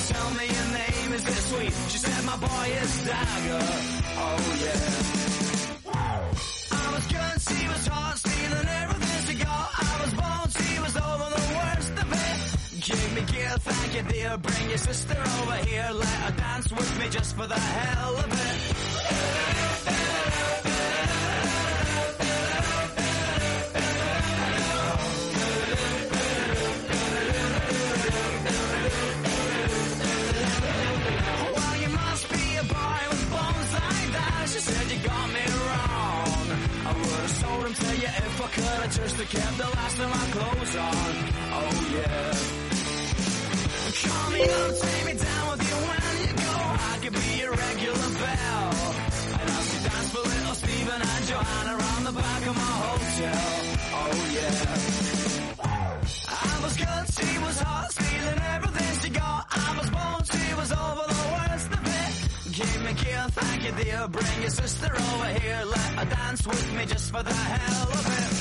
Tell me your name, is it sweet? She said my boy is Dagger. Oh yeah. I was good, she was hot, stealing everything she got. I was born, she was over the worst of it. Give me gear, thank you dear. Bring your sister over here, let her dance with me just for the hell of it. Well, you must be a boy with bones like that. She said you got me wrong. I would have sold him to you if I could. I just kept the last of my clothes on. Oh yeah. Call me up, take me down with you when you go. I could be your regular belle. And I'll see dance for little Stephen and Joanna around the back of my hotel. Oh yeah. I was good, she was hot, stealing everything she got. I was born, she was over the worst of it. Give me gear, thank you dear. Bring your sister over here, let her dance with me just for the hell of it.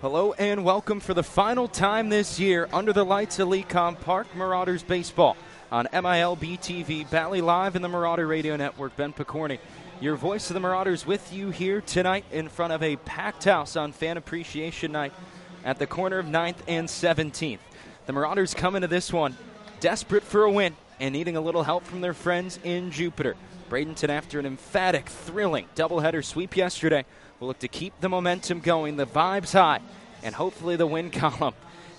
Hello and welcome for the final time this year under the lights of Lecom Park, Marauders Baseball on MILB TV, Bally Live and the Marauder Radio Network. Ben Picorni, your voice of the Marauders, with you here tonight in front of a packed house on Fan Appreciation Night at the corner of 9th and 17th. The Marauders come into this one desperate for a win and needing a little help from their friends in Jupiter. Bradenton, after an emphatic, thrilling doubleheader sweep yesterday, will look to keep the momentum going, the vibes high, and hopefully the win column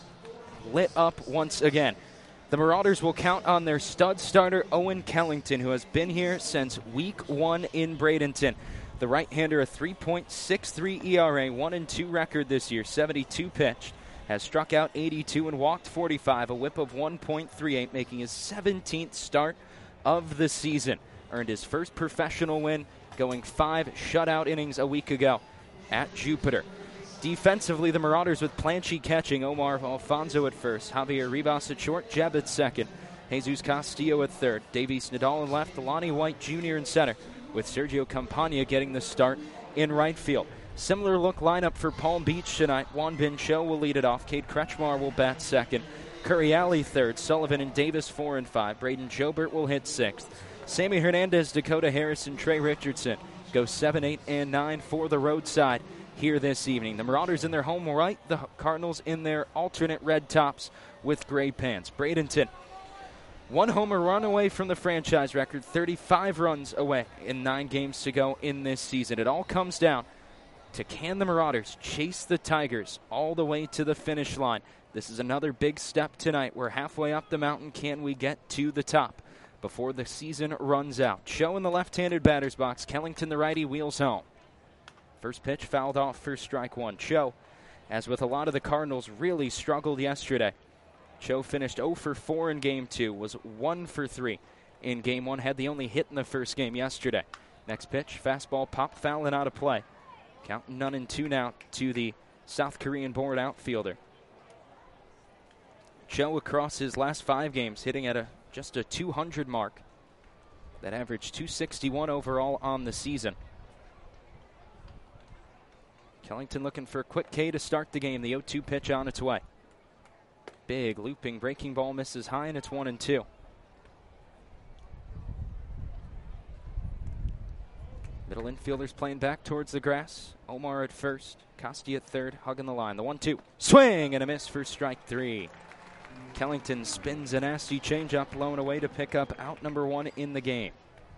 lit up once again. The Marauders will count on their stud starter, Owen Kellington, who has been here since week 1 in Bradenton. The right-hander, a 3.63 ERA, 1-2 record this year, 72 pitched, has struck out 82 and walked 45, a whip of 1.38, making his 17th start of the season. Earned his first professional win, going 5 shutout innings a week ago at Jupiter. Defensively, the Marauders with Planchy catching, Omar Alfonso at first, Javier Rivas at short, Jeb at second, Jesus Castillo at third, Davies Nadal in left, Lonnie White Jr. in center, with Sergio Campagna getting the start in right field. Similar look lineup for Palm Beach tonight. Juan Bin Cho will lead it off, Cade Kretschmar will bat second, Curry Alley third, Sullivan and Davis 4 and 5, Braden Jobert will hit sixth. Sammy Hernandez, Dakota Harrison, Trey Richardson go 7, 8, and 9 for the roadside here this evening. The Marauders in their home right, the Cardinals in their alternate red tops with gray pants. Bradenton, 1 homer run away from the franchise record, 35 runs away in 9 games to go in this season. It all comes down to, can the Marauders chase the Tigers all the way to the finish line? This is another big step tonight. We're halfway up the mountain. Can we get to the top before the season runs out? Cho in the left-handed batter's box. Kellington, the righty, wheels home. First pitch fouled off for strike 1. Cho, as with a lot of the Cardinals, really struggled yesterday. Cho finished 0 for 4 in Game 2, was 1 for 3 in Game 1, had the only hit in the first game yesterday. Next pitch, fastball popped foul and out of play. Count 0-2 now to the South Korean-born outfielder. Cho, across his last 5 games, hitting at just a 200 mark. That averaged 261 overall on the season. Kellington looking for a quick K to start the game. The 0-2 pitch on its way. Big looping breaking ball misses high, and it's 1-2. Middle infielders playing back towards the grass. Omar at first, Costi at third, hugging the line. The 1-2. Swing and a miss for strike 3. Kellington spins a nasty changeup, low and away to pick up out number 1 in the game.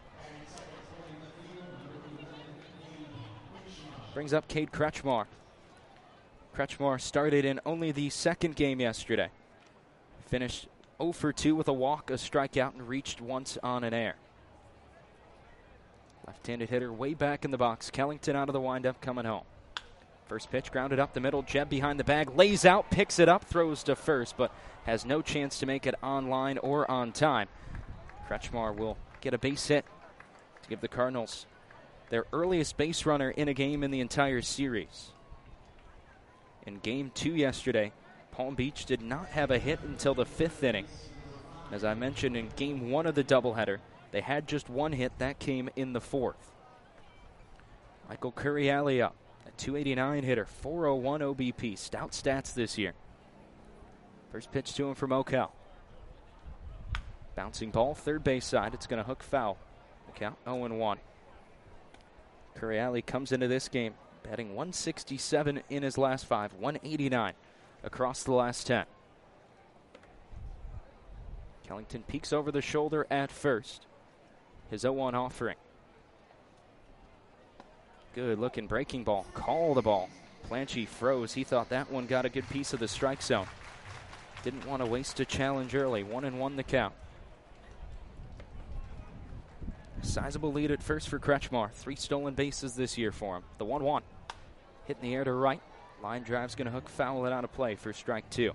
Brings up Cade Kretschmar. Kretschmar started in only the second game yesterday. Finished 0 for 2 with a walk, a strikeout, and reached once on an air. Left-handed hitter way back in the box. Kellington out of the windup, coming home. First pitch grounded up the middle. Jeb behind the bag, lays out, picks it up, throws to first, but has no chance to make it on line or on time. Kretschmar will get a base hit to give the Cardinals their earliest base runner in a game in the entire series. In Game 2 yesterday, Palm Beach did not have a hit until the 5th inning. As I mentioned, in Game 1 of the doubleheader, they had just 1 hit. That came in the 4th. Michael Curry-Alley up, a 289 hitter, 401 OBP. Stout stats this year. First pitch to him from Ocal. Bouncing ball, third base side. It's going to hook foul. The count 0-1. Curry-Alley comes into this game batting 167 in his last 5, 189 across the last 10. Kellington peeks over the shoulder at first. His 0-1 offering. Good looking breaking ball. Call the ball. Planchy froze. He thought that one got a good piece of the strike zone. Didn't want to waste a challenge early. 1-1 the count. Sizable lead at first for Kretschmar. 3 stolen bases this year for him. The 1-1. Hit in the air to right. Line drive's going to hook foul and out of play for strike 2.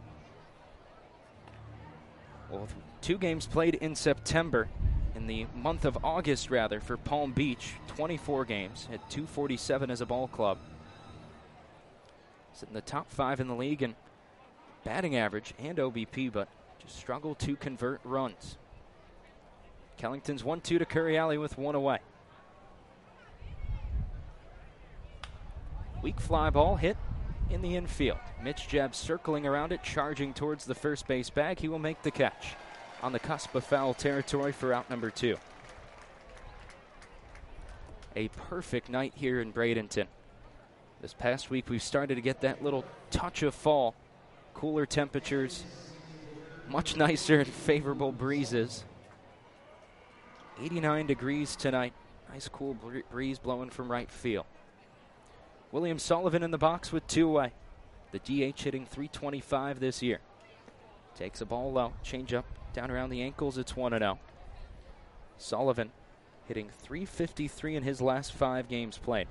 Well, 2 games played in September. In the month of August, rather, for Palm Beach. 24 games. Had 247 as a ball club. Sitting in the top 5 in the league in batting average and OBP, but just struggled to convert runs. Kellington's 1-2 to Curry-Alley with 1 away. Weak fly ball hit in the infield. Mitch Jebb circling around it, charging towards the first base bag. He will make the catch on the cusp of foul territory for out number 2. A perfect night here in Bradenton. This past week we've started to get that little touch of fall. Cooler temperatures, much nicer and favorable breezes. 89 degrees tonight. Nice cool breeze blowing from right field. William Sullivan in the box with 2 away. The DH hitting .325 this year. Takes a ball low, change up down around the ankles. It's 1-0. Sullivan hitting .353 in his last 5 games played.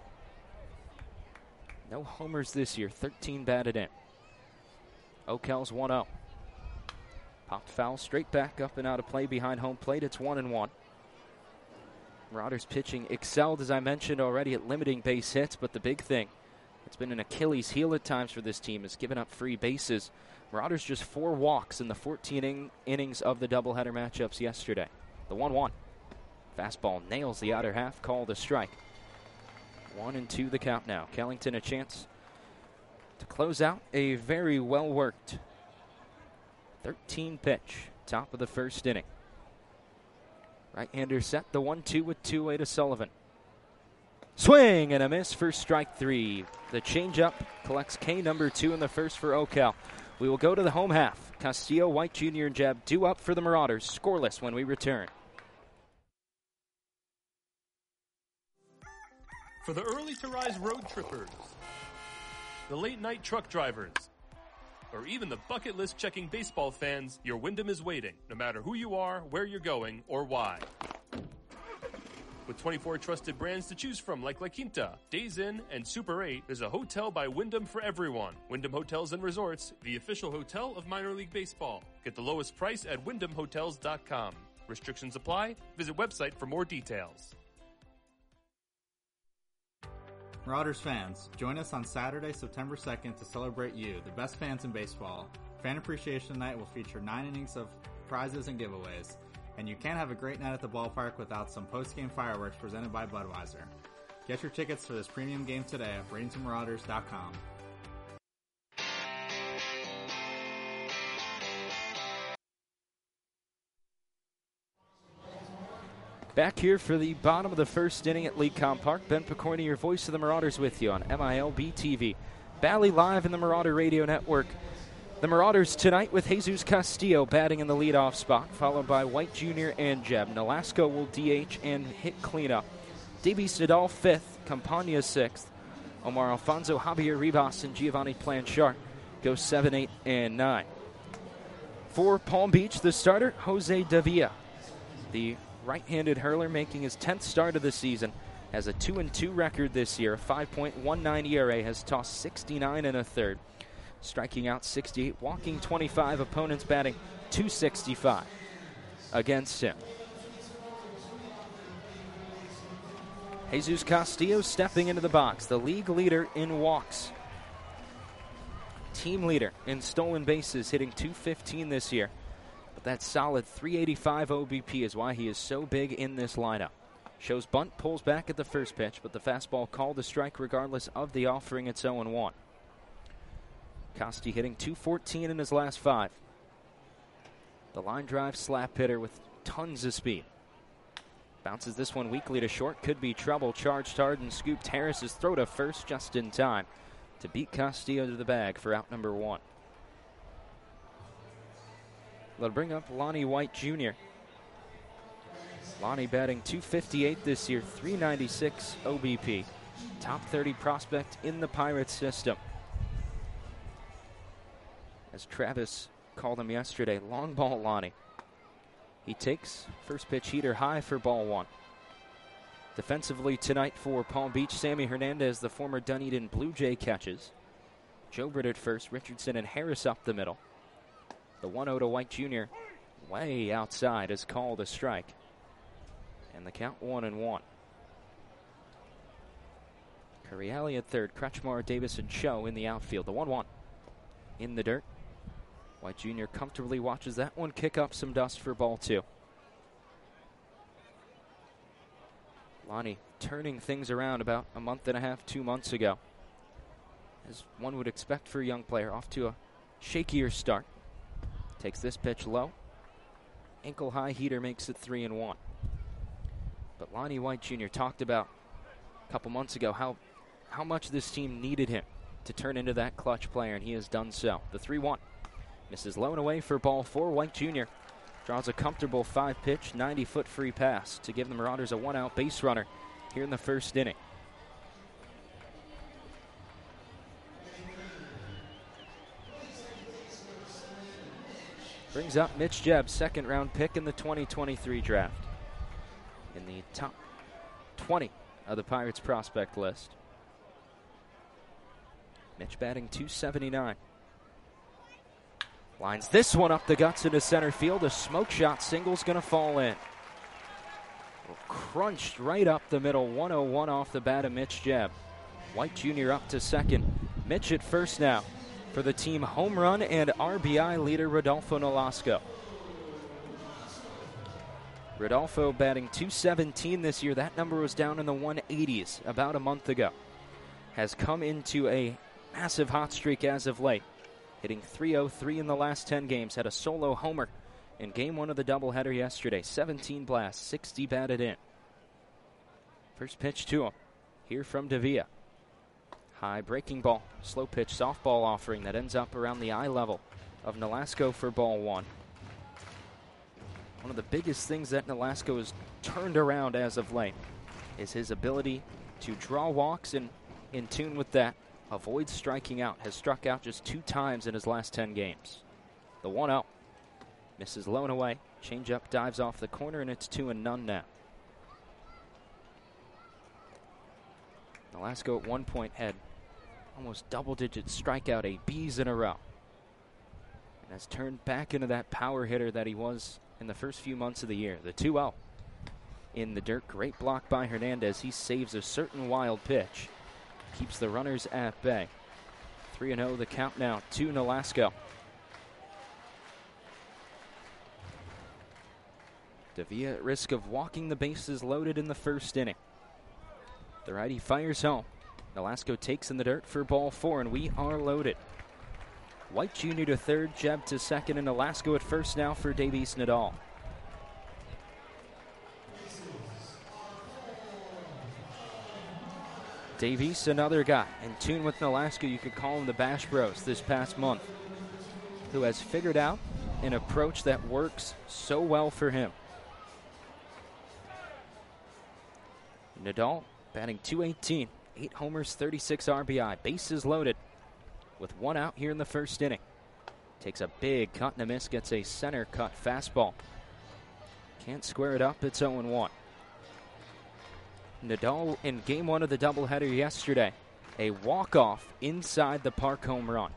No homers this year, 13 batted in. Okel's 1-0. Popped foul straight back up and out of play behind home plate. It's 1-1. Marauders pitching excelled, as I mentioned already, at limiting base hits, but the big thing, it's been an Achilles heel at times for this team, is giving up free bases. Marauders just 4 walks in the 14 innings of the doubleheader matchups yesterday. The 1-1. Fastball nails the outer half, called a strike. 1-2 the count now. Kellington a chance to close out a very well-worked 13 pitch, top of the first inning. Right-hander set the 1-2 with 2 away to Sullivan. Swing and a miss for strike 3. The changeup collects K number 2 in the first for Okel. We will go to the home half. Castillo, White Jr., and Jebb due up for the Marauders. Scoreless when we return. For the early-to-rise road trippers, the late-night truck drivers, or even the bucket list checking baseball fans, your Wyndham is waiting, no matter who you are, where you're going, or why. With 24 trusted brands to choose from like La Quinta, Days Inn, and Super 8, there's a hotel by Wyndham for everyone. Wyndham Hotels and Resorts, the official hotel of minor league baseball. Get the lowest price at wyndhamhotels.com. Restrictions apply. Visit website for more details. Marauders fans, join us on Saturday, September 2nd to celebrate you, the best fans in baseball. Fan Appreciation Night will feature 9 innings of prizes and giveaways, and you can't have a great night at the ballpark without some post-game fireworks presented by Budweiser. Get your tickets for this premium game today at BradentonMarauders.com. Back here for the bottom of the first inning at Lecom Park. Ben Picorni, your voice of the Marauders, with you on MILB TV. Bally Live in the Marauder Radio Network. The Marauders tonight with Jesus Castillo batting in the leadoff spot, followed by White Jr. and Jebb. Nolasco will DH and hit cleanup. DB Sidal 5th, Campagna 6th. Omar Alfonso, Javier Rivas, and Giovanni Planchart go 7, 8, and 9. For Palm Beach, the starter, Jose Davila. The right-handed hurler making his 10th start of the season, has a 2-2 record this year, a 5.19 ERA, has tossed 69 1/3, striking out 68, walking 25, opponents batting .265 against him. Jesus Castillo stepping into the box, the league leader in walks, team leader in stolen bases, hitting .215 this year. But that solid .385 OBP is why he is so big in this lineup. Shows bunt, pulls back at the first pitch, but the fastball called a strike regardless of the offering. It's 0-1. Costi hitting .214 in his last 5. The line drive slap hitter with tons of speed. Bounces this one weakly to short. Could be trouble. Charged hard and scooped. Harris's throw to first just in time to beat Castillo to the bag for out number 1. They'll bring up Lonnie White Jr. Lonnie batting .258 this year, .396 OBP. Top 30 prospect in the Pirates system. As Travis called him yesterday, long ball Lonnie. He takes first pitch heater high for ball 1. Defensively tonight for Palm Beach, Sammy Hernandez, the former Dunedin Blue Jay, catches. Joubert at first, Richardson and Harris up the middle. The 1-0 to White Jr. way outside is called a strike. And the count 1-1. Curiali at third, Kretschmar, Davis, and Cho in the outfield. The 1-1 in the dirt. White Jr. comfortably watches that one kick up some dust for ball 2. Lonnie turning things around about a month and a half, 2 months ago. as one would expect for a young player, off to a shakier start. Takes this pitch low. Ankle high heater makes it 3-1. But Lonnie White Jr. talked about a couple months ago how much this team needed him to turn into that clutch player, and he has done so. The 3-1 misses low and away for ball 4. White Jr. draws a comfortable 5-pitch, 90-foot free pass to give the Marauders a 1-out base runner here in the first inning. Brings up Mitch Jebb, second-round pick in the 2023 draft. In the top 20 of the Pirates prospect list. Mitch batting .279. Lines this one up the guts into center field. A smoke shot single's going to fall in. Crunched right up the middle. 101 off the bat of Mitch Jebb. White Jr. up to second. Mitch at first now for the team home run and RBI leader Rodolfo Nolasco. Rodolfo batting .217 this year. That number was down in the 180s about a month ago. Has come into a massive hot streak as of late. Hitting .303 in the last 10 games. Had a solo homer in game 1 of the doubleheader yesterday. 17 blasts, 60 batted in. First pitch to him. Here from Davia. High breaking ball. Slow pitch softball offering that ends up around the eye level of Nolasco for ball 1. One of the biggest things that Nolasco has turned around as of late is his ability to draw walks, and in tune with that, avoid striking out. Has struck out just 2 times in his last 10 games. The 1-0 misses low and away. Changeup dives off the corner, and it's 2-0 now. Nolasco at one point had almost double-digit strikeout ABs in a row, and has turned back into that power hitter that he was in the first few months of the year. The 2-0 in the dirt. Great block by Hernandez. He saves a certain wild pitch. Keeps the runners at bay. 3-0 the count now to Nolasco. Davia at risk of walking the bases loaded in the first inning. The righty fires home. Nolasco takes in the dirt for ball 4, and we are loaded. White Jr. to third, Jebb to second, and Nolasco at first now for Davies Nadal. Davies, another guy in tune with Nolasco. You could call him the Bash Bros this past month, who has figured out an approach that works so well for him. Nadal batting .218, 8 homers, 36 RBI, bases loaded with 1 out here in the first inning. Takes a big cut and a miss, gets a center cut fastball. Can't square it up, it's 0-1. Nadal in game 1 of the doubleheader yesterday, a walk-off inside the park home run.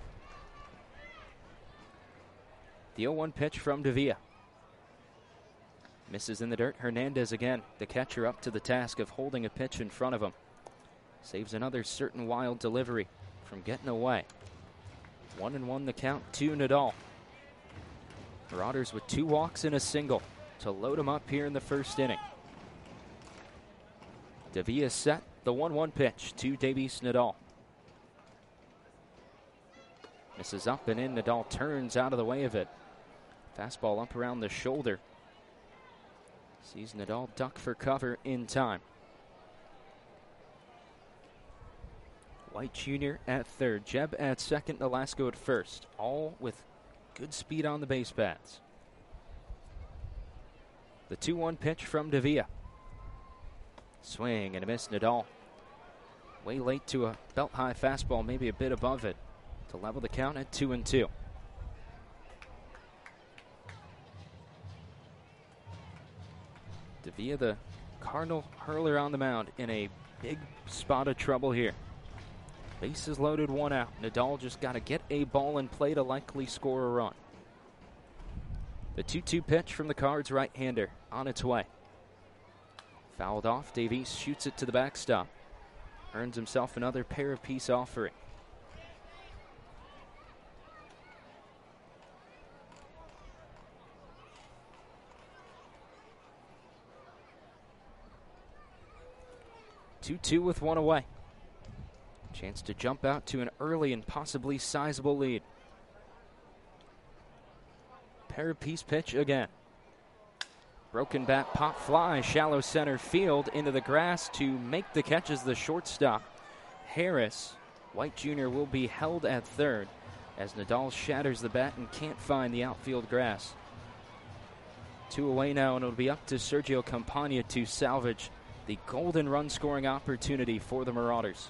The 0-1 pitch from Davia. Misses in the dirt. Hernandez again, the catcher, up to the task of holding a pitch in front of him. Saves another certain wild delivery from getting away. 1-1 the count to Nadal. Marauders with 2 walks and a single to load him up here in the first inning. Davia set, the 1-1 pitch to Davies Nadal. Misses up and in. Nadal turns out of the way of it. Fastball up around the shoulder. Sees Nadal duck for cover in time. White Jr. at third, Jebb at second, Nolasco at first. All with good speed on the base paths. The 2-1 pitch from Davia. Swing and a miss. Nadal way late to a belt-high fastball, maybe a bit above it, to level the count at 2-2. Davia, the Cardinal hurler on the mound, in a big spot of trouble here. Bases loaded, 1 out. Nadal just got to get a ball in play to likely score a run. The 2-2 pitch from the Cards right-hander on its way. Fouled off. Davies shoots it to the backstop. Earns himself another pair of piece offering. Two with 1 away. Chance to jump out to an early and possibly sizable lead. Pair-piece pitch again. Broken bat, pop fly, shallow center field into the grass to make the catch as the shortstop. Harris, White Jr. will be held at third as Nadal shatters the bat and can't find the outfield grass. 2 away now, and it'll be up to Sergio Campagna to salvage the golden run scoring opportunity for the Marauders.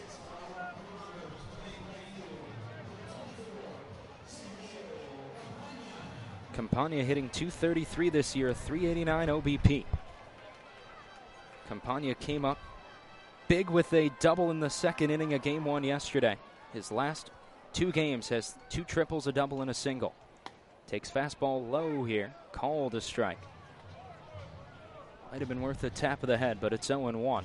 Campagna hitting .233 this year, 389 OBP. Campagna came up big with a double in the second inning of Game 1 yesterday. His last 2 games has 2 triples, a double, and a single. Takes fastball low here, called a strike. Might have been worth a tap of the head, but it's 0-1.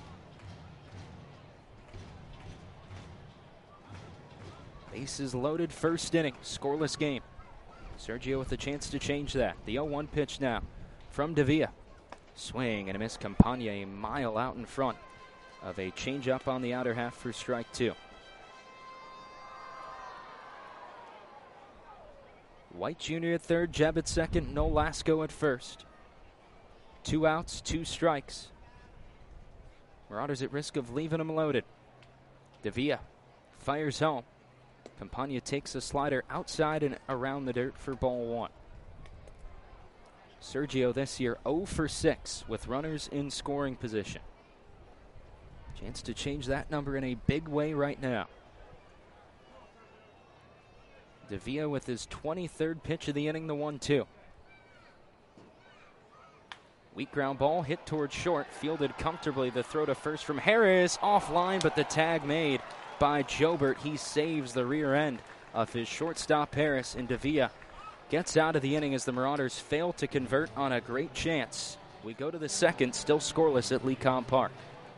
Bases loaded, first inning, scoreless game. Sergio with a chance to change that. The 0-1 pitch now from Davia. Swing and a miss. Campagna a mile out in front of a changeup on the outer half for strike 2. White Jr. at third, Jeb at second, no Lasco at first. 2 outs, 2 strikes. Marauders at risk of leaving them loaded. Davia fires home. Campagna takes a slider outside and around the dirt for ball 1. Sergio this year 0 for 6 with runners in scoring position. Chance to change that number in a big way right now. Davia with his 23rd pitch of the inning, the 1-2. Weak ground ball hit towards short, fielded comfortably. The throw to first from Harris, offline, but the tag made by Jobert. He saves the rear end of his shortstop Harris, and Davia gets out of the inning as the Marauders fail to convert on a great chance. We go to the second, still scoreless at Lecom Park.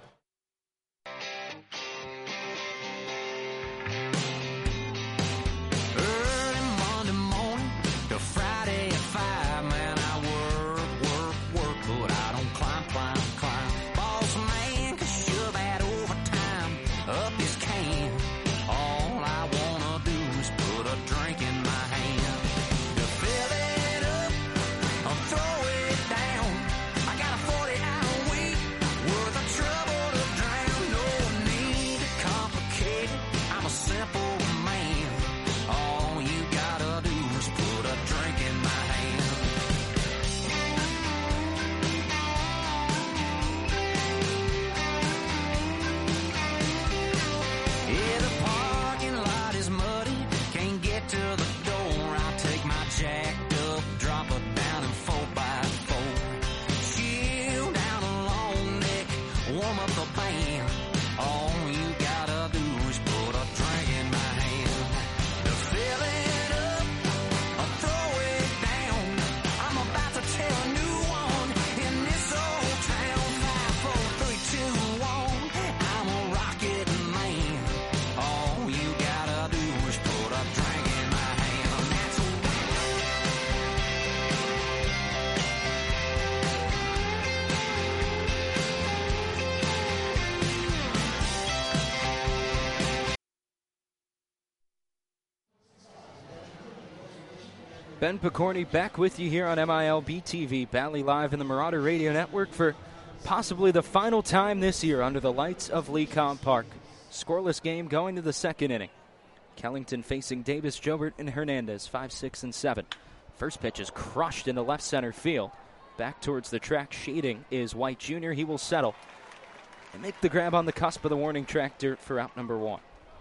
Ben Picorni back with you here on MILB TV, Bally Live in the Marauder Radio Network for possibly the final time this year under the lights of Lecom Park. Scoreless game going to the second inning. Kellington facing Davis, Jobert, and Hernandez, 5, 6, and 7. First pitch is crushed into left center field. Back towards the track, shading is White Jr. He will settle and make the grab on the cusp of the warning track dirt for out number 1.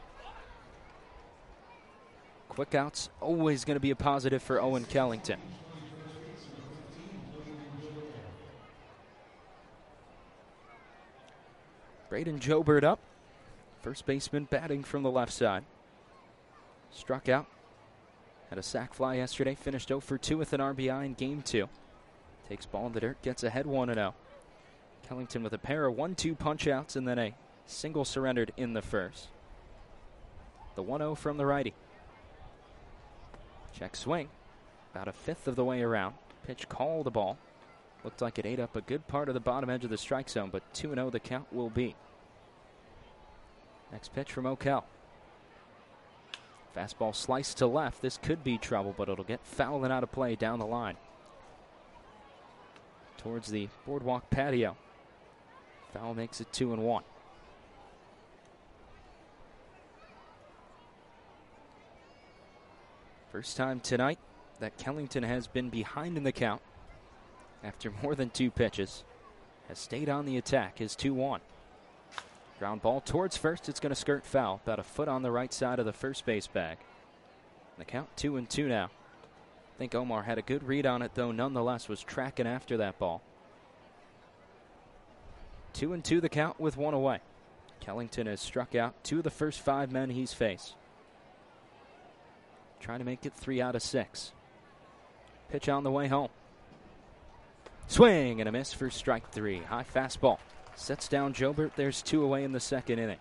Quick outs, always going to be a positive for Owen Kellington. Braden Jobert up. First baseman batting from the left side. Struck out. Had a sac fly yesterday. Finished 0 for 2 with an RBI in Game 2. Takes ball in the dirt, gets ahead 1-0. Kellington with a pair of 1-2 punch outs and then a single surrendered in the first. The 1-0 from the righty. Check swing. About a fifth of the way around. Pitch called the ball. Looked like it ate up a good part of the bottom edge of the strike zone, but 2-0 the count will be. Next pitch from Okel. Fastball sliced to left. This could be trouble, but it'll get fouled and out of play down the line. Towards the boardwalk patio. Foul makes it 2-1. First time tonight that Kellington has been behind in the count after more than 2 pitches. Has stayed on the attack. Is 2-1. Ground ball towards first. It's going to skirt foul. About a foot on the right side of the first base bag. The count 2-2 now. I think Omar had a good read on it, though nonetheless was tracking after that ball. 2-2 the count with 1 away. Kellington has struck out 2 of the first 5 men he's faced. Trying to make it 3 out of 6. Pitch on the way home. Swing and a miss for strike 3. High fastball. Sets down Jobert. There's 2 away in the second inning.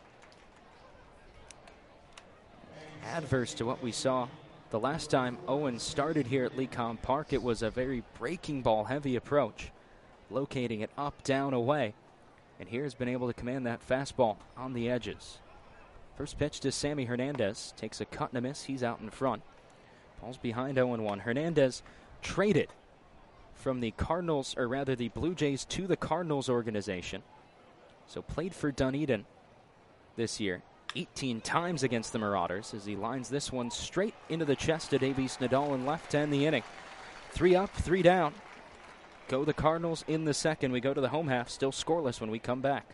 Adverse to what we saw the last time Owen started here at Lecom Park. It was a very breaking ball heavy approach, locating it up, down, away. And here has been able to command that fastball on the edges. First pitch to Sammy Hernandez. Takes a cut and a miss. He's out in front. Ball's behind 0-1. Hernandez traded from the Cardinals, or rather the Blue Jays, to the Cardinals organization. So played for Dunedin this year 18 times against the Marauders as he lines this one straight into the chest of Davies Nadal in left to end the inning. 3 up, 3 down. Go the Cardinals in the second. We go to the home half, still scoreless when we come back.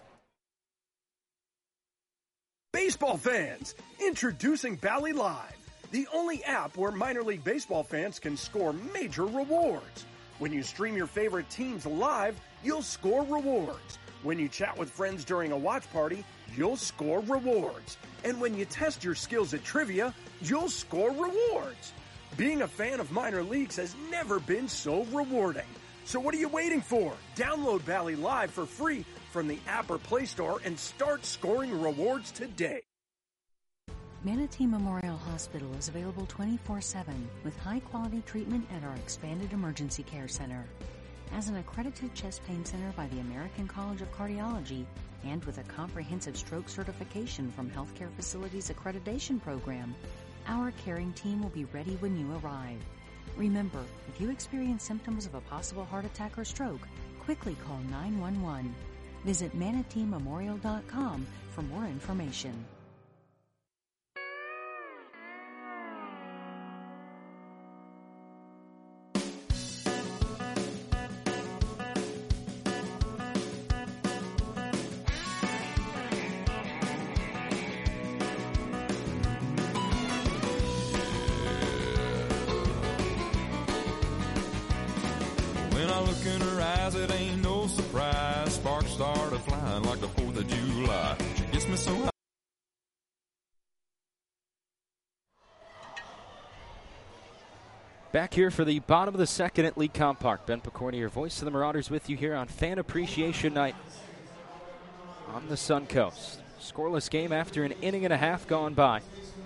Baseball fans, introducing Bally Live, the only app where minor league baseball fans can score major rewards. When you stream your favorite teams live, you'll score rewards. When you chat with friends during a watch party, you'll score rewards. And when you test your skills at trivia, you'll score rewards. Being a fan of minor leagues has never been so rewarding. So what are you waiting for? Download Bally Live for free from the app or Play Store and start scoring rewards today. Manatee Memorial Hospital is available 24/7 with high-quality treatment at our expanded emergency care center. As an accredited chest pain center by the American College of Cardiology and with a comprehensive stroke certification from Healthcare Facilities Accreditation Program, our caring team will be ready when you arrive. Remember, if you experience symptoms of a possible heart attack or stroke, quickly call 911. Visit manateememorial.com for more information. Back here for the bottom of the second at Lecom Park. Ben Picorni, your voice of the Marauders, with you here on Fan Appreciation Night on the Suncoast. Scoreless game after an inning and a half gone by.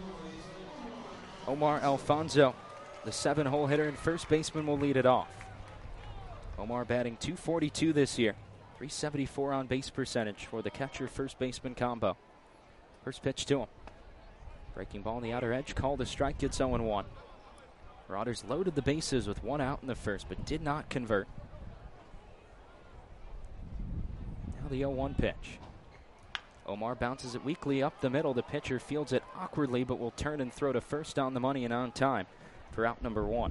Omar Alfonso, the 7-hole hitter and first baseman, will lead it off. Omar batting .242 this year. .374 on base percentage for the catcher-first baseman combo. First pitch to him. Breaking ball on the outer edge, called a strike, gets 0-1. Marauders loaded the bases with 1 out in the first, but did not convert. Now the 0-1 pitch. Omar bounces it weakly up the middle. The pitcher fields it awkwardly, but will turn and throw to first on the money and on time for out number 1.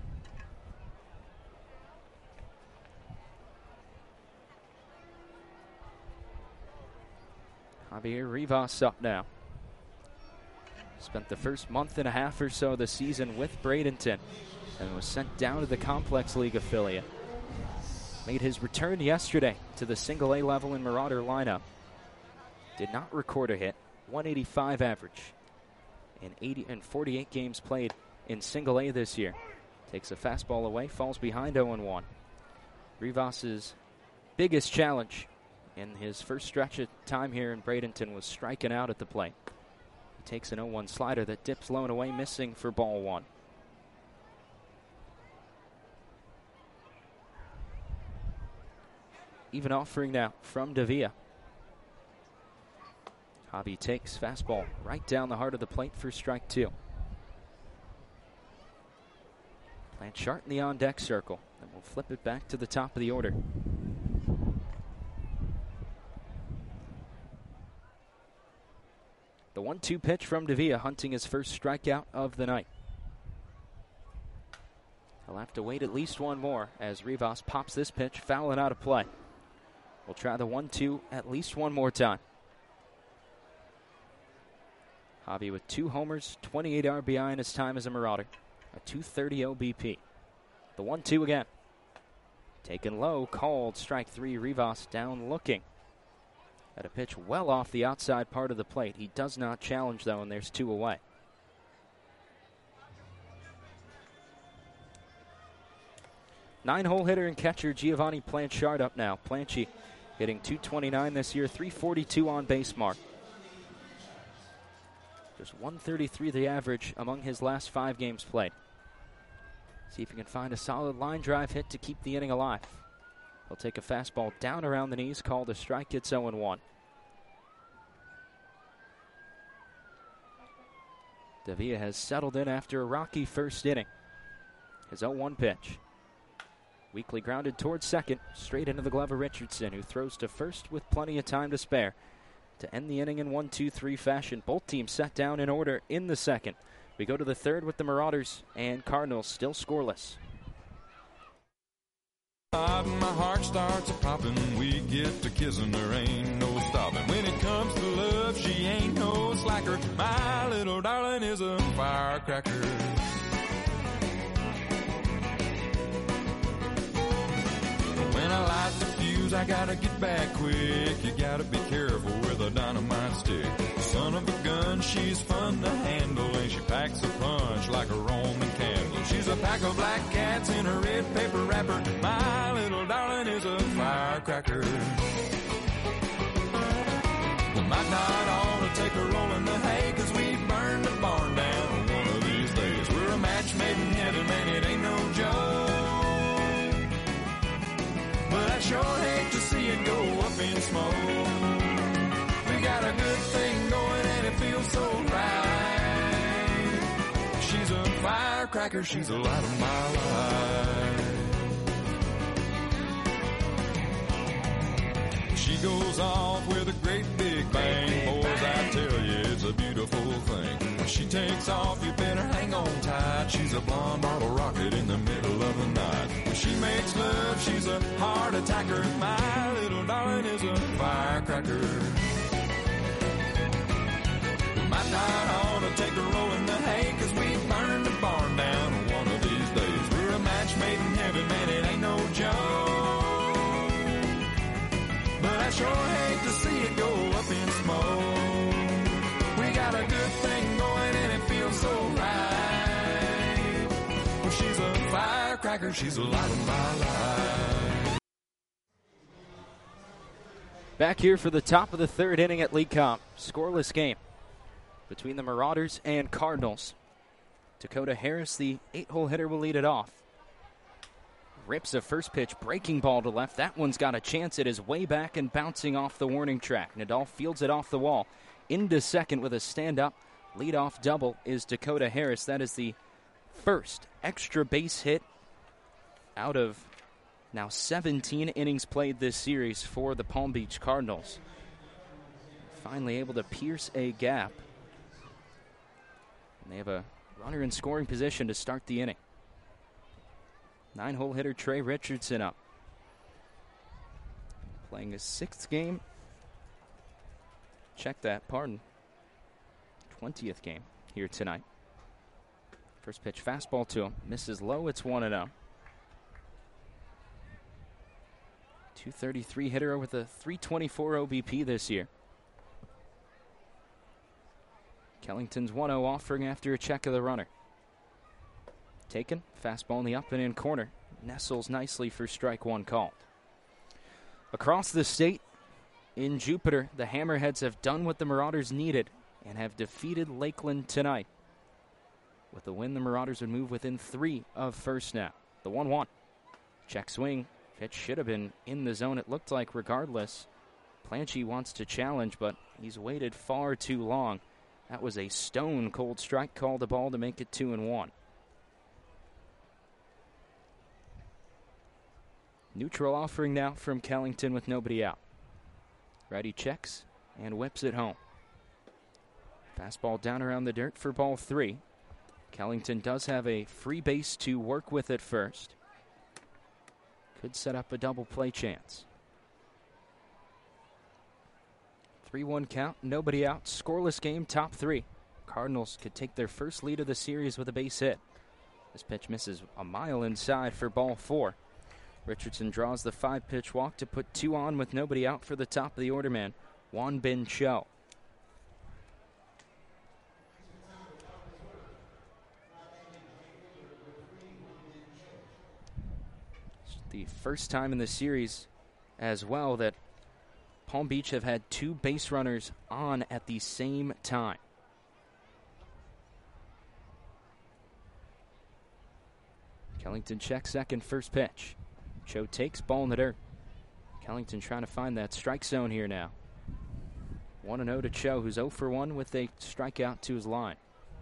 Javier Rivas up now. Spent the first month and a half or so of the season with Bradenton and was sent down to the Complex League affiliate. Made his return yesterday to the single A level in Marauder lineup. Did not record a hit. 185 average in 48 games played in single A this year. Takes a fastball away, falls behind 0-1. Rivas's biggest challenge in his first stretch of time here in Bradenton was striking out at the plate. He takes an 0-1 slider that dips low and away, missing for ball 1. Even offering now from Davia. Hobby takes fastball right down the heart of the plate for strike 2. Blanchard in the on-deck circle, and we'll flip it back to the top of the order. The 1-2 pitch from Davia, hunting his first strikeout of the night. He'll have to wait at least one more as Rivas pops this pitch, fouling out of play. We'll try the 1-2 at least one more time. Hobby with 2 homers, 28 RBI in his time as a Marauder, a .230 OBP. The 1-2 again. Taken low, called strike 3. Rivas down looking at a pitch well off the outside part of the plate. He does not challenge, though, and there's 2 away. Nine-hole hitter and catcher Giovanni Blanchard up now. Planchy hitting .229 this year, .342 on base mark. Just .133 the average among his last 5 games played. See if he can find a solid line drive hit to keep the inning alive. He'll take a fastball down around the knees, called a strike. It's 0-1. Davia has settled in after a rocky first inning. His 0-1 pitch. Weakly grounded towards second, straight into the glove of Richardson, who throws to first with plenty of time to spare. To end the inning in 1-2-3 fashion. Both teams set down in order in the second. We go to the third with the Marauders and Cardinals still scoreless. My heart starts a-popping, we get to kissing, there ain't no stopping. When it comes to love, she ain't no slacker. My little darling is a firecracker. When I light the fuse, I gotta get back quick. You gotta be careful with a dynamite stick. Son of a gun, she's fun to handle, and she packs a punch like a Roman candle. She's a pack of black cats in a red paper wrapper. My little darling is a firecracker. We might not ought to take a roll in the hay, 'cause we burned the barn down one of these days. We're a match made in heaven, man, it ain't no joke. But I sure hate to see it go up in smoke. We got a good thing going and it feels so right. She's a firecracker, she's the light of my life. She goes off with a great big bang. Boys, I tell you, it's a beautiful thing. When she takes off, you better hang on tight. She's a blonde bottle rocket in the middle of the night. When she makes love, she's a heart attacker. My little darling is a firecracker. We might not ought to take a roll in the hay, 'cause we burned the barn down one of these days. We're a match made in heaven, man, it ain't no joke. But I sure hate to see it go up in smoke. We got a good thing going and it feels so right. Well, she's a firecracker, she's the light of my life. Back here for the top of the third inning at League Comp. Scoreless game between the Marauders and Cardinals. Dakota Harris, the 8-hole hitter, will lead it off. Rips a first pitch, breaking ball to left. That one's got a chance. It is way back and bouncing off the warning track. Nadal fields it off the wall. Into second with a stand-up leadoff double is Dakota Harris. That is the first extra base hit out of now 17 innings played this series for the Palm Beach Cardinals. Finally able to pierce a gap. And they have a runner in scoring position to start the inning. 9-hole hitter Trey Richardson up. Playing his 6th game. Check that, pardon. 20th game here tonight. First pitch fastball to him. Misses low, it's 1-0. 233 hitter with a 324 OBP this year. Kellington's 1-0 offering after a check of the runner. Taken, fastball in the up and in corner. Nestles nicely for strike 1 called. Across the state, in Jupiter, the Hammerheads have done what the Marauders needed and have defeated Lakeland tonight. With the win, the Marauders would move within 3 of first now. The 1-1. Check swing. Pitch should have been in the zone, it looked like, regardless. Planchy wants to challenge, but he's waited far too long. That was a stone-cold strike call the ball to make it 2-1. Neutral offering now from Kellington with nobody out. Righty checks and whips it home. Fastball down around the dirt for ball 3. Kellington does have a free base to work with at first. Could set up a double play chance. 3-1 count, nobody out, scoreless game, top 3. Cardinals could take their first lead of the series with a base hit. This pitch misses a mile inside for ball 4. Richardson draws the 5-pitch walk to put 2 on with nobody out for the top of the order man, Won Bin Cho. It's the first time in the series as well that Palm Beach have had 2 base runners on at the same time. Kellington checks second, first pitch. Cho takes, ball in the dirt. Kellington trying to find that strike zone here now. 1-0 to Cho, who's 0 for 1 with a strikeout to his line.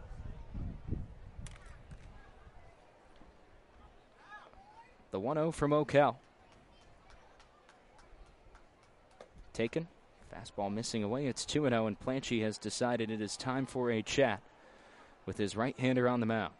The 1-0 from O'Kel. Taken. Fastball missing away. It's 2-0, and Planchy has decided it is time for a chat with his right-hander on the mound.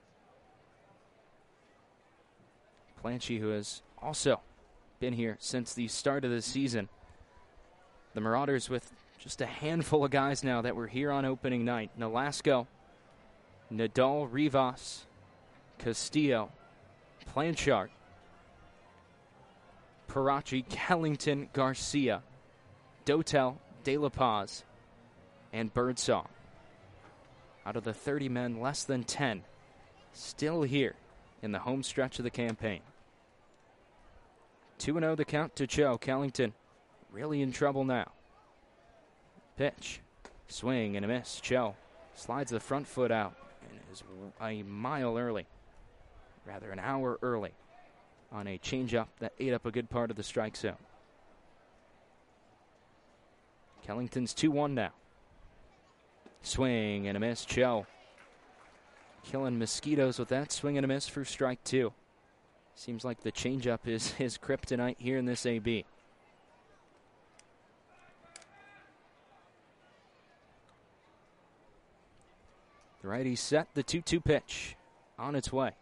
Planchy, who has also been here since the start of the season. The Marauders with just a handful of guys now that were here on opening night. Nolasco, Nadal, Rivas, Castillo, Blanchard, Parachi, Kellington, Garcia, Dotel, De La Paz, and Birdsong. Out of the 30 men, less than 10 still here in the home stretch of the campaign. 2-0 the count to Cho. Kellington really in trouble now. Pitch, swing and a miss. Cho slides the front foot out and is a mile early, rather an hour early, on a changeup that ate up a good part of the strike zone. Kellington's 2-1 now. Swing and a miss. Cho killing mosquitoes with that swing and a miss for strike 2. Seems like the changeup is his kryptonite here in this AB. The righty set, the 2-2 pitch on its way.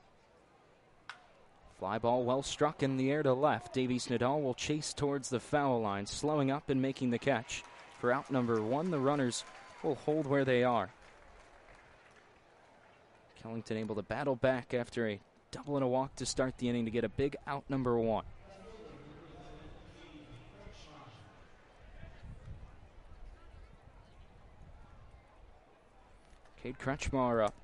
Fly ball well struck in the air to left. Davies Nadal will chase towards the foul line, slowing up and making the catch. For out number 1, the runners will hold where they are. Kellington able to battle back after a double and a walk to start the inning to get a big out number 1. Cade Kretschmar up.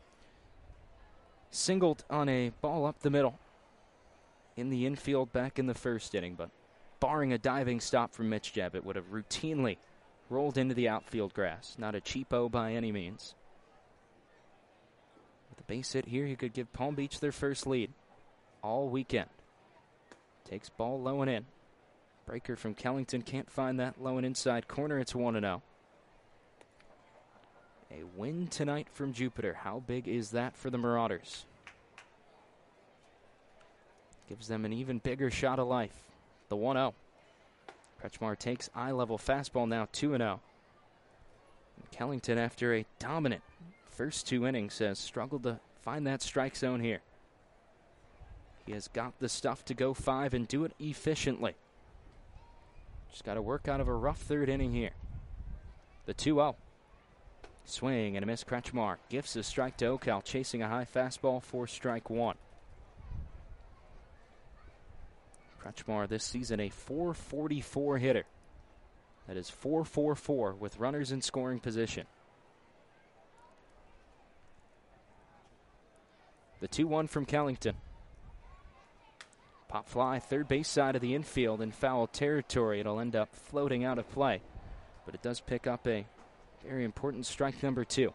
Singled on a ball up the middle in the infield back in the first inning, but barring a diving stop from Mitch Jebb, it would have routinely rolled into the outfield grass. Not a cheapo by any means. With a base hit here, he could give Palm Beach their first lead all weekend. Takes ball low and in. Breaker from Kellington can't find that low and inside corner. It's 1-0. A win tonight from Jupiter. How big is that for the Marauders? Gives them an even bigger shot of life. The 1-0. Kretschmar takes eye-level fastball now, 2-0. Kellington, after a dominant first 2 innings, has struggled to find that strike zone here. He has got the stuff to go 5 and do it efficiently. Just got to work out of a rough third inning here. The 2-0. Swing and a miss. Kretschmar gifts a strike to O'Kel, chasing a high fastball for strike 1. Kretschmar this season a .444 hitter. That is .444 with runners in scoring position. The 2-1 from Kellington. Pop fly, third base side of the infield in foul territory. It'll end up floating out of play, but it does pick up a very important strike number 2.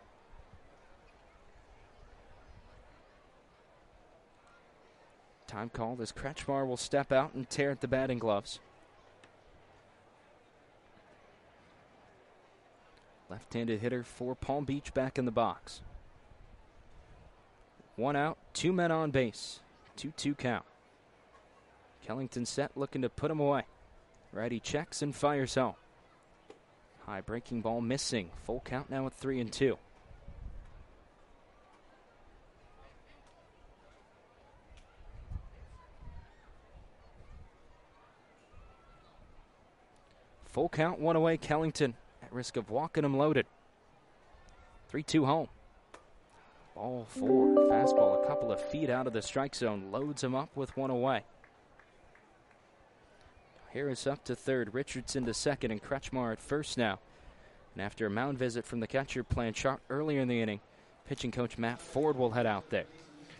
Time called as Kretschmar will step out and tear at the batting gloves. Left-handed hitter for Palm Beach back in the box. 1 out, 2 men on base. 2-2 count. Kellington set, looking to put him away. Righty checks and fires home. High breaking ball missing. Full count now at 3-2. Full count, 1 away. Kellington at risk of walking him loaded. 3-2 home. Ball 4. Fastball a couple of feet out of the strike zone. Loads him up with 1 away. Harris up to third. Richardson to second, and Kretschmar at first now. And after a mound visit from the catcher Blanchard earlier in the inning, pitching coach Matt Ford will head out there.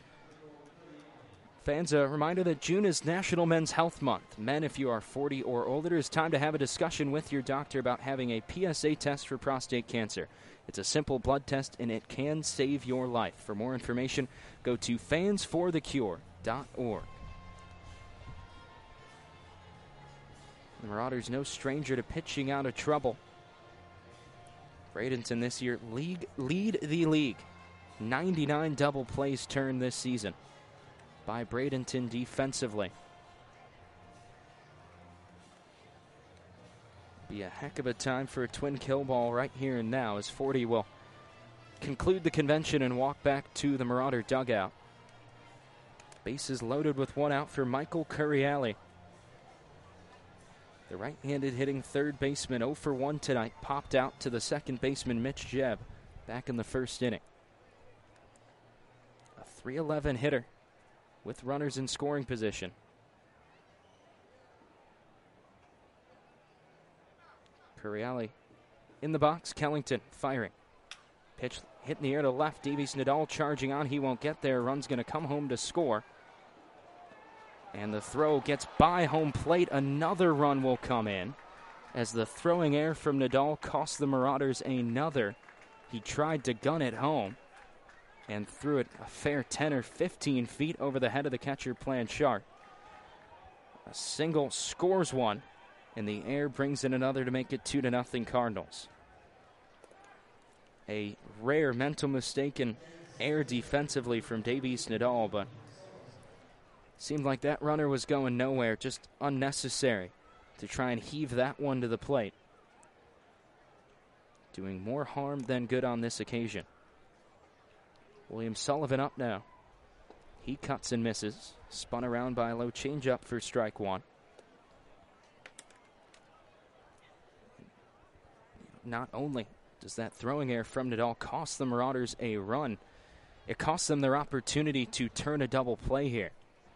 Fans, a reminder that June is National Men's Health Month. Men, if you are 40 or older, it's time to have a discussion with your doctor about having a PSA test for prostate cancer. It's a simple blood test, and it can save your life. For more information, go to fansforthecure.org. The Marauders no stranger to pitching out of trouble. Bradenton this year lead the league. 99 double plays turned this season by Bradenton defensively. Be a heck of a time for a twin kill ball right here and now, as 40 will conclude the convention and walk back to the Marauder dugout. Bases loaded with 1 out for Michael Curiali. The right-handed hitting third baseman 0 for 1 tonight popped out to the second baseman Mitch Jebb back in the first inning. A .311 hitter with runners in scoring position. Curiali in the box. Kellington firing. Pitch hit in the air to left. Davies Nadal charging on. He won't get there. Run's going to come home to score. And the throw gets by home plate. Another run will come in as the throwing error from Nadal cost the Marauders another. He tried to gun it home and threw it a fair 10 or 15 feet over the head of the catcher Blanchard. A single scores one, and the air brings in another to make it 2-0 Cardinals. A rare mental mistake in air defensively from Davies Nadal, but seemed like that runner was going nowhere, just unnecessary to try and heave that one to the plate. Doing more harm than good on this occasion. William Sullivan up now. He cuts and misses. Spun around by a low changeup for strike 1. Not only does that throwing error from Nadal cost the Marauders a run, it costs them their opportunity to turn a double play here.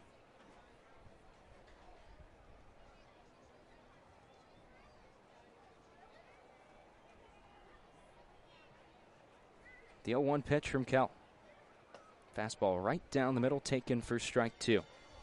The 0-1 pitch from Kell. Fastball right down the middle, taken for strike 2.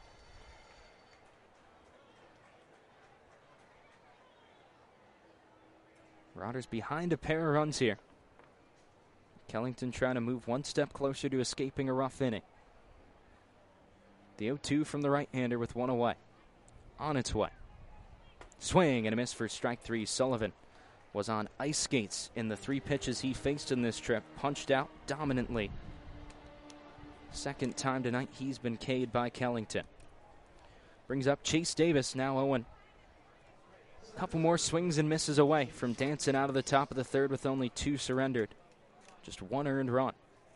Marauders behind a pair of runs here. Kellington trying to move one step closer to escaping a rough inning. The 0-2 from the right-hander with 1 away. On its way. Swing and a miss for strike 3. Sullivan was on ice skates in the 3 pitches he faced in this trip. Punched out dominantly. Second time tonight he's been K'd by Kellington. Brings up Chase Davis, now 0-1. Couple more swings and misses away from dancing out of the top of the third with only 2 surrendered. Just 1 earned run.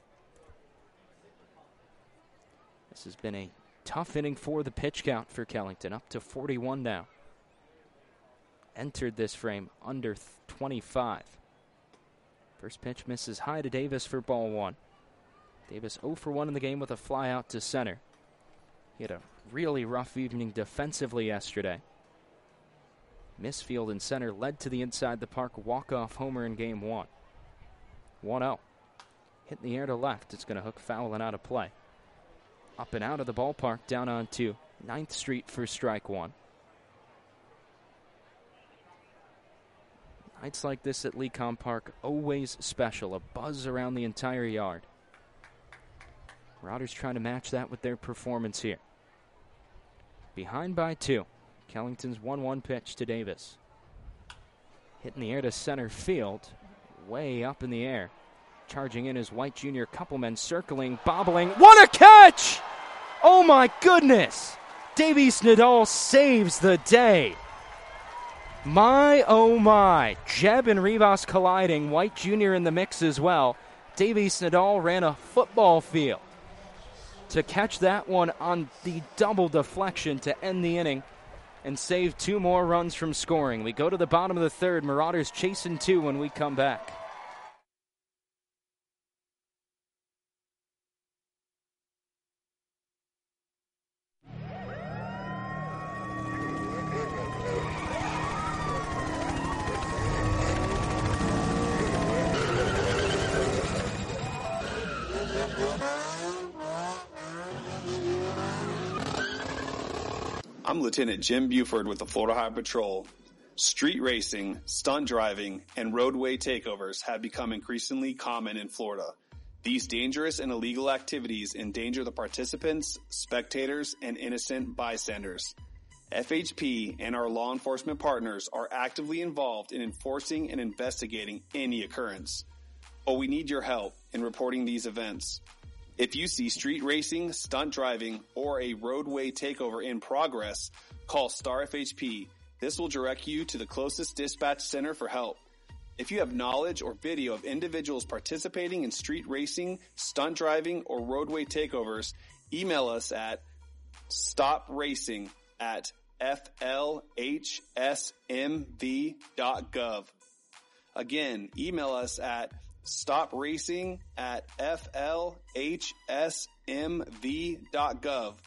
This has been a tough inning for the pitch count for Kellington, up to 41 now. Entered this frame under 25. First pitch misses high to Davis for ball 1. Davis 0 for 1 in the game with a fly out to center. He had a really rough evening defensively yesterday. Misfield and center led to the inside the park walk-off homer in game 1. 1-0. Hit in the air to left. It's going to hook foul and out of play. Up and out of the ballpark, down onto 9th Street for strike 1. Nights like this at Lecom Park, always special. A buzz around the entire yard. Marauders trying to match that with their performance here. Behind by 2. Kellington's 1-1 pitch to Davis. Hit in the air to center field. way up in the air. Charging in is White Jr., couple men circling, bobbling. What a catch! Oh my goodness! Davies Nadal saves the day. My, oh my. Jeb and Rivas colliding. White Jr. in the mix as well. Davies Nadal ran a football field to catch that one on the double deflection to end the inning and save 2 more runs from scoring. We go to the bottom of the third. Marauders chasing 2 when we come back. I'm Lieutenant Jim Buford with the Florida Highway Patrol. Street racing, stunt driving, and roadway takeovers have become increasingly common in Florida. These dangerous and illegal activities endanger the participants, spectators, and innocent bystanders. FHP and our law enforcement partners are actively involved in enforcing and investigating any occurrence. But we need your help in reporting these events. If you see street racing, stunt driving, or a roadway takeover in progress, call Star FHP. This will direct you to the closest dispatch center for help. If you have knowledge or video of individuals participating in street racing, stunt driving, or roadway takeovers, email us at stopracing@flhsmv.gov. Again, email us at stopracing@flhsmv.gov.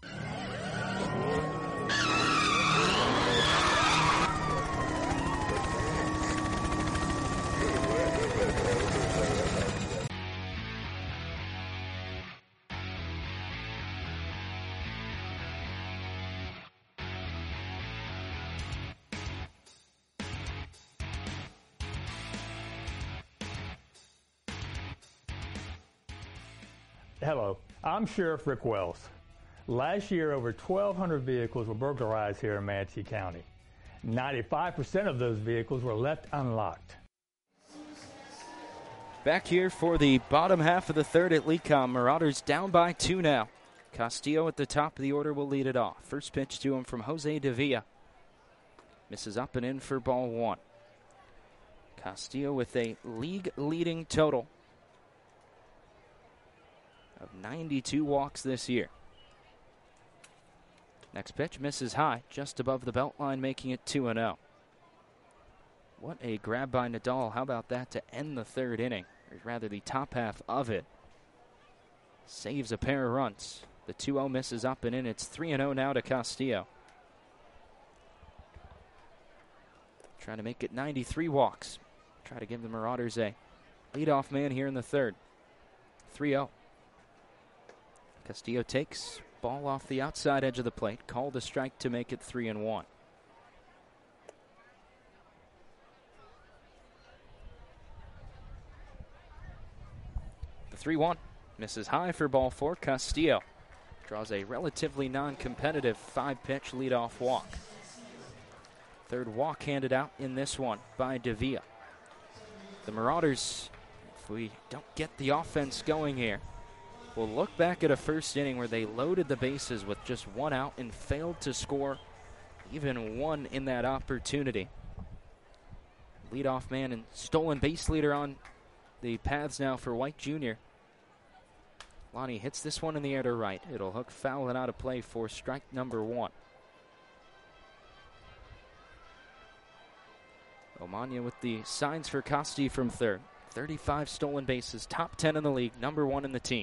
Hello, I'm Sheriff Rick Wells. Last year, over 1,200 vehicles were burglarized here in Manatee County. 95% of those vehicles were left unlocked. Back here for the bottom half of the third at Lecom. Marauders down by 2 now. Castillo at the top of the order will lead it off. First pitch to him from Jose Davila. Misses up and in for ball 1. Castillo with a league-leading total of 92 walks this year. Next pitch misses high, just above the belt line, making it 2-0. What a grab by Nadal. How about that to end the third inning, or rather the top half of it. Saves a pair of runs. The 2-0 misses up and in. It's 3-0 now to Castillo. Trying to make it 93 walks. Try to give the Marauders a leadoff man here in the third. 3-0. Castillo takes ball off the outside edge of the plate. Called a strike to make it 3-1. The 3-1 misses high for ball 4. Castillo draws a relatively non-competitive 5-pitch leadoff walk. Third walk handed out in this one by Davila. The Marauders, if we don't get the offense going here, we'll look back at a first inning where they loaded the bases with just 1 out and failed to score even 1 in that opportunity. Leadoff man and stolen base leader on the paths now for White Jr. Lonnie hits this one in the air to right. It'll hook foul and out of play for strike number 1. Omania with the signs for Costi from third. 35 stolen bases, top 10 in the league, number 1 in the team.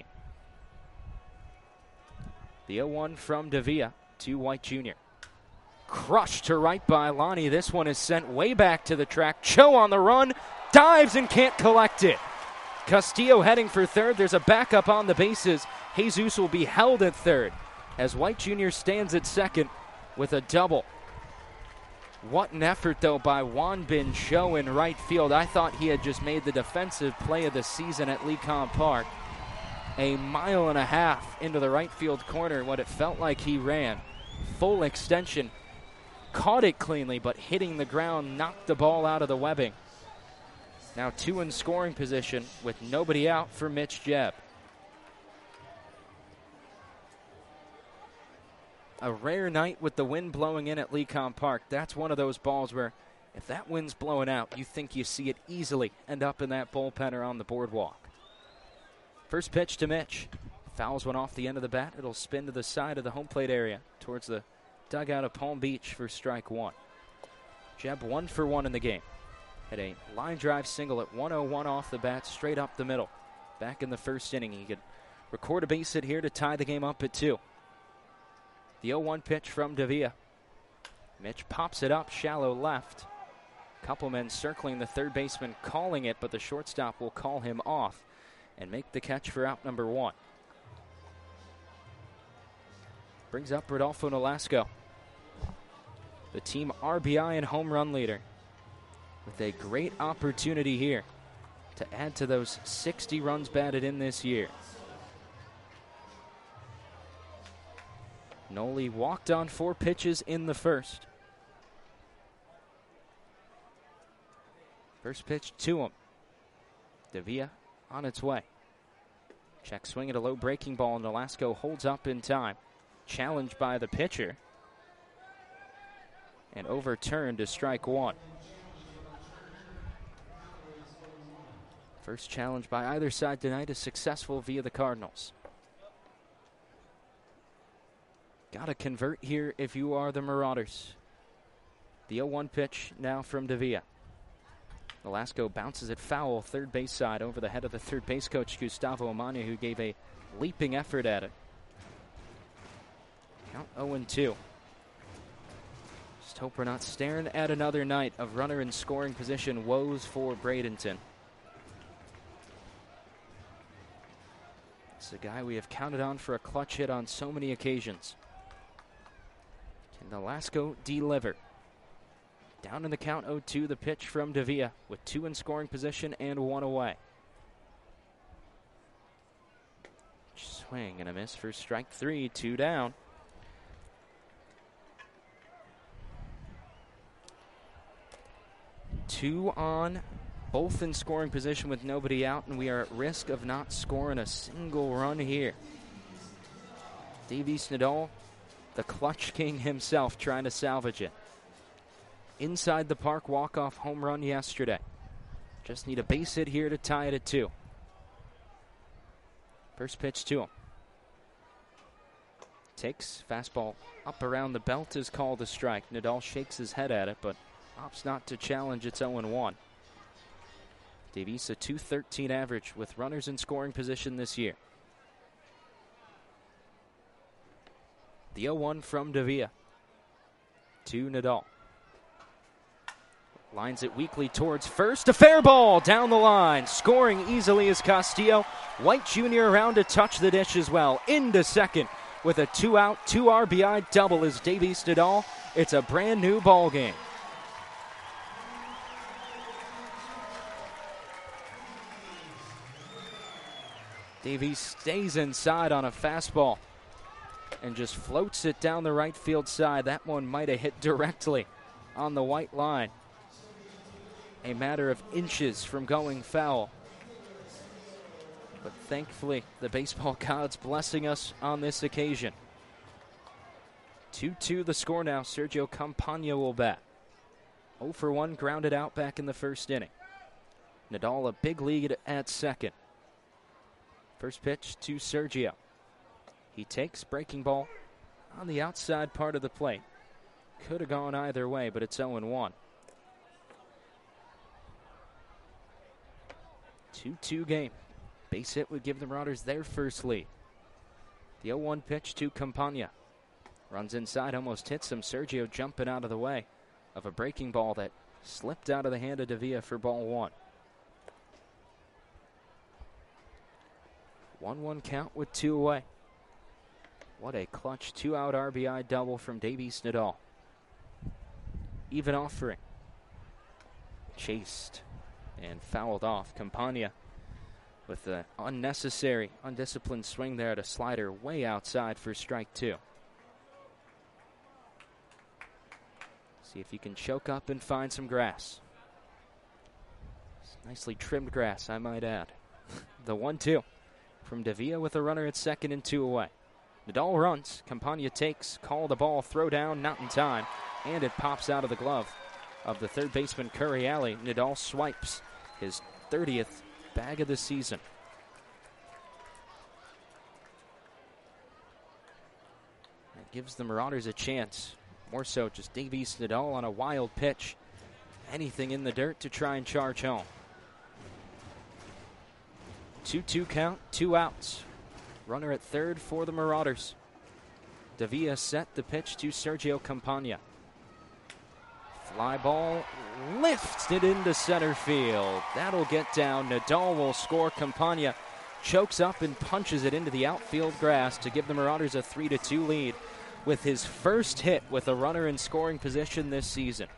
The 0-1 from Davila to White Jr. Crushed to right by Lonnie. This one is sent way back to the track. Cho on the run, dives and can't collect it. Castillo heading for third. There's a backup on the bases. Jesus will be held at third as White Jr. stands at second with a double. What an effort, though, by Juan Bin Cho in right field. I thought he had just made the defensive play of the season at Lecom Park. A mile and a half into the right field corner, what it felt like he ran. Full extension. Caught it cleanly, but hitting the ground knocked the ball out of the webbing. Now 2 in scoring position with nobody out for Mitch Jebb. A rare night with the wind blowing in at Lecom Park. That's one of those balls where if that wind's blowing out, you think you see it easily end up in that bullpen or on the boardwalk. First pitch to Mitch. Fouls one off the end of the bat. It'll spin to the side of the home plate area towards the dugout of Palm Beach for strike 1. Jebb 1 for 1 in the game. Had a line drive single at 101 off the bat, straight up the middle. Back in the first inning, he could record a base hit here to tie the game up at 2. The 0-1 pitch from Davia. Mitch pops it up, shallow left. Couple men circling the third baseman, calling it, but the shortstop will call him off and make the catch for out number 1. Brings up Rodolfo Nolasco, the team RBI and home run leader, with a great opportunity here to add to those 60 runs batted in this year. Noli walked on 4 pitches in the first. First pitch to him. Davia on its way. Check swing at a low breaking ball. Nolasco holds up in time. Challenged by the pitcher. And overturned to strike 1. First challenge by either side tonight is successful via the Cardinals. Got to convert here if you are the Marauders. The 0-1 pitch now from Davia. Nolasco bounces it foul, third base side, over the head of the third base coach, Gustavo Amaya, who gave a leaping effort at it. Count 0-2. Just hope we're not staring at another night of runner in scoring position woes for Bradenton. It's a guy we have counted on for a clutch hit on so many occasions. Can Nolasco deliver? Down in the count 0-2, the pitch from Davia with 2 in scoring position and 1 away. Swing and a miss for strike 3, 2 down. Two on, both in scoring position with nobody out, and we are at risk of not scoring a single run here. Davies Nadal, the clutch king himself, trying to salvage it. Inside the park walk-off home run yesterday. Just need a base hit here to tie it at 2. First pitch to him. Takes, fastball up around the belt is called a strike. Nadal shakes his head at it, but opts not to challenge. It's 0-1. Davies a .213 average with runners in scoring position this year. The 0-1 from Davia to Nadal. Lines it weakly towards first. A fair ball down the line. Scoring easily is Castillo. White Jr. around to touch the dish as well. Into second with a 2-out, 2 RBI double is Davies Nadal. It's a brand new ball game. Davies stays inside on a fastball and just floats it down the right field side. That one might have hit directly on the white line. A matter of inches from going foul. But thankfully, the baseball gods blessing us on this occasion. 2-2 the score now. Sergio Campagna will bat. 0 for 1 grounded out back in the first inning. Nadal a big lead at second. First pitch to Sergio. He takes, breaking ball on the outside part of the plate. Could have gone either way, but it's 0-1. 2-2 game. Base hit would give the Marauders their first lead. The 0-1 pitch to Campagna. Runs inside, almost hits him. Sergio jumping out of the way of a breaking ball that slipped out of the hand of Davia for ball 1. 1-1 count with 2 away. What a clutch 2-out RBI double from Davies Nadal. Even offering. Chased and fouled off. Campagna with the unnecessary, undisciplined swing there at a slider way outside for strike 2. See if you can choke up and find some grass. Nicely trimmed grass, I might add. The 1-2 from Davia with a runner at second and 2 away. Nadal runs. Campagna takes. Call the ball. Throw down. Not in time. And it pops out of the glove of the third baseman, Curiali. Nadal swipes his 30th bag of the season. That gives the Marauders a chance. More so, just Davies Nadal on a wild pitch. Anything in the dirt to try and charge home. 2-2 count, 2 outs. Runner at third for the Marauders. Davia set the pitch to Sergio Campagna. Fly ball lifts it into center field. That'll get down. Nadal will score. Campagna chokes up and punches it into the outfield grass to give the Marauders a 3-2 lead with his first hit with a runner in scoring position this season.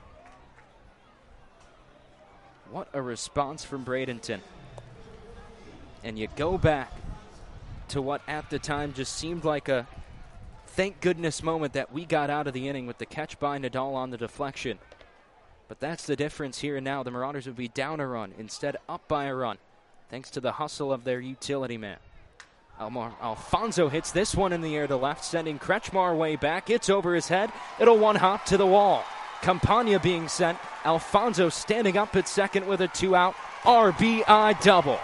What a response from Bradenton. And you go back to what at the time just seemed like a thank goodness moment that we got out of the inning with the catch by Nadal on the deflection. But that's the difference here and now. The Marauders would be down a run, instead up by a run, thanks to the hustle of their utility man. Alfonso hits this one in the air to left, sending Kretschmar way back. It's over his head. It'll one hop to the wall. Campagna being sent. Alfonso standing up at second with a 2-out RBI double.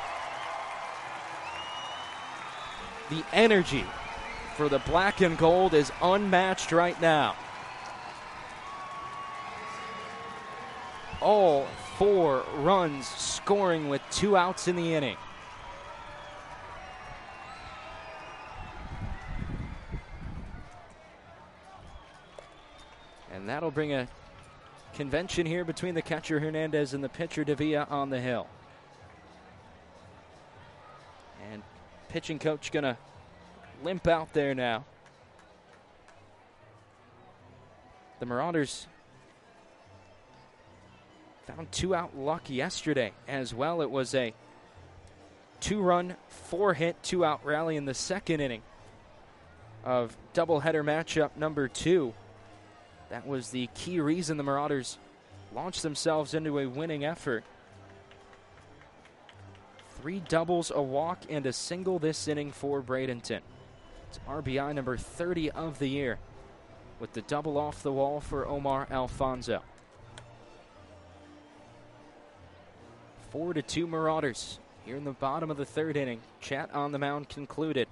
The energy for the black and gold is unmatched right now. All 4 runs scoring with 2 outs in the inning. And that'll bring a convention here between the catcher Hernandez and the pitcher Davia on the hill. And pitching coach gonna limp out there now. The Marauders found 2-out luck yesterday as well. It was a 2-run, 4-hit, 2-out rally in the second inning of doubleheader matchup number 2. That was the key reason the Marauders launched themselves into a winning effort. 3 doubles, a walk, and a single this inning for Bradenton. It's RBI number 30 of the year with the double off the wall for Omar Alfonso. 4-2 Marauders here in the bottom of the third inning. Chat on the mound concluded.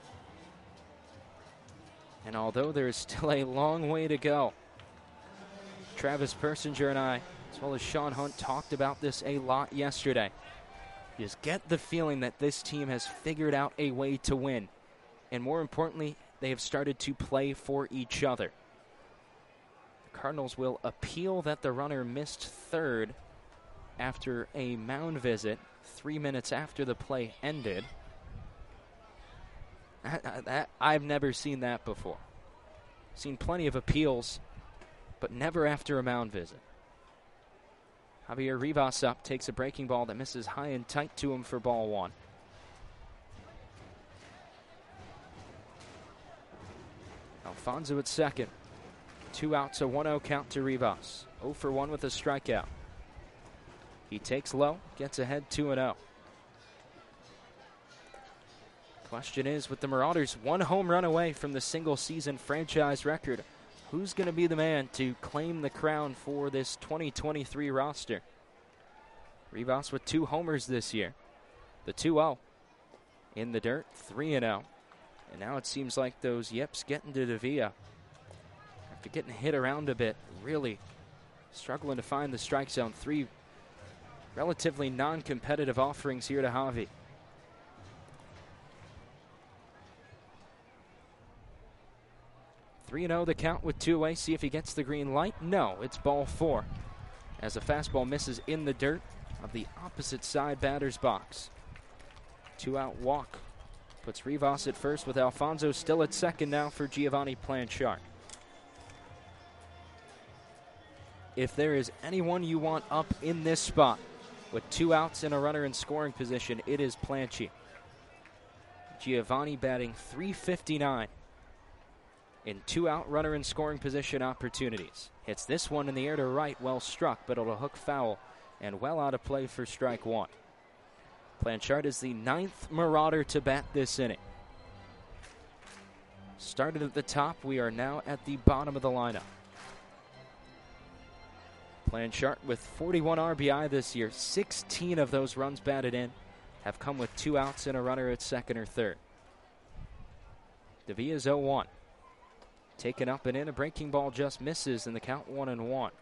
And although there is still a long way to go, Travis Persinger and I, as well as Sean Hunt, talked about this a lot yesterday. You just get the feeling that this team has figured out a way to win. And more importantly, they have started to play for each other. The Cardinals will appeal that the runner missed third after a mound visit 3 minutes after the play ended. I've never seen that before. Seen plenty of appeals, but never after a mound visit. Javier Rivas up, takes a breaking ball that misses high and tight to him for ball 1. Alfonso at second. 2 outs, a 1-0 count to Rivas. 0 for 1 with a strikeout. He takes low, gets ahead 2-0. Question is, with the Marauders 1 home run away from the single-season franchise record, who's going to be the man to claim the crown for this 2023 roster? Rivas with 2 homers this year. The 2-0 in the dirt, 3-0. And now it seems like those yips getting to Davia after getting hit around a bit, really struggling to find the strike zone. 3 relatively non-competitive offerings here to Javi. (3-0) the count with 2 away. See if he gets the green light. No, it's ball 4 as a fastball misses in the dirt of the opposite side batter's box. 2-out walk puts Rivas at first with Alfonso still at second now for Giovanni Planchard. If there is anyone you want up in this spot with 2 outs and a runner in scoring position, it is Planchi. Giovanni batting .359 in 2-out runner in scoring position opportunities. Hits this one in the air to right, well struck, but it'll hook foul and well out of play for strike one. Blanchard is the 9th Marauder to bat this inning. Started at the top, we are now at the bottom of the lineup. Blanchard with 41 RBI this year, 16 of those runs batted in have come with 2 outs and a runner at second or third. Davia's 0-1. Taken up and in, a breaking ball just misses in the count 1-1.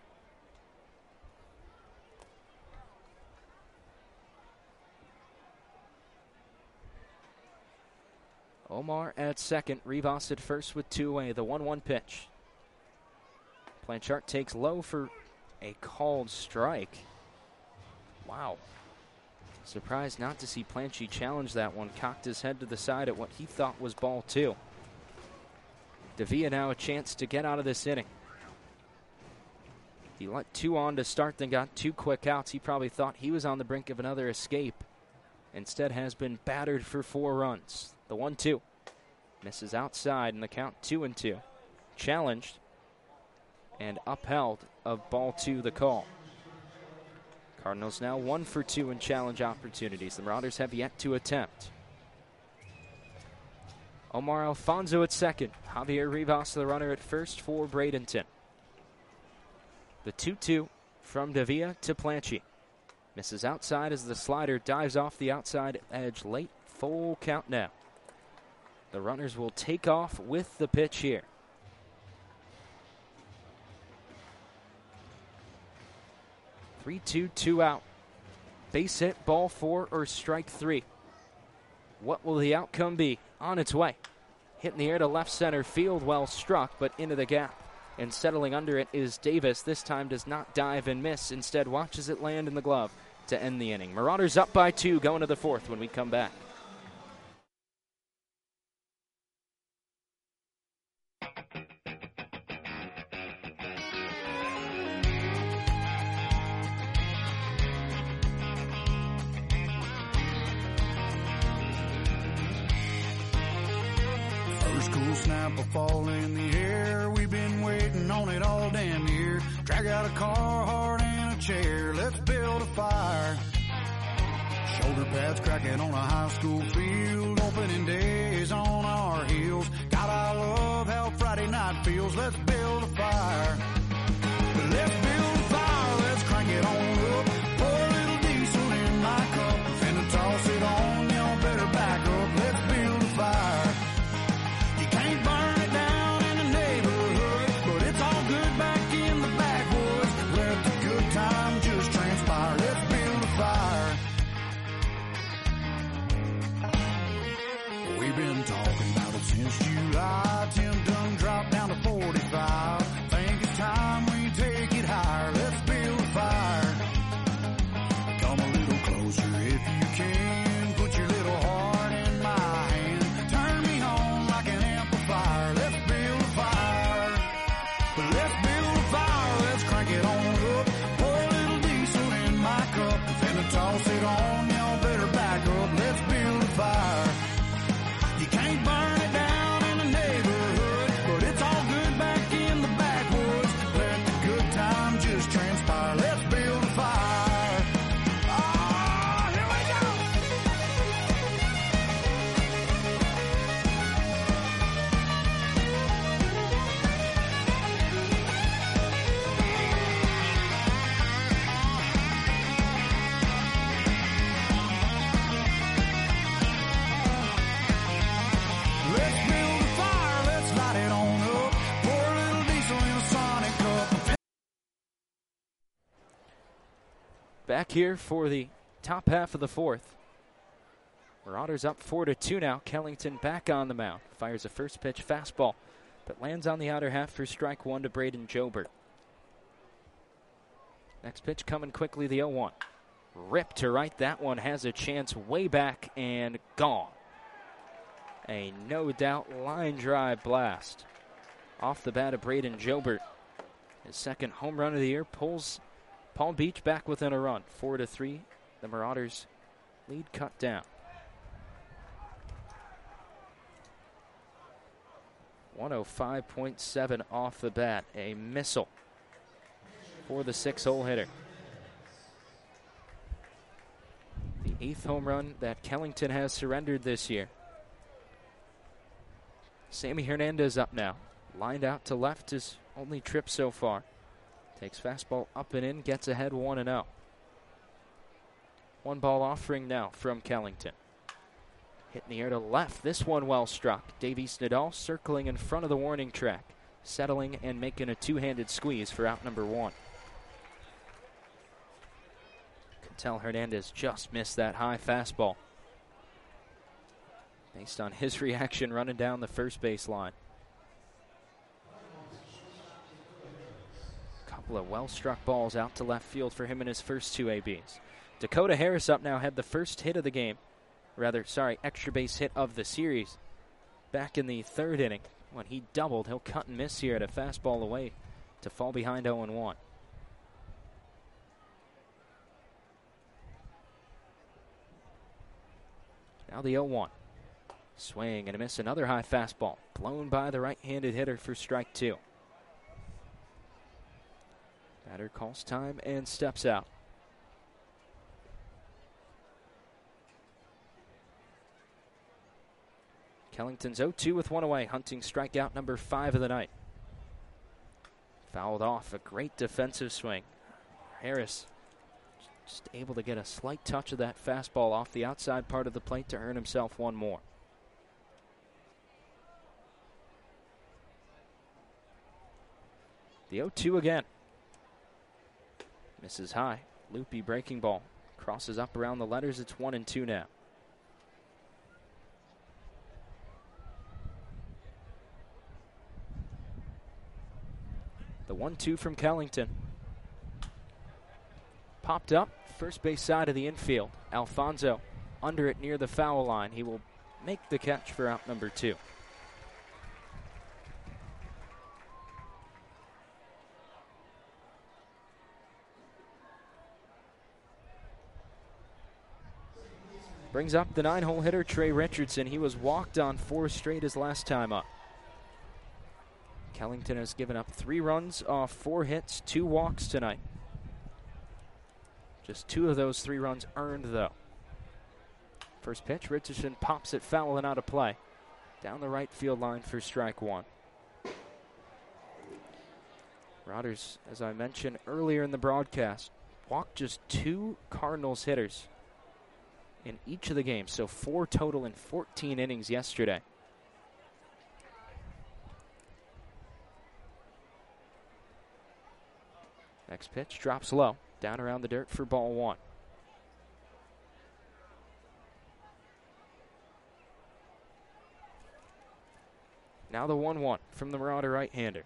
Omar at second, Rivas at first with 2 away. The 1-1 pitch. Blanchard takes low for a called strike. Wow. Surprised not to see Planchy challenge that one. Cocked his head to the side at what he thought was ball 2. Davia now a chance to get out of this inning. He let 2 on to start, then got 2 quick outs. He probably thought he was on the brink of another escape. Instead has been battered for 4 runs. The 1-2 misses outside in the count 2-2. Challenged and upheld of ball 2 the call. Cardinals now 1 for 2 in challenge opportunities. The Marauders have yet to attempt. Omar Alfonso at second. Javier Rivas the runner at first for Bradenton. The 2-2 from Davia to Planchy. Misses outside as the slider dives off the outside edge late. Full count now. The runners will take off with the pitch here. Three, 2 out. Base hit, ball 4 or strike 3. What will the outcome be? On its way. Hit in the air to left center field, well struck, but into the gap. And settling under it is Davis. This time does not dive and miss. Instead watches it land in the glove to end the inning. Marauders up by 2 going to the 4th when we come back. Cool snap will fall in the air. We've been waiting on it all damn year. Drag out a car, heart, and a chair. Let's build a fire. Shoulder pads cracking on a high school field. Opening days on our heels. God, I love how Friday night feels. Let's build a fire. Let's build a fire. Let's crank it on up. Pour a little diesel in my cup. Finna toss it on. Y'all better back up. Let's build a fire. Can't burn it down in the neighborhood, but it's all good back in the backwoods. Let the good time just transpire. Let's build a fire. We've been talking about it since July. Tim done dropped down to 45. Think it's time we take it higher. Let's build a fire. Come a little closer if you can. Put your little heart in my hand. Turn me on like an amplifier. Let's build a fire. Let's build a fire. Let's crank it on up. Pour a little diesel in my cup. Finna toss it on. Y'all better back up. Let's build a fire. You can't burn it down in the neighborhood, but it's all good back in the backwoods. Let the good time just transpire. Let's build a fire. Oh, here we go. Let's build a fire. Let's light it on up. Pour a little diesel in a Sonic cup. Back here for the top half of the 4th. Marauders up 4-2 now. Kellington back on the mound. Fires a first pitch fastball, but lands on the outer half for strike 1 to Braden Jobert. Next pitch coming quickly, the 0-1. Ripped to right. That one has a chance way back and gone. A no-doubt line drive blast off the bat of Braden Jobert. His second home run of the year pulls Palm Beach back within a run. 4-3. The Marauders lead cut down. 105.7 off the bat. A missile for the 6-hole hitter. 8th home run that Kellington has surrendered this year. Sammy Hernandez up now. Lined out to left, his only trip so far. Takes fastball up and in, gets ahead 1-0. 1 ball offering now from Kellington. Hit in the air to left. This one well struck. Davies Nadal circling in front of the warning track. Settling and making a two-handed squeeze for out number 1. Could tell Hernandez just missed that high fastball. Based on his reaction running down the first base line. Couple of well-struck balls out to left field for him in his first 2 ABs. Dakota Harris up now had the first hit of the game. Extra base hit of the series. Back in the 3rd inning when he doubled. He'll cut and miss here at a fastball away to fall behind 0-1. Now the 0-1. Swing and a miss, another high fastball. Blown by the right-handed hitter for strike 2. Batter calls time and steps out. Kellington's 0-2 with 1 away, hunting strikeout number 5 of the night. Fouled off, a great defensive swing. Harris just able to get a slight touch of that fastball off the outside part of the plate to earn himself 1 more. The 0-2 again. Misses high. Loopy breaking ball. Crosses up around the letters. It's 1-2 now. The 1-2 from Kellington. Popped up. First base side of the infield. Alfonso under it near the foul line. He will make the catch for out number 2. Brings up the 9-hole hitter, Trey Richardson. He was walked on 4 straight his last time up. Kellington has given up 3 runs off 4 hits, 2 walks tonight. Just 2 of those 3 runs earned, though. First pitch, Richardson pops it foul and out of play. Down the right field line for strike 1. Marauders, as I mentioned earlier in the broadcast, walked just 2 Cardinals hitters in each of the games, so 4 total in 14 innings yesterday. Next pitch drops low, down around the dirt for ball 1. Now the 1-1 from the Marauder right-hander.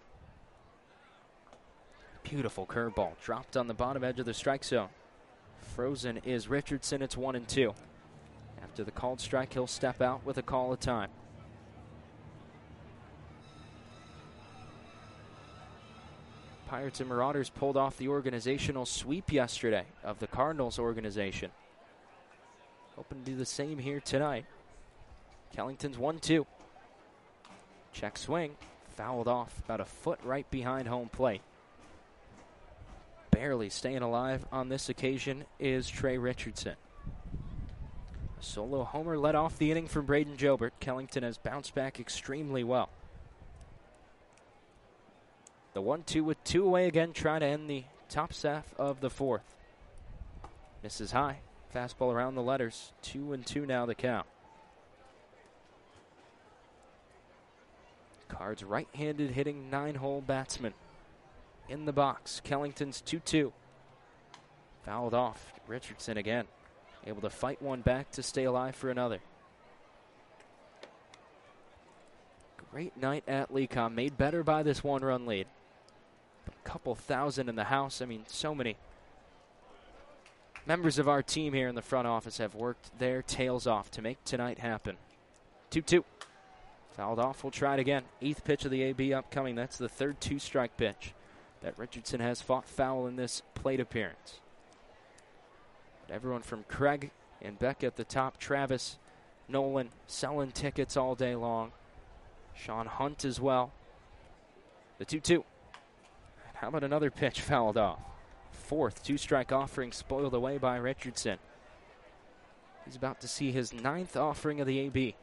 Beautiful curveball, dropped on the bottom edge of the strike zone. Frozen is Richardson. It's 1-2. After the called strike, he'll step out with a call of time. Pirates and Marauders pulled off the organizational sweep yesterday of the Cardinals organization. Hoping to do the same here tonight. Kellington's 1-2. Check swing. Fouled off about a foot right behind home plate. Barely staying alive on this occasion is Trey Richardson. A solo homer led off the inning from Braden Jobert. Kellington has bounced back extremely well. The 1-2 with 2 away again, trying to end the top half of the 4th. Misses high. Fastball around the letters. 2-2 now the count. Cards right-handed hitting 9-hole batsman. In the box, Kellington's 2-2. Fouled off. Richardson again. Able to fight one back to stay alive for another. Great night at Lecom. Made better by this 1-run lead. A couple thousand in the house. I mean, so many members of our team here in the front office have worked their tails off to make tonight happen. 2-2. Fouled off. We'll try it again. 8th pitch of the AB upcoming. That's the 3rd 2-strike pitch that Richardson has fought foul in this plate appearance. But everyone from Craig and Beck at the top, Travis, Nolan, selling tickets all day long. Sean Hunt as well. The 2-2. How about another pitch fouled off? 4th 2-strike offering spoiled away by Richardson. He's about to see his 9th offering of the AB.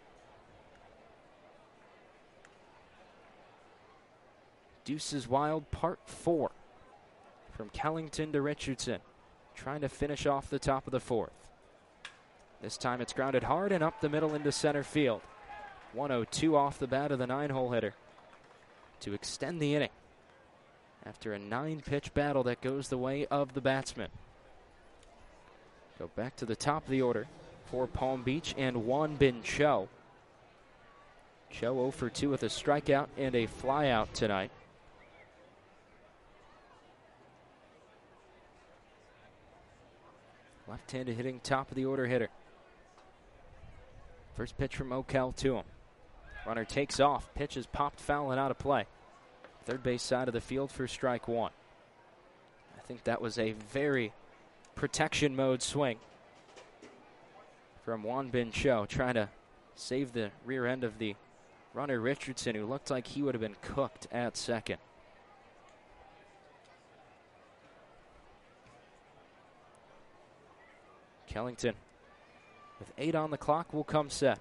Deuces Wild Part 4. From Kellington to Richardson. Trying to finish off the top of the 4th. This time it's grounded hard and up the middle into center field. 102 off the bat of the 9-hole hitter to extend the inning after a 9-pitch battle that goes the way of the batsman. Go back to the top of the order for Palm Beach and Won Bin Cho. Cho 0 for 2 with a strikeout and a flyout tonight. Left-handed hitting top of the order hitter. First pitch from Okel to him. Runner takes off. Pitch is popped foul and out of play. Third base side of the field for strike 1. I think that was a very protection mode swing from Won Bin Cho, trying to save the rear end of the runner Richardson, who looked like he would have been cooked at second. Kellington, with 8 on the clock, will come set.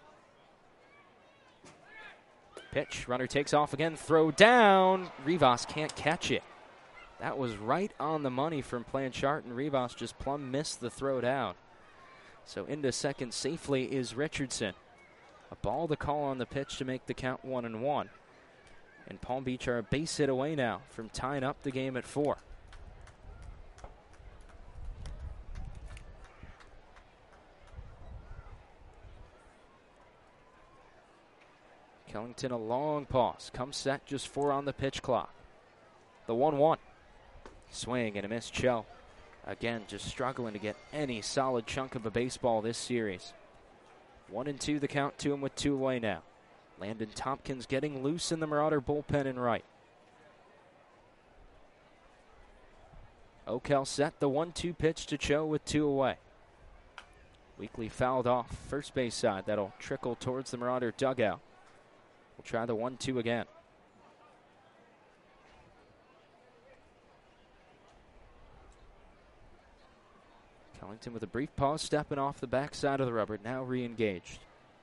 Pitch, runner takes off again, throw down. Rivas can't catch it. That was right on the money from Planchart, and Rivas just plumb missed the throw down. So into second safely is Richardson. A ball to call on the pitch to make the count 1-1. And Palm Beach are a base hit away now from tying up the game at 4. Kellington a long pause. Comes set, just 4 on the pitch clock. The 1-1. Swing and a miss. Cho. Again, just struggling to get any solid chunk of a baseball this series. 1-2 the count to him with 2 away now. Landon Tompkins getting loose in the Marauder bullpen in right. Okel set the 1-2 pitch to Cho with 2 away. Weekly fouled off first base side. That'll trickle towards the Marauder dugout. We'll try the 1-2 again. Kellington with a brief pause, stepping off the backside of the rubber, now re-engaged.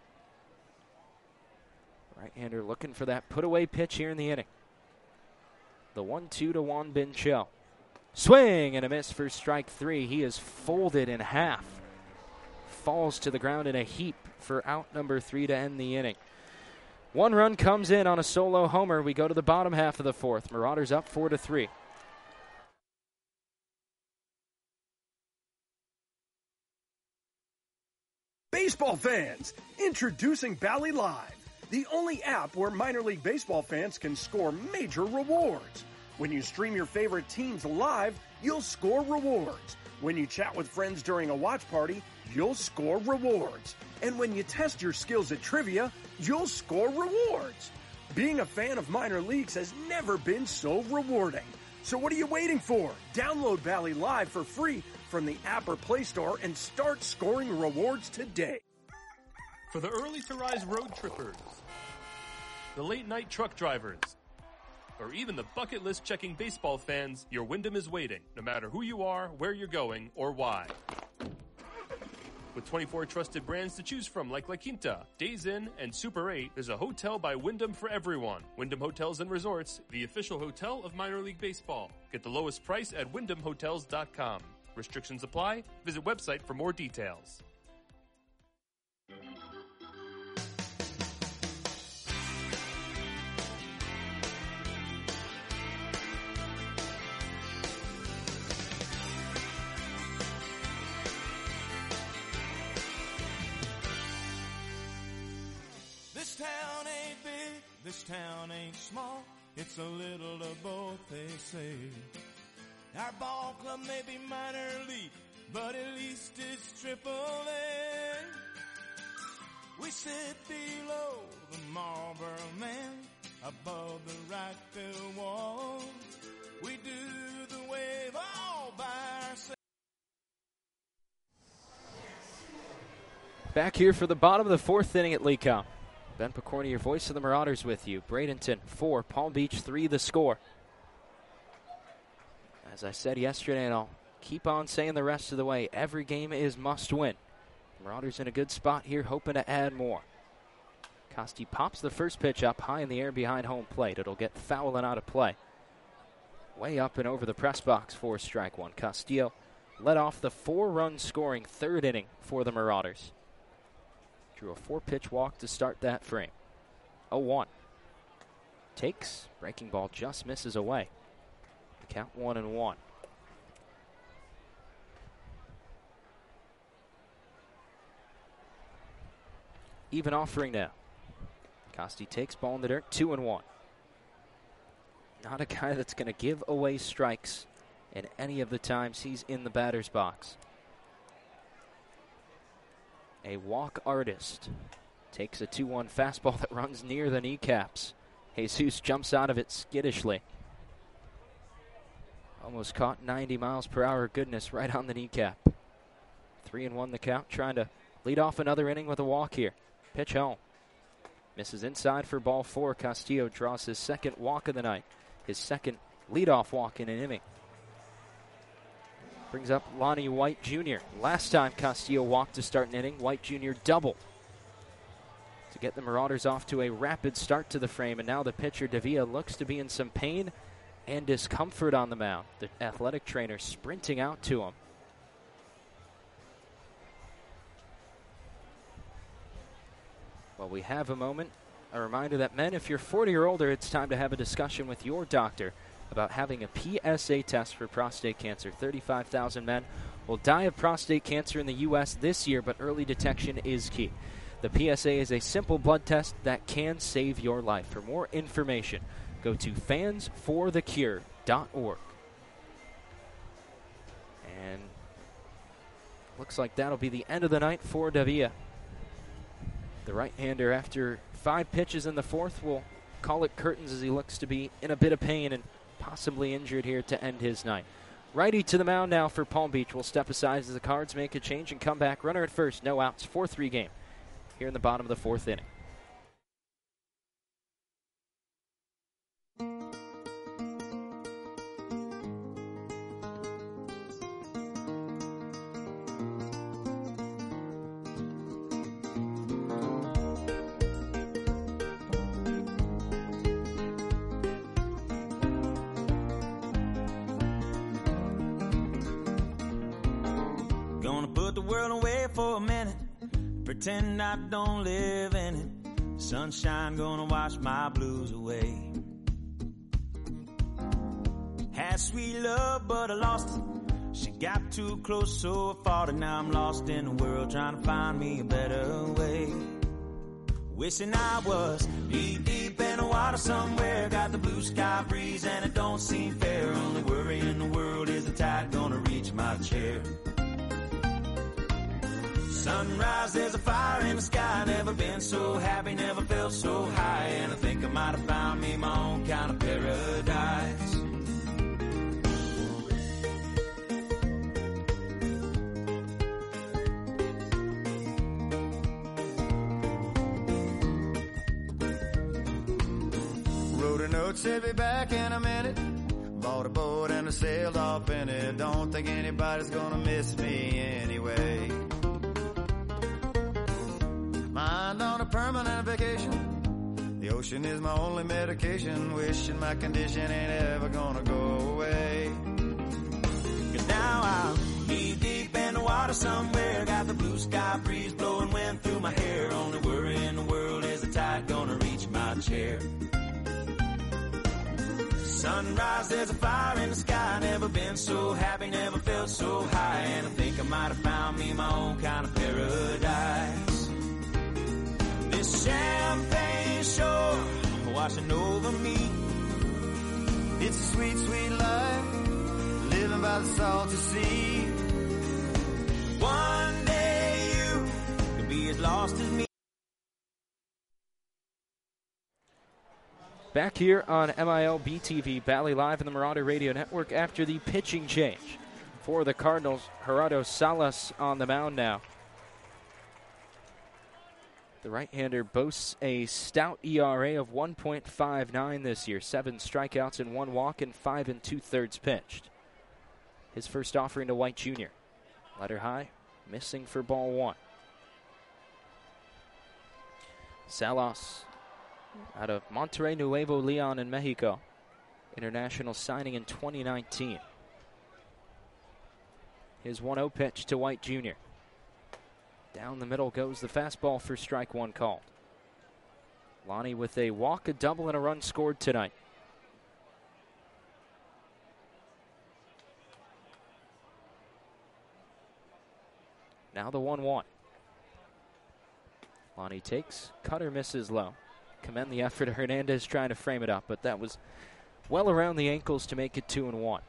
Right-hander looking for that put-away pitch here in the inning. The 1-2 to Won Bin Cho. Swing and a miss for strike 3. He is folded in half. Falls to the ground in a heap for out number 3 to end the inning. 1 run comes in on a solo homer. We go to the bottom half of the 4th. Marauders up 4-3. Baseball fans, introducing Bally Live, the only app where minor league baseball fans can score major rewards. When you stream your favorite teams live, you'll score rewards. When you chat with friends during a watch party, you'll score rewards. And when you test your skills at trivia, you'll score rewards. Being a fan of minor leagues has never been so rewarding. So what are you waiting for? Download Bally Live for free from the app or Play Store and start scoring rewards today. For the early to rise road trippers, the late night truck drivers, or even the bucket list checking baseball fans, your Wyndham is waiting, no matter who you are, where you're going, or why. With 24 trusted brands to choose from like La Quinta, Days Inn, and Super 8, there's a hotel by Wyndham for everyone. Wyndham Hotels and Resorts, the official hotel of minor league baseball. Get the lowest price at wyndhamhotels.com. Restrictions apply. Visit website for more details. This town ain't big, this town ain't small. It's a little of both, they say. Our ball club may be minor league, but at least it's Triple A. We sit below the Marlboro Man, above the right field wall. We do the wave all by ourselves. Back here for the bottom of the 4th inning at Lecom. Ben Picorni, your voice of the Marauders with you. Bradenton 4, Palm Beach 3 the score. As I said yesterday, and I'll keep on saying the rest of the way, every game is must win. Marauders in a good spot here, hoping to add more. Costi pops the first pitch up high in the air behind home plate. It'll get foul and out of play. Way up and over the press box for strike one. Castillo led off the 4-run scoring third inning for the Marauders. Drew a 4-pitch walk to start that frame. 0-1. Takes, breaking ball just misses away. The count 1-1. Even offering now. Costi takes ball in the dirt, 2-1. Not a guy that's going to give away strikes in any of the times he's in the batter's box. A walk artist takes a 2-1 fastball that runs near the kneecaps. Jesus jumps out of it skittishly. Almost caught 90 miles per hour goodness right on the kneecap. 3-1 the count, trying to lead off another inning with a walk here. Pitch home. Misses inside for ball 4. Castillo draws his second walk of the night. His second leadoff walk in an inning. Brings up Lonnie White Jr. Last time Castillo walked to start an inning, White Jr. doubled to get the Marauders off to a rapid start to the frame. And now the pitcher, Davia, looks to be in some pain and discomfort on the mound. The athletic trainer sprinting out to him. Well, we have a moment. A reminder that men, if you're 40 or older, it's time to have a discussion with your doctor about having a PSA test for prostate cancer. 35,000 men will die of prostate cancer in the U.S. this year, but early detection is key. The PSA is a simple blood test that can save your life. For more information, go to fansforthecure.org. And looks like that'll be the end of the night for Davia. The right-hander, after 5 pitches in the fourth, will call it curtains as he looks to be in a bit of pain and possibly injured here to end his night. Righty to the mound now for Palm Beach. Will step aside as the Cards make a change and come back. Runner at first, no outs, 4-3 game here in the bottom of the fourth inning. Pretend I don't live in it. Sunshine gonna wash my blues away. Had sweet love, but I lost it. She got too close, so I fought it. Now I'm lost in the world, trying to find me a better way. Wishing I was deep in the water somewhere. Got the blue sky breeze and it don't seem fair. Only worry in the world is the tide gonna reach my chair. Sunrise, there's a fire in the sky. Never been so happy, never felt so high. And I think I might have found me my own kind of paradise. Wrote a note, said be back in a minute. Bought a boat and I sailed off in it. Don't think anybody's gonna miss me anyway. Mind on a permanent vacation. The ocean is my only medication. Wishing my condition ain't ever gonna go away. Cause now I'm knee deep in the water somewhere. Got the blue sky breeze blowing wind through my hair. Only worry in the world is the tide gonna reach my chair. Sunrise, there's a fire in the sky. Never been so happy, never felt so high. And I think I might have found me my own kind of paradise. This champagne shore washing over me. It's a sweet, sweet life, living by the salty sea. One day you can be as lost as me. Back here on MILB TV, Bally Live in the Marauder Radio Network after the pitching change for the Cardinals. Gerardo Salas on the mound now. The right-hander boasts a stout ERA of 1.59 this year. 7 strikeouts and 1 walk and 5 2/3 pitched. His first offering to White Jr. Letter high, missing for ball 1. Salas out of Monterrey Nuevo Leon in Mexico. International signing in 2019. His 1-0 pitch to White Jr. Down the middle goes the fastball for strike one called. Lonnie with a walk, a double, and a run scored tonight. Now the 1-1. Lonnie takes, cutter misses low. Commend the effort of Hernandez trying to frame it up, but that was well around the ankles to make it 2-1.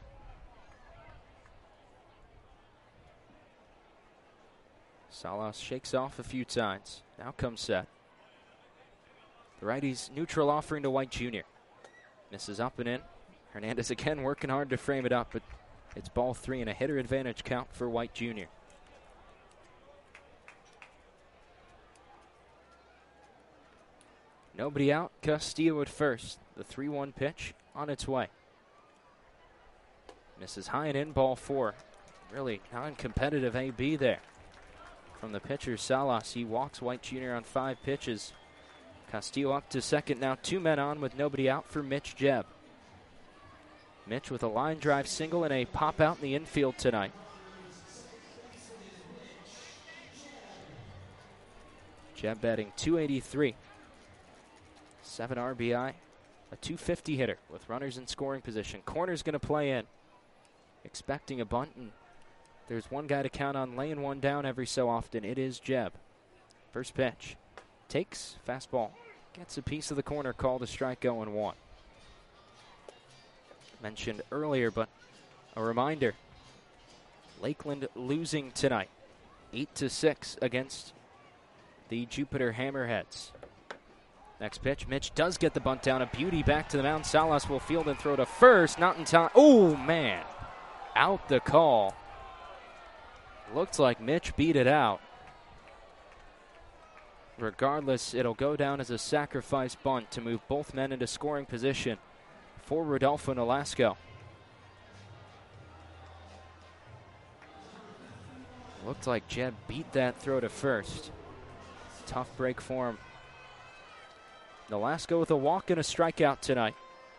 Salas shakes off a few times. Now comes set. The righty's neutral offering to White Jr. Misses up and in. Hernandez again working hard to frame it up, but it's ball 3 and a hitter advantage count for White Jr. Nobody out. Castillo at first. The 3-1 pitch on its way. Misses high and in, ball 4. Really non-competitive AB there. From the pitcher, Salas, he walks White Jr. on 5 pitches. Castillo up to second, now 2 men on with nobody out for Mitch Jebb. Mitch with a line drive single and a pop out in the infield tonight. Jebb batting .283. 7 RBI, a .250 hitter with runners in scoring position. Corner's going to play in. Expecting a bunt, and there's one guy to count on laying one down every so often. It is Jebb. First pitch. Takes, fastball. Gets a piece of the corner, called a strike, 0-1. Mentioned earlier, but a reminder. Lakeland losing tonight. 8-6 against the Jupiter Hammerheads. Next pitch, Mitch does get the bunt down. A beauty back to the mound. Salas will field and throw to first. Not in time. Oh, man. Out the call. Looked like Mitch beat it out. Regardless, it'll go down as a sacrifice bunt to move both men into scoring position for Rodolfo Nolasco. Looked like Jebb beat that throw to first. Tough break for him. Nolasco with a walk and a strikeout tonight.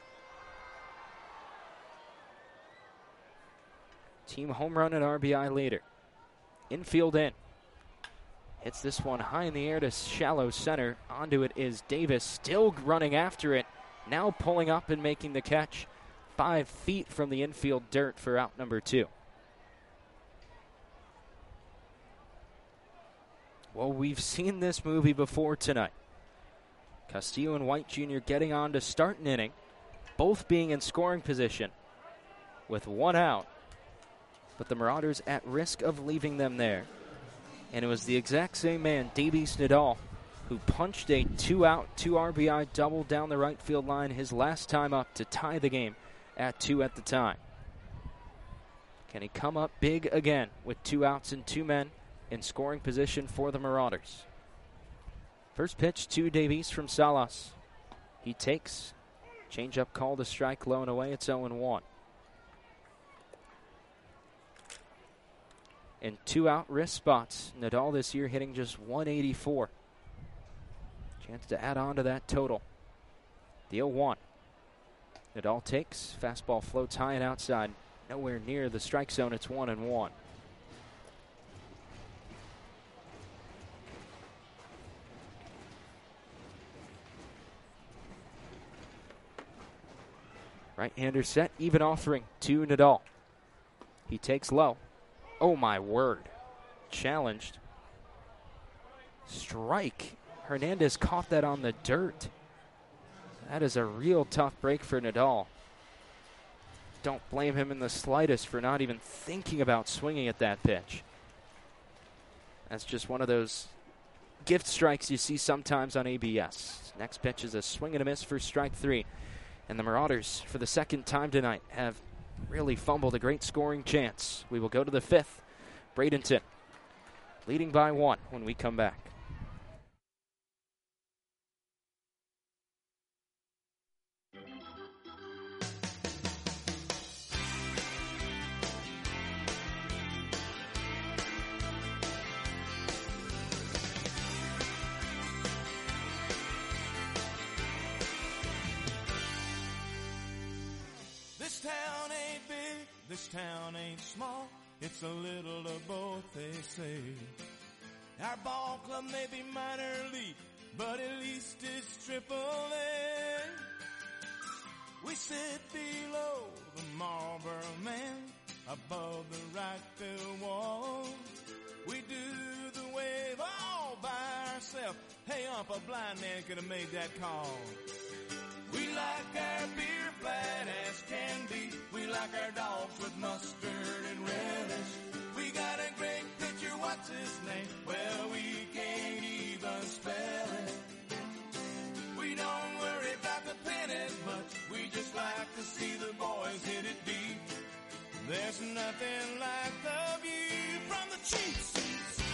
Team home run and RBI leader. Infield in. Hits this one high in the air to shallow center. Onto it is Davis, still running after it. Now pulling up and making the catch 5 feet from the infield dirt for out number 2. Well, we've seen this movie before tonight. Castillo and White Jr. getting on to start an inning, both being in scoring position with 1 out, but the Marauders at risk of leaving them there. And it was the exact same man, Davies Nadal, who punched a 2-out, 2 RBI double down the right field line his last time up to tie the game at 2 at the time. Can he come up big again with 2 outs and 2 men in scoring position for the Marauders? First pitch to Davies from Salas. He takes. Changeup called a strike, low and away. It's 0-1. In 2 out wrist spots, Nadal this year hitting just 184. Chance to add on to that total. The 0-1. Nadal takes. Fastball floats high and outside. Nowhere near the strike zone. It's 1-1. Right-hander set, even offering to Nadal. He takes low. Oh, my word. Challenged. Strike. Hernandez caught that on the dirt. That is a real tough break for Nadal. Don't blame him in the slightest for not even thinking about swinging at that pitch. That's just one of those gift strikes you see sometimes on ABS. Next pitch is a swing and a miss for strike 3. And the Marauders, for the second time tonight, have really fumbled a great scoring chance. We will go to the 5th. Bradenton leading by 1 when we come back. town ain't big, this town ain't small. It's a little of both, they say. Our ball club may be minor league, but at least it's AAA. We sit below the Marlboro Man, above the right field wall. We do the wave all by ourselves. Hey, a blind man could have made that call. We like our beer flat as can be. We like our dogs with mustard and relish. We got a great pitcher, what's his name? Well, we can't even spell it. We don't worry about the pennant much. We just like to see the boys hit it deep. There's nothing like the view from the cheap seats.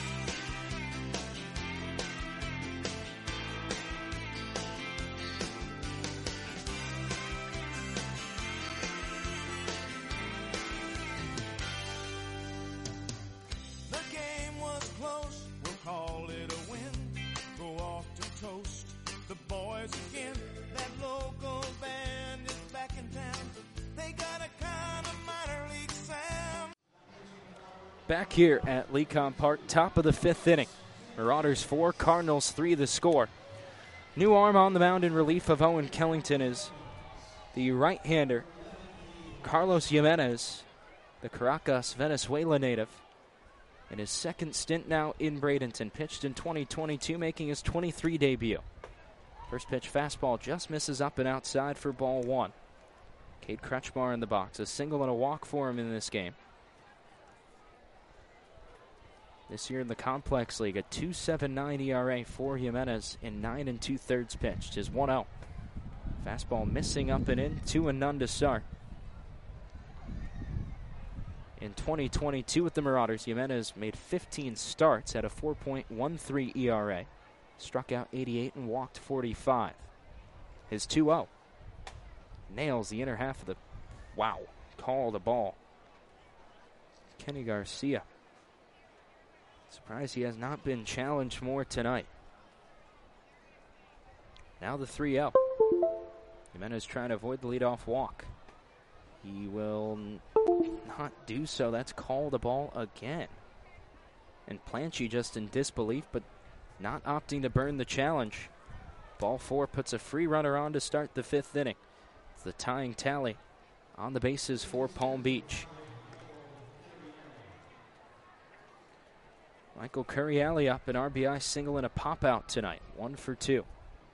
The game was close, we'll call it a win. Go off to toast the boys again. That local band is back in town. They got a kind of minor league sound. Back here at Lecom Park, top of the fifth inning. Marauders 4, Cardinals 3 the score. New arm on the mound in relief of Owen Kellington is the right-hander, Carlos Jimenez, the Caracas, Venezuela native. In his second stint now in Bradenton, pitched in 2022, making his 23 debut. First pitch fastball just misses up and outside for ball one. Cade Kretschmar in the box, a single and a walk for him in this game. This year in the Complex League, a 2.79 ERA for Jimenez in 9 2/3 pitched. His 1-0. Fastball missing up and in, 2-0 to start. In 2022 with the Marauders, Jimenez made 15 starts at a 4.13 ERA. Struck out 88 and walked 45. His 2-0. Nails the inner half of the... Wow. Call the ball. Kenny Garcia. Surprised he has not been challenged more tonight. Now the 3-0. Jimenez trying to avoid the leadoff walk. He will not do so. That's called a ball again. And Planche just in disbelief, but not opting to burn the challenge. Ball 4 puts a free runner on to start the fifth inning. It's the tying tally on the bases for Palm Beach. Michael Curiale up, an RBI single and a pop-out tonight. 1 for 2.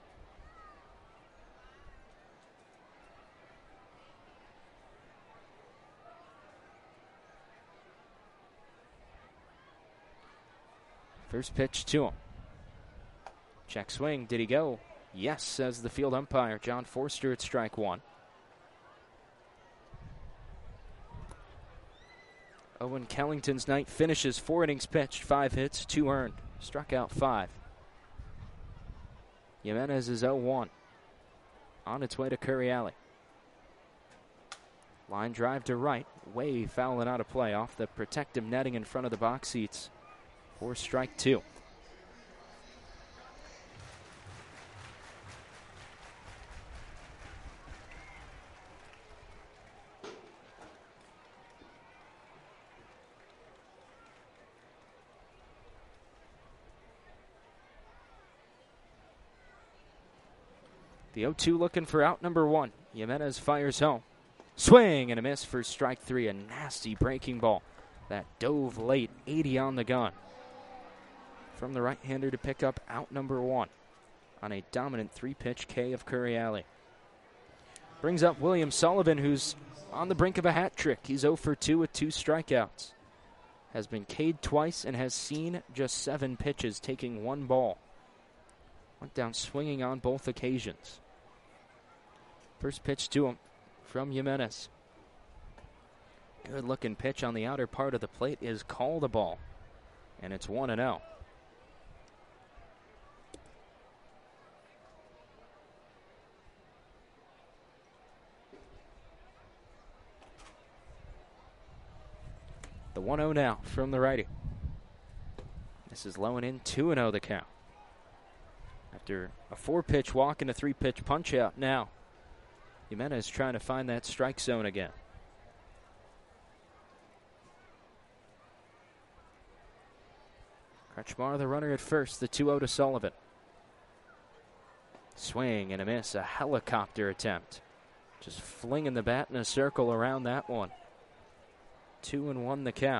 First pitch to him. Check swing. Did he go? Yes, says the field umpire, John Forster, at strike one. Owen Kellington's night finishes 4 innings pitched, 5 hits, 2 earned. Struck out 5. Jimenez is 0-1. On its way to Curiale. Line drive to right. Way fouling out of play off the protective netting in front of the box seats. For strike 2. The 0-2 looking for out number 1. Jimenez fires home. Swing and a miss for strike 3. A nasty breaking ball that dove late, 80 on the gun. From the right-hander to pick up out number 1 on a dominant 3-pitch K of Curiale. Brings up William Sullivan, who's on the brink of a hat trick. He's 0 for 2 with 2 strikeouts. Has been K'd twice and has seen just 7 pitches, taking 1 ball. Went down swinging on both occasions. First pitch to him from Jimenez. Good looking pitch on the outer part of the plate is called a ball. And it's 1-0. The 1-0 now from the righty. This is low and in, 2-0 the count. After a 4-pitch walk and a 3-pitch punch out now. Jimenez trying to find that strike zone again. Kretschmar, the runner at first, the 2-0 to Sullivan. Swing and a miss, a helicopter attempt. Just flinging the bat in a circle around that one. 2-1 the count.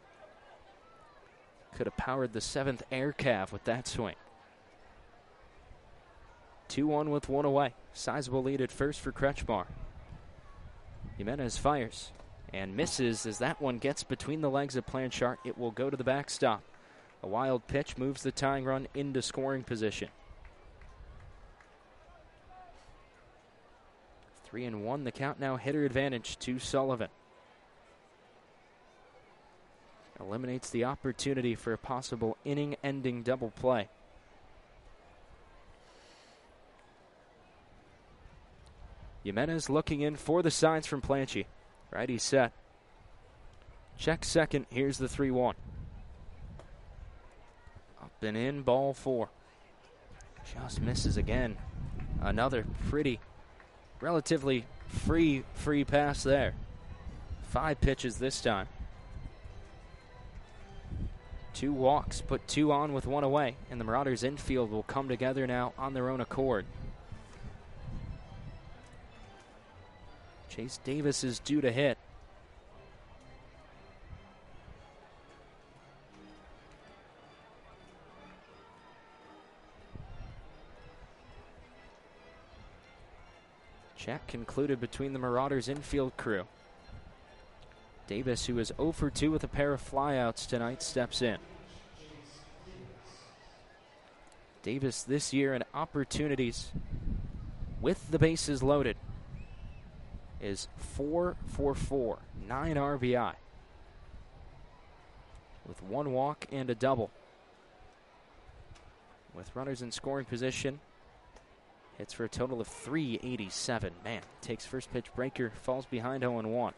Could have powered the 7th air calf with that swing. 2-1 with one away. Sizable lead at first for Kretschmar. Jimenez fires and misses as that one gets between the legs of Blanchard. It will go to the backstop. A wild pitch moves the tying run into scoring position. 3-1 the count now, hitter advantage to Sullivan. Eliminates the opportunity for a possible inning-ending double play. Jimenez looking in for the signs from Planchy. Righty set. Check second. Here's the 3-1. Up and in, ball 4. Just misses again. Another pretty, relatively free pass there. 5 pitches this time. 2 walks, put 2 on with 1 away, and the Marauders infield will come together now on their own accord. Chase Davis is due to hit. Check concluded between the Marauders infield crew. Davis, who is 0 for 2 with a pair of flyouts tonight, steps in. Davis this year in opportunities with the bases loaded is 4 for 4, 9 RBI, with 1 walk and a double. With runners in scoring position, hits for a total of 387. Man, takes first pitch breaker, falls behind 0-1.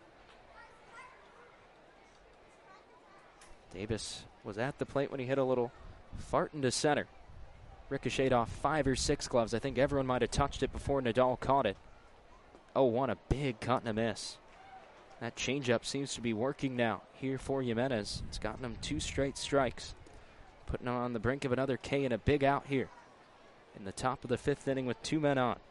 Davis was at the plate when he hit a little fart into center. Ricocheted off 5 or 6 gloves. I think everyone might have touched it before Nadal caught it. 0-1, a big cut and a miss. That changeup seems to be working now here for Jimenez. It's gotten him 2 straight strikes, putting him on the brink of another K and a big out here in the top of the 5th inning with 2 men on.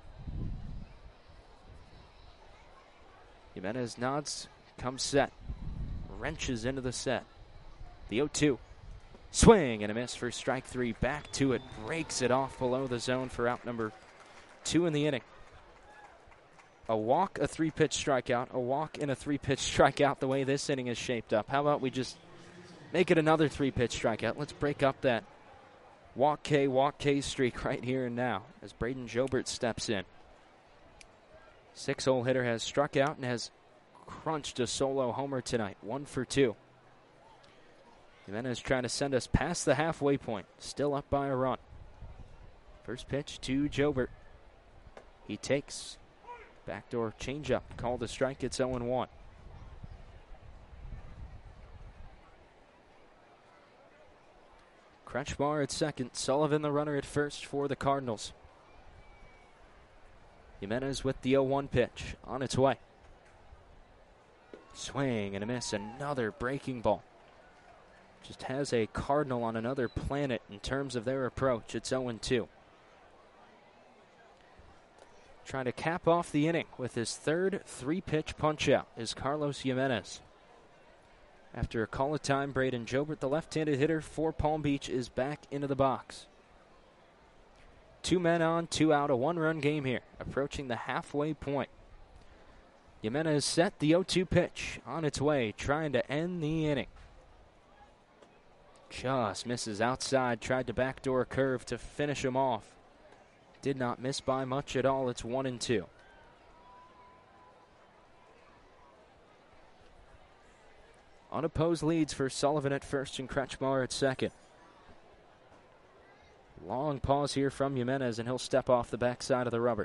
Jimenez nods, comes set, wrenches into the set. The 0-2. Swing and a miss for strike 3. Back to it. Breaks it off below the zone for out number 2 in the inning. A walk, a 3-pitch strikeout. A walk and a 3-pitch strikeout the way this inning is shaped up. How about we just make it another 3-pitch strikeout? Let's break up that walk K streak right here and now as Braden Jobert steps in. 6-hole hitter has struck out and has crunched a solo homer tonight. 1 for 2. Jimenez trying to send us past the halfway point. Still up by a run. First pitch to Jobert. He takes. Backdoor changeup. Called a strike. It's 0-1. Kretschmar at second. Sullivan the runner at first for the Cardinals. Jimenez with the 0-1 pitch. On its way. Swing and a miss. Another breaking ball. Just has a Cardinal on another planet in terms of their approach. It's 0-2. Trying to cap off the inning with his 3rd 3-pitch punch-out is Carlos Jimenez. After a call of time, Braden Jobert, the left-handed hitter for Palm Beach, is back into the box. 2 men on, 2 out, a 1-run game here, approaching the halfway point. Jimenez set the 0-2 pitch on its way, trying to end the inning. Just misses outside, tried to backdoor curve to finish him off. Did not miss by much at all. It's 1-2. Unopposed leads for Sullivan at first and Kretschmar at second. Long pause here from Jimenez, and he'll step off the backside of the rubber.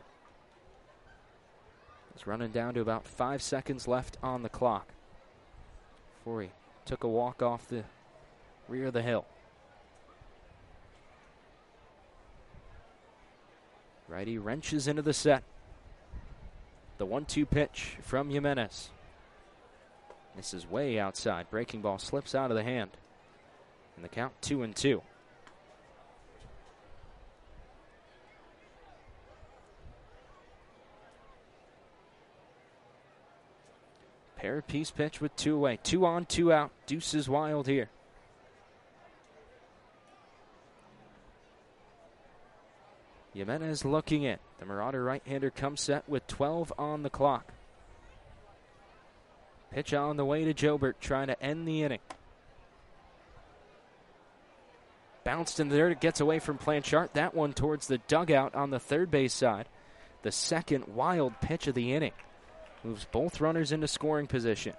He's running down to about 5 seconds left on the clock before he took a walk off the rear of the hill. Righty wrenches into the set. The 1-2 pitch from Jimenez. This is way outside. Breaking ball slips out of the hand. And the count 2-2. Pair piece pitch with 2 away. 2 on, 2 out. Deuces wild here. Jimenez looking in. The Marauder right-hander comes set with 12 on the clock. Pitch on the way to Jobert, trying to end the inning. Bounced in there, it gets away from Blanchard. That one towards the dugout on the third base side. The second wild pitch of the inning. Moves both runners into scoring position.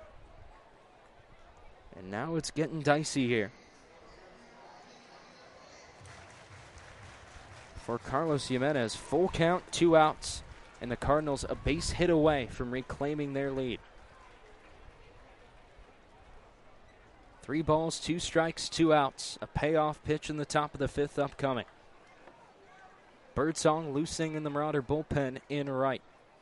And now it's getting dicey here. For Carlos Jimenez, full count, 2 outs, and the Cardinals a base hit away from reclaiming their lead. 3 balls, 2 strikes, 2 outs. A payoff pitch in the top of the 5th upcoming. Birdsong loosing in the Marauder bullpen in right.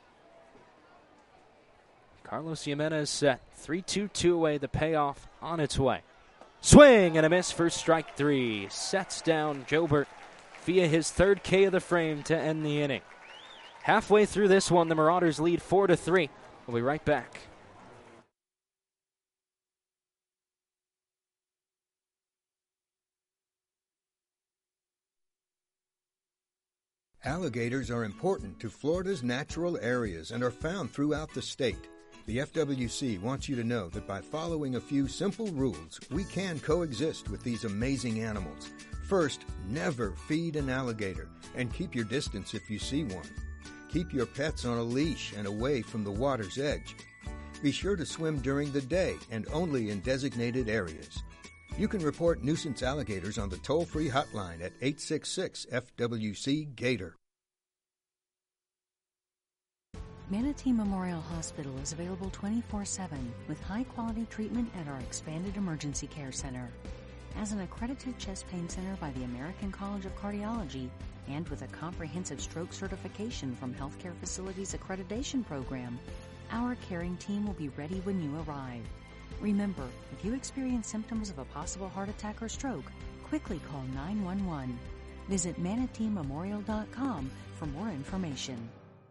Carlos Jimenez set. 3-2, 2 away, the payoff on its way. Swing and a miss for strike 3. Sets down Jobert via his 3rd K of the frame to end the inning. Halfway through this one, the Marauders lead 4-3. We'll be right back. Alligators are important to Florida's natural areas and are found throughout the state. The FWC wants you to know that by following a few simple rules, we can coexist with these amazing animals. First, never feed an alligator and keep your distance if you see one. Keep your pets on a leash and away from the water's edge. Be sure to swim during the day and only in designated areas. You can report nuisance alligators on the toll-free hotline at 866-FWC-GATOR. Manatee Memorial Hospital is available 24/7 with high-quality treatment at our expanded emergency care center. As an accredited chest pain center by the American College of Cardiology and with a comprehensive stroke certification from Healthcare Facilities Accreditation Program, our caring team will be ready when you arrive. Remember, if you experience symptoms of a possible heart attack or stroke, quickly call 911. Visit manateememorial.com for more information.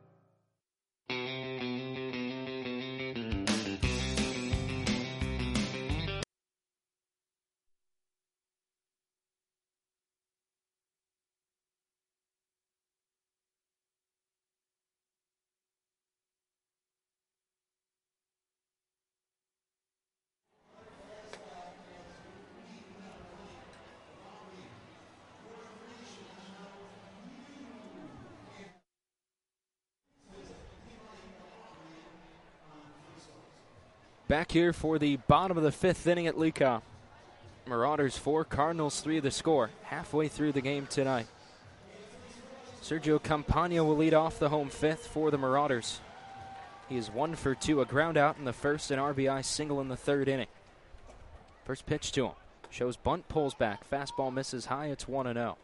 Back here for the bottom of the 5th inning at Lee-Com. Marauders 4, Cardinals 3 the score. Halfway through the game tonight. Sergio Campagna will lead off the home 5th for the Marauders. He is 1 for 2, a ground out in the 1st, an RBI single in the 3rd inning. First pitch to him. Shows bunt, pulls back. Fastball misses high, it's 1-0.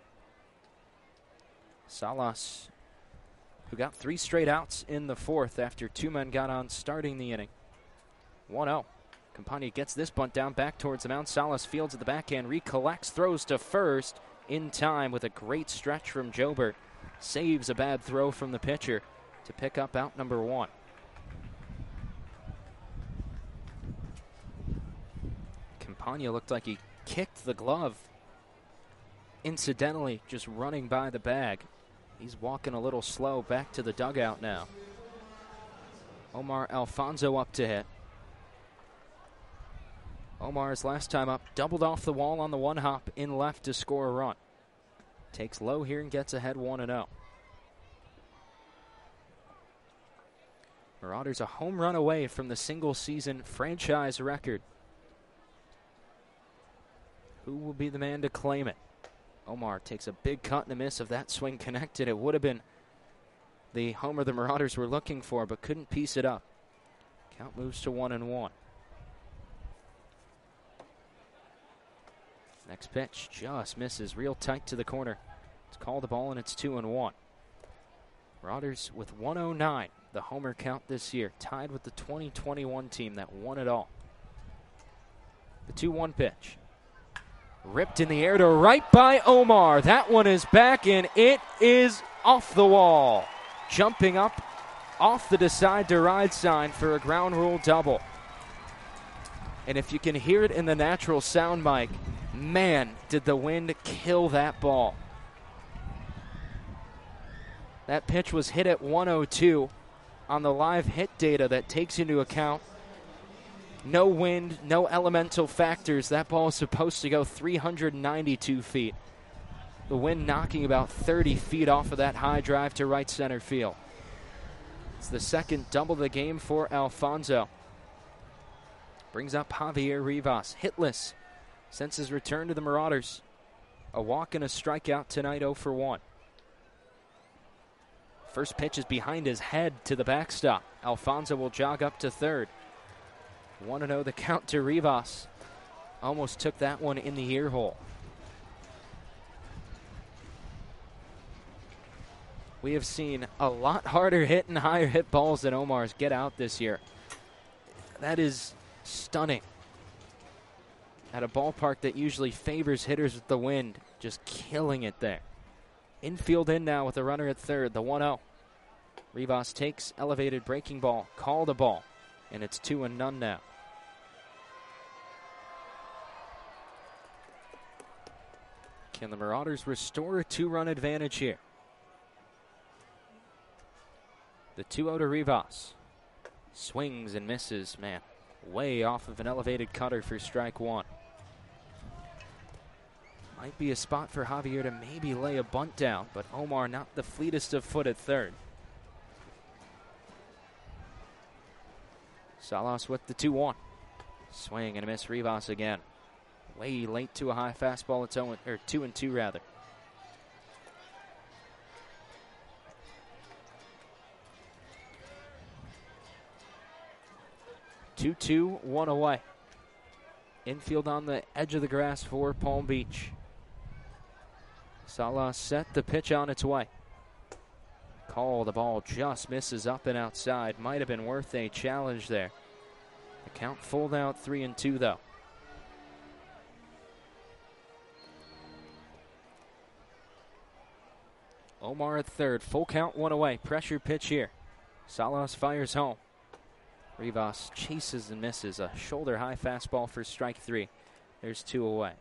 Salas, who got 3 straight outs in the 4th after 2 men got on starting the inning. 1-0. Campagna gets this bunt down back towards the mound. Salas fields at the backhand, recollects, throws to first in time with a great stretch from Jobert. Saves a bad throw from the pitcher to pick up out number 1. Campagna looked like he kicked the glove. Incidentally, just running by the bag. He's walking a little slow back to the dugout now. Omar Alfonso up to hit. Omar's last time up, doubled off the wall on the 1 hop in left to score a run. Takes low here and gets ahead 1-0. Marauders a home run away from the single-season franchise record. Who will be the man to claim it? Omar takes a big cut and a miss. If that swing connected, it would have been the homer the Marauders were looking for, but couldn't piece it up. Count moves to 1-1. Next pitch just misses real tight to the corner. It's called the ball and it's 2-1. Marauders with 109, the homer count this year, tied with the 2021 team that won it all. The 2-1 pitch. Ripped in the air to right by Omar. That one is back, and it is off the wall. Jumping up off the decide to ride sign for a ground rule double. And if you can hear it in the natural sound mic, man, did the wind kill that ball. That pitch was hit at 102 on the live hit data that takes into account no wind, no elemental factors. That ball is supposed to go 392 feet. The wind knocking about 30 feet off of that high drive to right center field. It's the second double of the game for Alfonso. Brings up Javier Rivas, hitless since his return to the Marauders. A walk and a strikeout tonight, 0 for 1. First pitch is behind his head to the backstop. Alfonso will jog up to third. 1-0 the count to Rivas. Almost took that one in the ear hole. We have seen a lot harder hit and higher hit balls than Omar's get out this year. That is stunning. At a ballpark that usually favors hitters with the wind, just killing it there. Infield in now with a runner at third, the 1-0. Rivas takes elevated breaking ball, called a ball, and it's 2-0 now. Can the Marauders restore a 2-run advantage here? The 2-0 to Rivas. Swings and misses, man. Way off of an elevated cutter for strike one. Might be a spot for Javier to maybe lay a bunt down, but Omar not the fleetest of foot at third. Salas with the 2-1. Swing and a miss, Rivas again. Way late to a high fastball. It's 2-2 rather. Two, 1 away. Infield on the edge of the grass for Palm Beach. Salas set the pitch on its way. Call, the ball just misses up and outside. Might have been worth a challenge there. The count full out 3-2 though. Omar at third, full count, 1 away. Pressure pitch here. Salas fires home. Rivas chases and misses. A shoulder high fastball for strike 3. There's 2 away.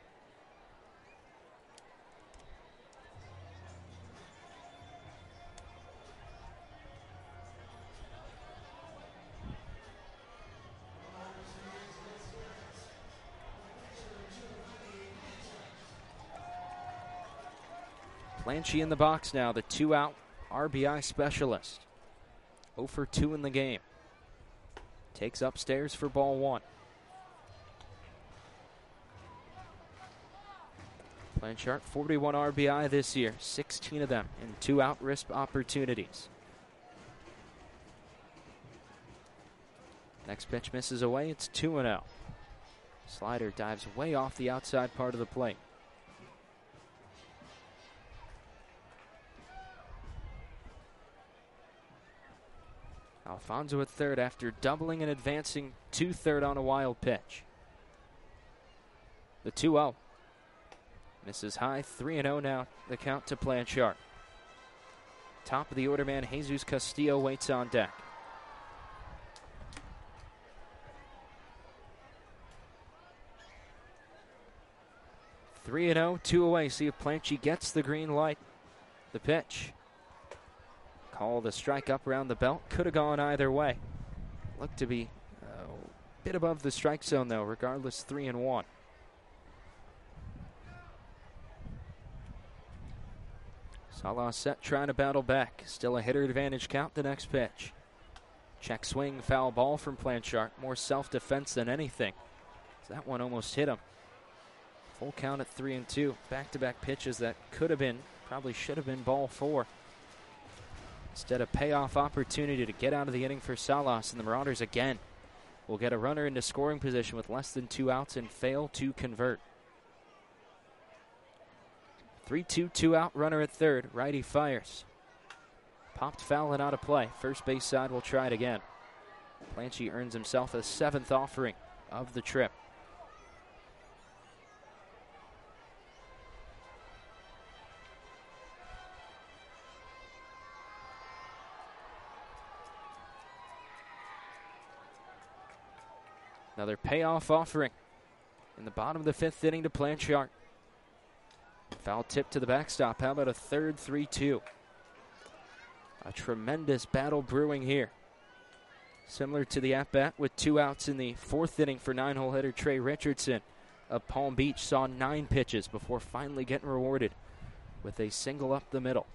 Blanchie in the box now, the 2-out RBI specialist. 0 for 2 in the game. Takes upstairs for ball 1. Blanchard, 41 RBI this year, 16 of them in 2-out risk opportunities. Next pitch misses away, it's 2-0. Slider dives way off the outside part of the plate. Alfonso at third after doubling and advancing to third on a wild pitch. The 2-0. Misses high, 3-0 now, the count to Blanchard. Top of the order man, Jesus Castillo waits on deck. (3-0), 2 away. See if Blanchie gets the green light. The pitch. Call the strike up around the belt. Could have gone either way. Looked to be a bit above the strike zone, though. Regardless, 3-1. Salas set, trying to battle back. Still a hitter advantage count, the next pitch. Check swing, foul ball from Blanchard. More self-defense than anything. That one almost hit him. Full count at 3-2. Back-to-back pitches that could have been, probably should have been ball 4. Instead, a payoff opportunity to get out of the inning for Salas, and the Marauders again will get a runner into scoring position with less than 2 outs and fail to convert. 3-2, 2-out runner at third. Righty fires. Popped foul and out of play. First base side will try it again. Blanchie earns himself a 7th offering of the trip. Another payoff offering in the bottom of the 5th inning to Blanchard. Foul tip to the backstop. How about a third 3-2? A tremendous battle brewing here. Similar to the at-bat with 2 outs in the 4th inning for 9-hole hitter Trey Richardson of Palm Beach. Saw 9 pitches before finally getting rewarded with a single up the middle.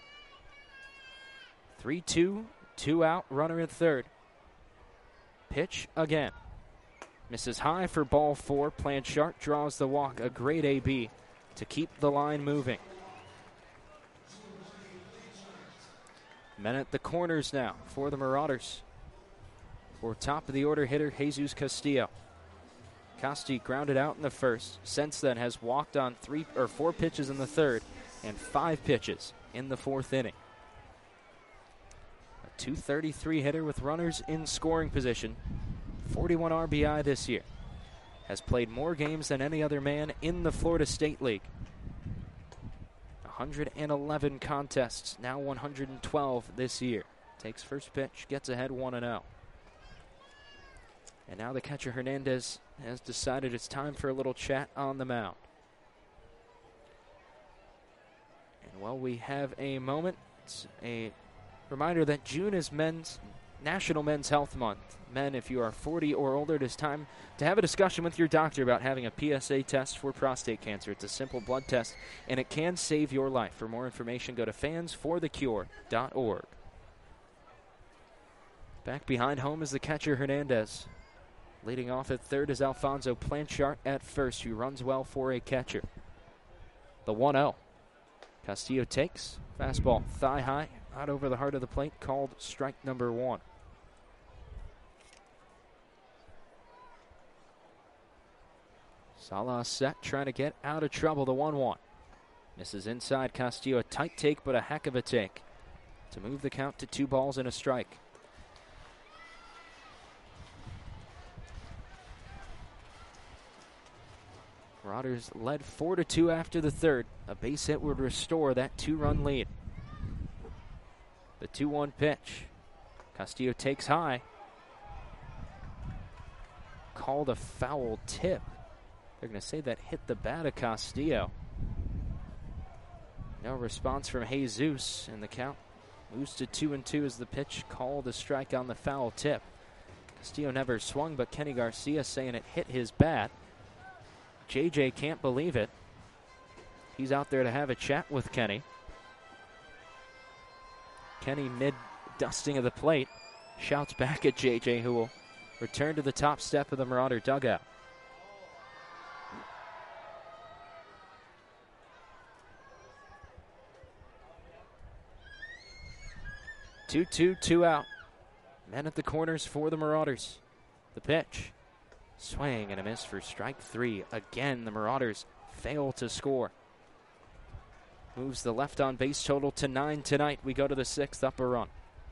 3-2, 2 out, runner at third. Pitch again. Misses high for ball 4. Blanchard draws the walk. A great AB to keep the line moving. Men at the corners now for the Marauders. For top of the order hitter Jesus Castillo. Casti grounded out in the first. Since then has walked on 4 pitches in the third and 5 pitches in the 4th inning. A .233 hitter with runners in scoring position. 41 RBI this year. Has played more games than any other man in the Florida State League. 111 contests, now 112 this year. Takes first pitch, gets ahead 1-0. And now the catcher Hernandez has decided it's time for a little chat on the mound. And while we have a moment, it's a reminder that June is National Men's Health Month. Men, if you are 40 or older, it is time to have a discussion with your doctor about having a PSA test for prostate cancer. It's a simple blood test, and it can save your life. For more information, go to fansforthecure.org. Back behind home is the catcher Hernandez. Leading off at third is Alfonso Blanchard at first, who runs well for a catcher. The 1-0. Castillo takes. Fastball thigh high, out over the heart of the plate, called strike number 1. Salah set, trying to get out of trouble. The 1-1. Misses inside. Castillo, a tight take, but a heck of a take to move the count to 2 balls and a strike. Marauders led 4-2 after the third. A base hit would restore that 2-run lead. The 2-1 pitch. Castillo takes high. Called a foul tip. They're going to say that hit the bat of Castillo. No response from Jesus, and the count moves to 2-2 as the pitch called a strike on the foul tip. Castillo never swung, but Kenny Garcia saying it hit his bat. JJ can't believe it. He's out there to have a chat with Kenny. Kenny, mid-dusting of the plate, shouts back at JJ, who will return to the top step of the Marauder dugout. Two, 2 out. Men at the corners for the Marauders. The pitch. Swing and a miss for strike 3. Again, the Marauders fail to score. Moves the left on base total to 9 tonight. We go to the 6th, up a run.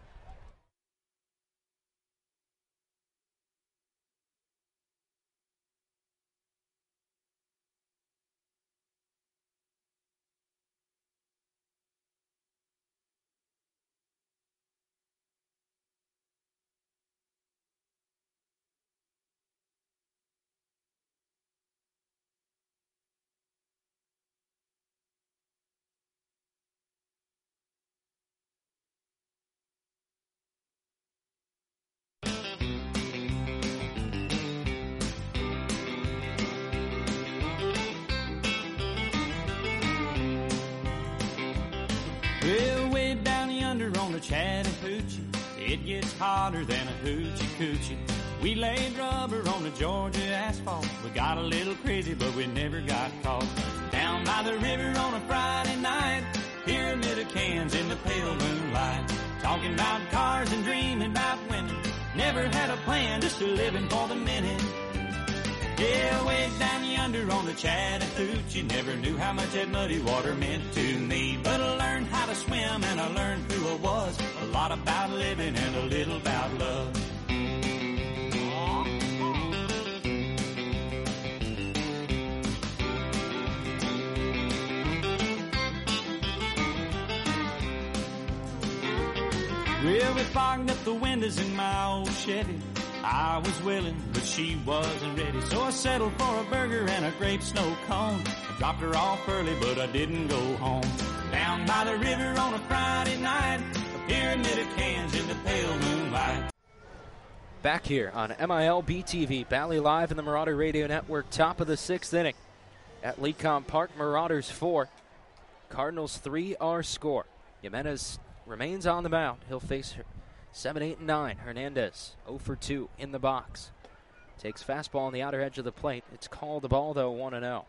Well, way down yonder on the Chattahoochee, it gets hotter than a hoochie coochie. We laid rubber on the Georgia asphalt. We got a little crazy, but we never got caught. Down by the river on a Friday night, pyramid of cans in the pale moonlight. Talking about cars and dreaming about women. Never had a plan, just a living for the minute. Yeah, way down yonder on the Chattahoochee, never knew how much that muddy water meant to me. But I learned how to swim and I learned who I was. A lot about living and a little about love. Well, we fogged up the windows in my old Chevy. I was willing, but she wasn't ready, so I settled for a burger and a grape snow cone. I dropped her off early, but I didn't go home. Down by the river on a Friday night, a pyramid of cans in the pale moonlight. Back here on MILB TV, Bally Live and the Marauder Radio Network, top of the 6th inning. At Lecom Park, Marauders 4, Cardinals 3 our score. Jimenez remains on the mound. He'll face 7, 8, and 9. Hernandez 0 for 2 in the box. Takes fastball on the outer edge of the plate. It's called the ball, though, 1-0.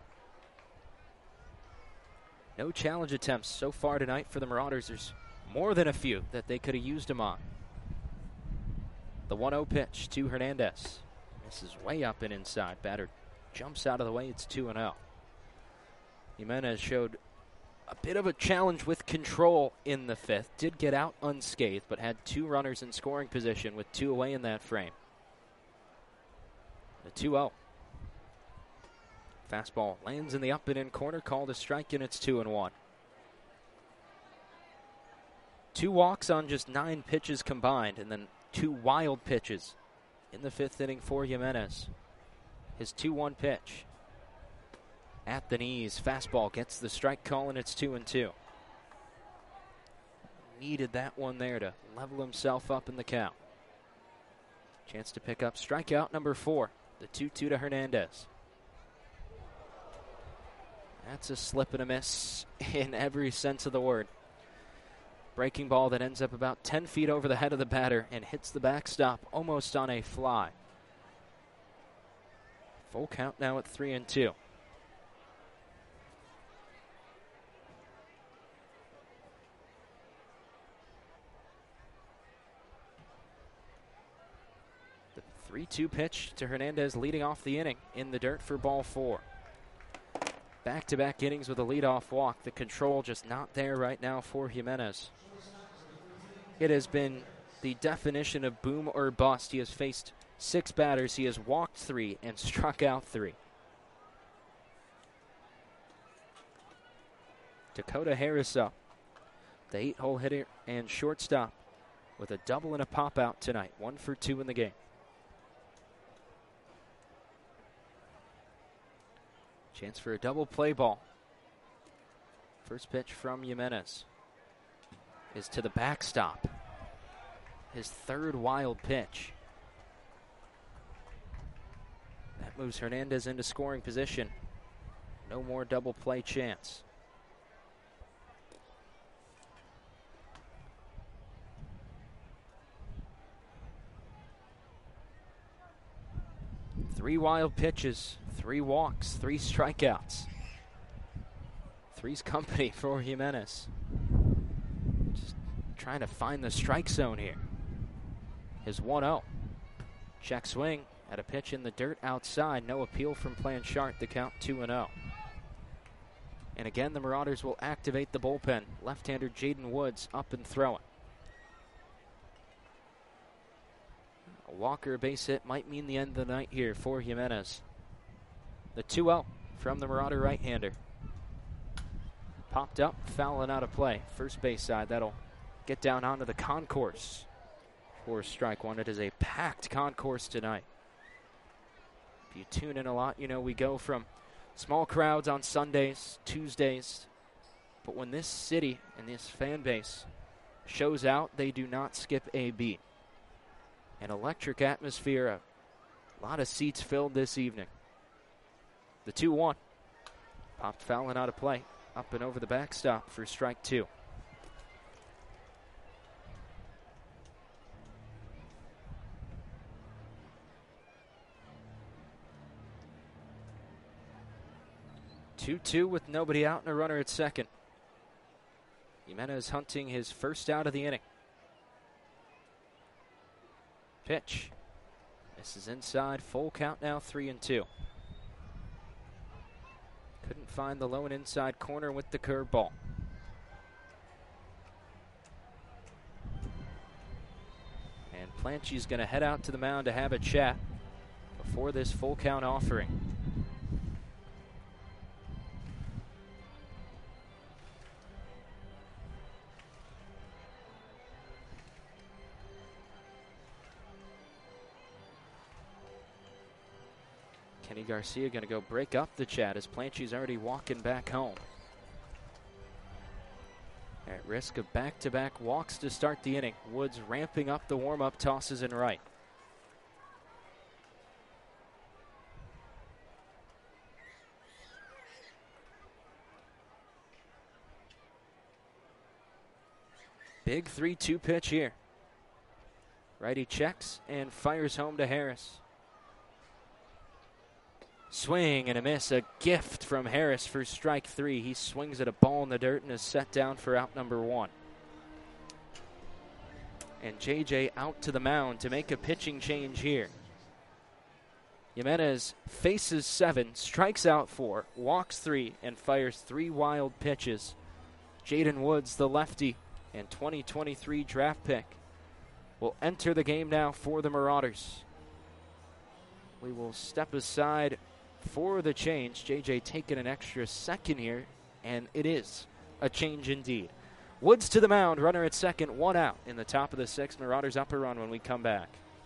No challenge attempts so far tonight for the Marauders. There's more than a few that they could have used him on. The 1-0 pitch to Hernandez. This is way up and inside. Batter jumps out of the way. It's 2-0. Jimenez showed a bit of a challenge with control in the 5th. Did get out unscathed, but had 2 runners in scoring position with 2 away in that frame. The 2-0. Fastball lands in the up and in corner, called a strike, and it's 2-1. 2 walks on just 9 pitches combined, and then 2 wild pitches in the 5th inning for Jimenez. His 2-1 pitch. At the knees, fastball gets the strike call, and it's 2-2. Needed that one there to level himself up in the count. Chance to pick up strikeout number 4, the 2-2 to Hernandez. That's a slip and a miss in every sense of the word. Breaking ball that ends up about 10 feet over the head of the batter and hits the backstop almost on a fly. Full count now at 3-2. The 3-2 pitch to Hernandez, leading off the inning in the dirt for ball 4. Back-to-back innings with a leadoff walk. The control just not there right now for Jimenez. It has been the definition of boom or bust. He has faced 6 batters. He has walked 3 and struck out 3. Dakota Harris up, the 8-hole hitter and shortstop, with a double and a pop-out tonight. 1 for 2 in the game. Chance for a double play ball. First pitch from Jimenez is to the backstop. His 3rd wild pitch. That moves Hernandez into scoring position. No more double play chance. Three wild pitches, 3 walks, 3 strikeouts. 3's company for Jimenez. Just trying to find the strike zone here. His 1-0. Check swing at a pitch in the dirt outside. No appeal from Blanchard. The count 2-0. And again, the Marauders will activate the bullpen. Left-hander Jaden Woods up and throwing. A Walker base hit might mean the end of the night here for Jimenez. The 2-0 from the Marauder right-hander. Popped up, fouling out of play. First base side, that'll get down onto the concourse for strike one. It is a packed concourse tonight. If you tune in a lot, you know we go from small crowds on Sundays, Tuesdays, but when this city and this fan base shows out, they do not skip a beat. An electric atmosphere, a lot of seats filled this evening. The 2-1. Popped fouling out of play. Up and over the backstop for strike 2. Two with nobody out and a runner at second. Jimenez hunting his first out of the inning. Pitch. This is inside. Full count now, 3-2. Couldn't find the low and inside corner with the curveball. And Planche's going to head out to the mound to have a chat before this full count offering. Kenny Garcia going to go break up the chat as Planche's already walking back home. At risk of back-to-back walks to start the inning. Woods ramping up the warm-up tosses in right. Big 3-2 pitch here. Righty checks and fires home to Harris. Swing and a miss, a gift from Harris for strike 3. He swings at a ball in the dirt and is set down for out number 1. And JJ out to the mound to make a pitching change here. Jimenez faces 7, strikes out 4, walks 3, and fires 3 wild pitches. Jaden Woods, the lefty and 2023 draft pick, will enter the game now for the Marauders. We will step aside for the change. JJ taking an extra second here, and it is a change indeed. Woods to the mound, runner at second, 1 out in the top of the 6th. Marauders up a run when we come back.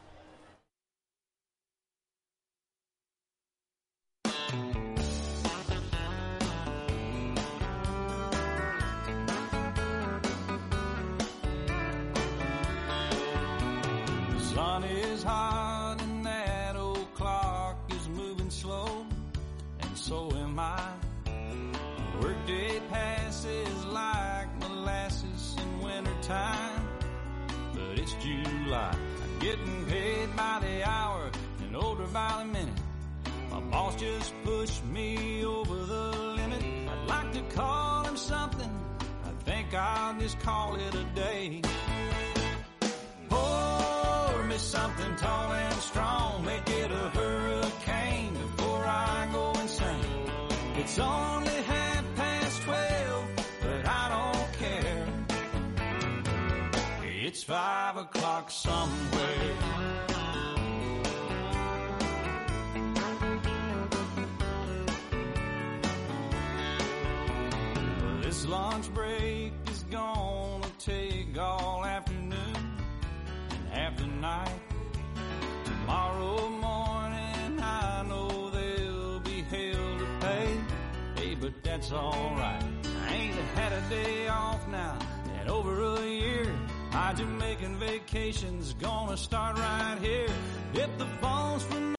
The sun is hot and that old clock is moving slow, and so am I. Workday passes like molasses in wintertime, but it's July. I'm getting paid by the hour and older by the minute. My boss just pushed me over the limit. I'd like to call him something, I think I'll just call it a day. Pour me something tall and strong, make it a hurricane before I go insane. It's only 12, but I don't care. It's 5 o'clock somewhere. This lunch break is gonna take all afternoon and half the night. Tomorrow morning I know there'll be hell to pay. Hey, but that's alright. I ain't had a day off now in over a year. My Jamaican vacation's gonna start right here. Hit the phones from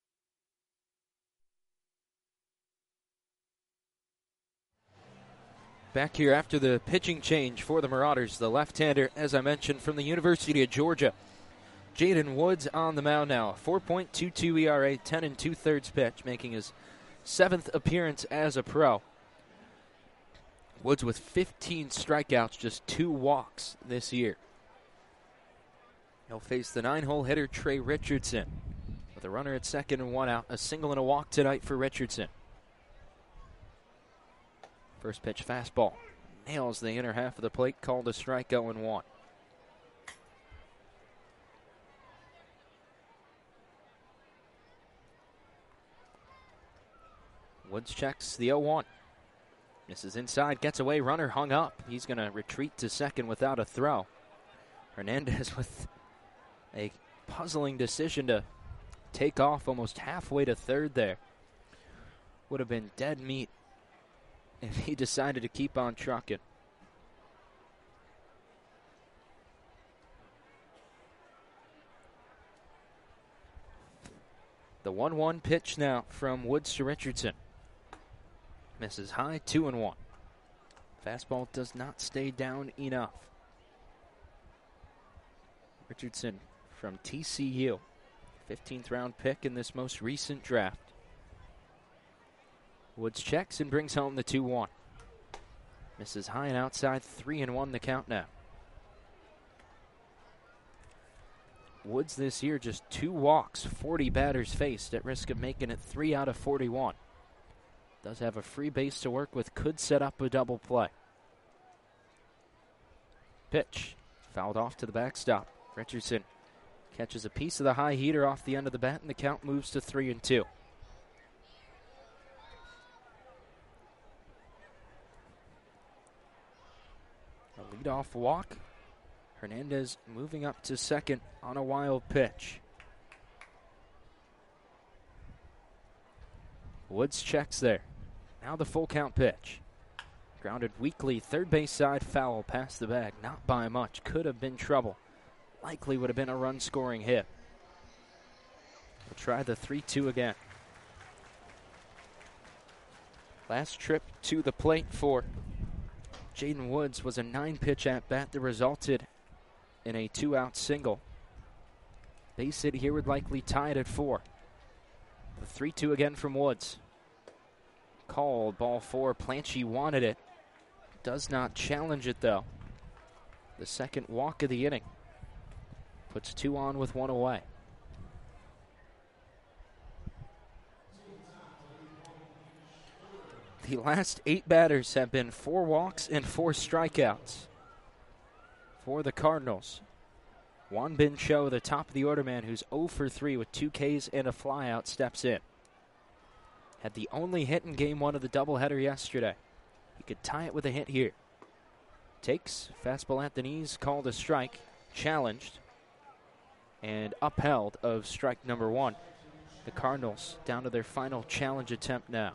Back here after the pitching change for the Marauders, the left-hander, as I mentioned, from the University of Georgia, Jaden Woods on the mound now. 4.22 ERA, 10 2/3 pitch, making his 7th appearance as a pro. Woods with 15 strikeouts, just 2 walks this year. He'll face the 9-hole hitter Trey Richardson with a runner at second and 1 out. A single and a walk tonight for Richardson. First pitch fastball. Nails the inner half of the plate, called a strike, 0-1. Woods checks the 0-1. Misses inside, gets away, runner hung up. He's going to retreat to second without a throw. Hernandez with a puzzling decision to take off almost halfway to third there. Would have been dead meat if he decided to keep on trucking. The 1-1 pitch now from Woods to Richardson. Misses high, 2-1. Fastball does not stay down enough. Richardson from TCU, 15th round pick in this most recent draft. Woods checks and brings home the 2-1. Misses high and outside, 3-1 the count now. Woods this year just 2 walks, 40 batters faced, at risk of making it 3 out of 41. Does have a free base to work with, could set up a double play. Pitch, fouled off to the backstop. Richardson catches a piece of the high heater off the end of the bat, and the count moves to 3-2. A leadoff walk. Hernandez moving up to second on a wild pitch. Woods checks there. Now the full count pitch. Grounded weakly, third base side foul past the bag. Not by much. Could have been trouble. Likely would have been a run-scoring hit. We'll try the 3-2 again. Last trip to the plate for Jaden Woods was a 9-pitch at-bat that resulted in a 2-out single. Base hit here would likely tie it at 4. The 3-2 again from Woods. Called, ball 4. Planche wanted it. Does not challenge it, though. The second walk of the inning. Puts 2 on with 1 away. The last 8 batters have been 4 walks and 4 strikeouts for the Cardinals. Juan Bin Cho, the top of the order man, who's 0 for 3 with 2 Ks and a flyout, steps in. Had the only hit in game 1 of the doubleheader yesterday. He could tie it with a hit here. Takes, fastball at the knees, called a strike, challenged, and upheld of strike number 1. The Cardinals down to their final challenge attempt now.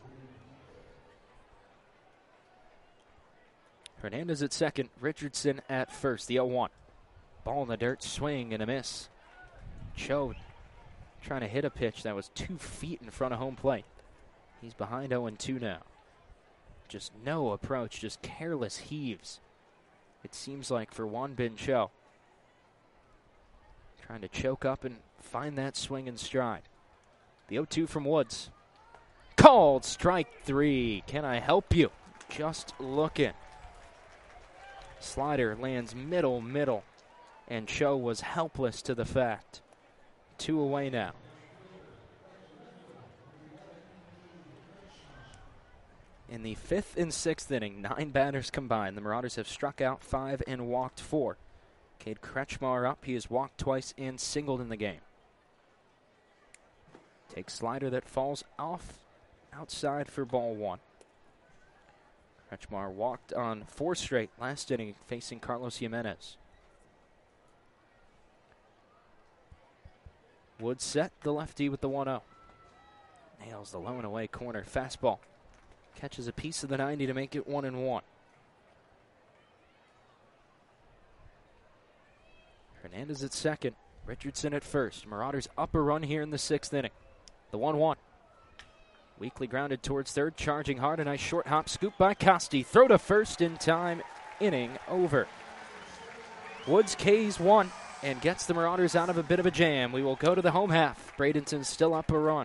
Hernandez at second, Richardson at first, the 0-1. Ball in the dirt, swing and a miss. Cho trying to hit a pitch that was 2 feet in front of home plate. He's behind 0-2 now. Just no approach, just careless heaves. It seems like for Juan Bin Cho. Trying to choke up and find that swing and stride. The 0-2 from Woods. Called strike 3. Can I help you? Just looking. Slider lands middle, and Cho was helpless to the fact. 2 away now. In the 5th and 6th inning, 9 batters combined. The Marauders have struck out 5 and walked 4. Cade Kretschmar up. He has walked twice and singled in the game. Takes slider that falls off outside for ball 1. Kretschmar walked on 4 straight last inning facing Carlos Jimenez. Woods set, the lefty with the 1-0. Nails the low and away corner fastball. Catches a piece of the 90 to make it 1-1. Hernandez at second, Richardson at first. Marauders up a run here in the 6th inning. The 1-1. Weakly grounded towards third, charging hard. A nice short hop scoop by Costi. Throw to first in time. Inning over. Woods K's 1 and gets the Marauders out of a bit of a jam. We will go to the home half. Bradenton still up a run.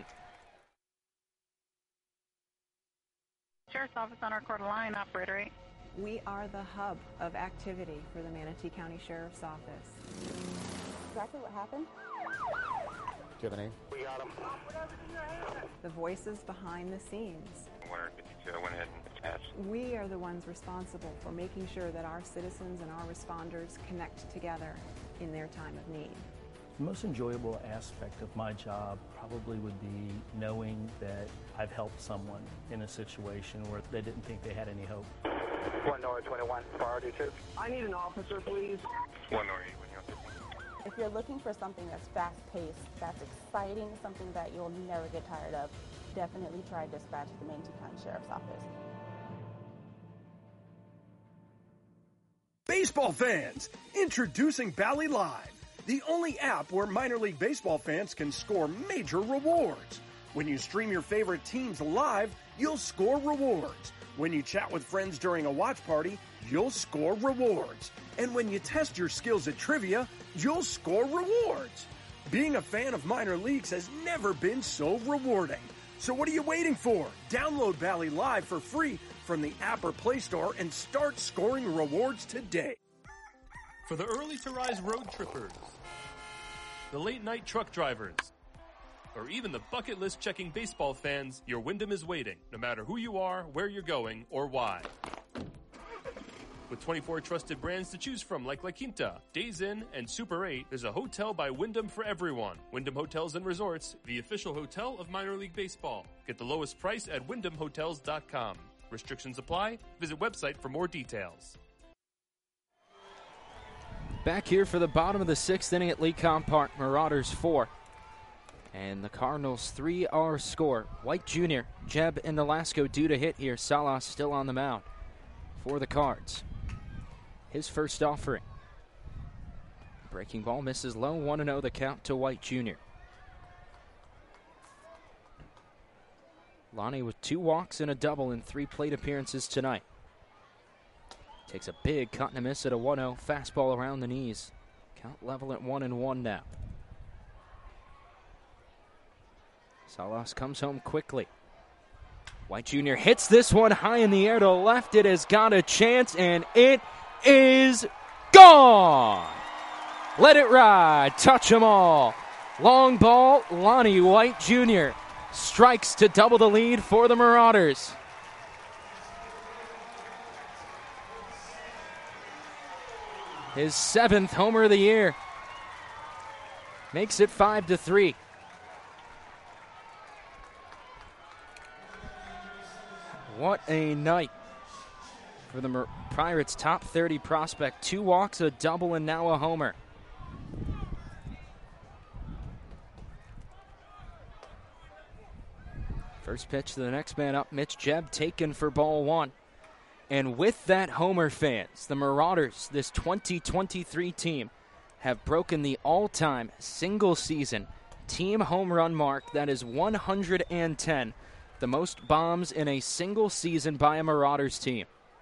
Sheriff's Office on our quarter line, operator 8. We are the hub of activity for the Manatee County Sheriff's Office. Exactly what happened? Do you have a name? We got him. The voices behind the scenes. 152 went ahead and attached. We are the ones responsible for making sure that our citizens and our responders connect together in their time of need. The most enjoyable aspect of my job probably would be knowing that I've helped someone in a situation where they didn't think they had any hope. 1 North 21, priority 2. I need an officer, please. 1 North 8. If you're looking for something that's fast-paced, that's exciting, something that you'll never get tired of, definitely try dispatch at the Manatee County Sheriff's Office. Baseball fans, introducing Bally Live, the only app where minor league baseball fans can score major rewards. When you stream your favorite teams live, you'll score rewards. When you chat with friends during a watch party, you'll score rewards. And when you test your skills at trivia, you'll score rewards. Being a fan of minor leagues has never been so rewarding. So what are you waiting for? Download Bally Live for free from the app or Play Store and start scoring rewards today. For the early to rise road trippers, the late night truck drivers, or even the bucket list checking baseball fans, your Wyndham is waiting, no matter who you are, where you're going, or why. With 24 trusted brands to choose from like La Quinta, Days Inn, and Super 8, there's a hotel by Wyndham for everyone. Wyndham Hotels and Resorts, the official hotel of minor league baseball. Get the lowest price at wyndhamhotels.com. Restrictions apply. Visit website for more details. Back here for the bottom of the 6th inning at Lecom Park. Marauders 4 And the Cardinals' 3-R score. White Jr., Jeb, and Nolasco due to hit here. Salas still on the mound for the Cards. His first offering. Breaking ball misses low. 1-0 the count to White Jr. Lonnie with 2 walks and a double in 3 plate appearances tonight. Takes a big cut and a miss at a 1-0. Fastball around the knees. Count level at 1-1 now. Salas comes home quickly. White Jr. hits this one high in the air to left. It has got a chance, and it is gone. Let it ride. Touch 'em all. Long ball, Lonnie White Jr. strikes to double the lead for the Marauders. His 7th homer of the year. Makes it 5-3. What a night for the Pirates' top 30 prospect. 2 walks, a double, and now a homer. First pitch to the next man up, Mitch Jeb, taken for ball 1. And with that homer, fans, the Marauders, this 2023 team, have broken the all-time single-season team home run mark. That is 110. The most bombs in a single season by a Marauders team.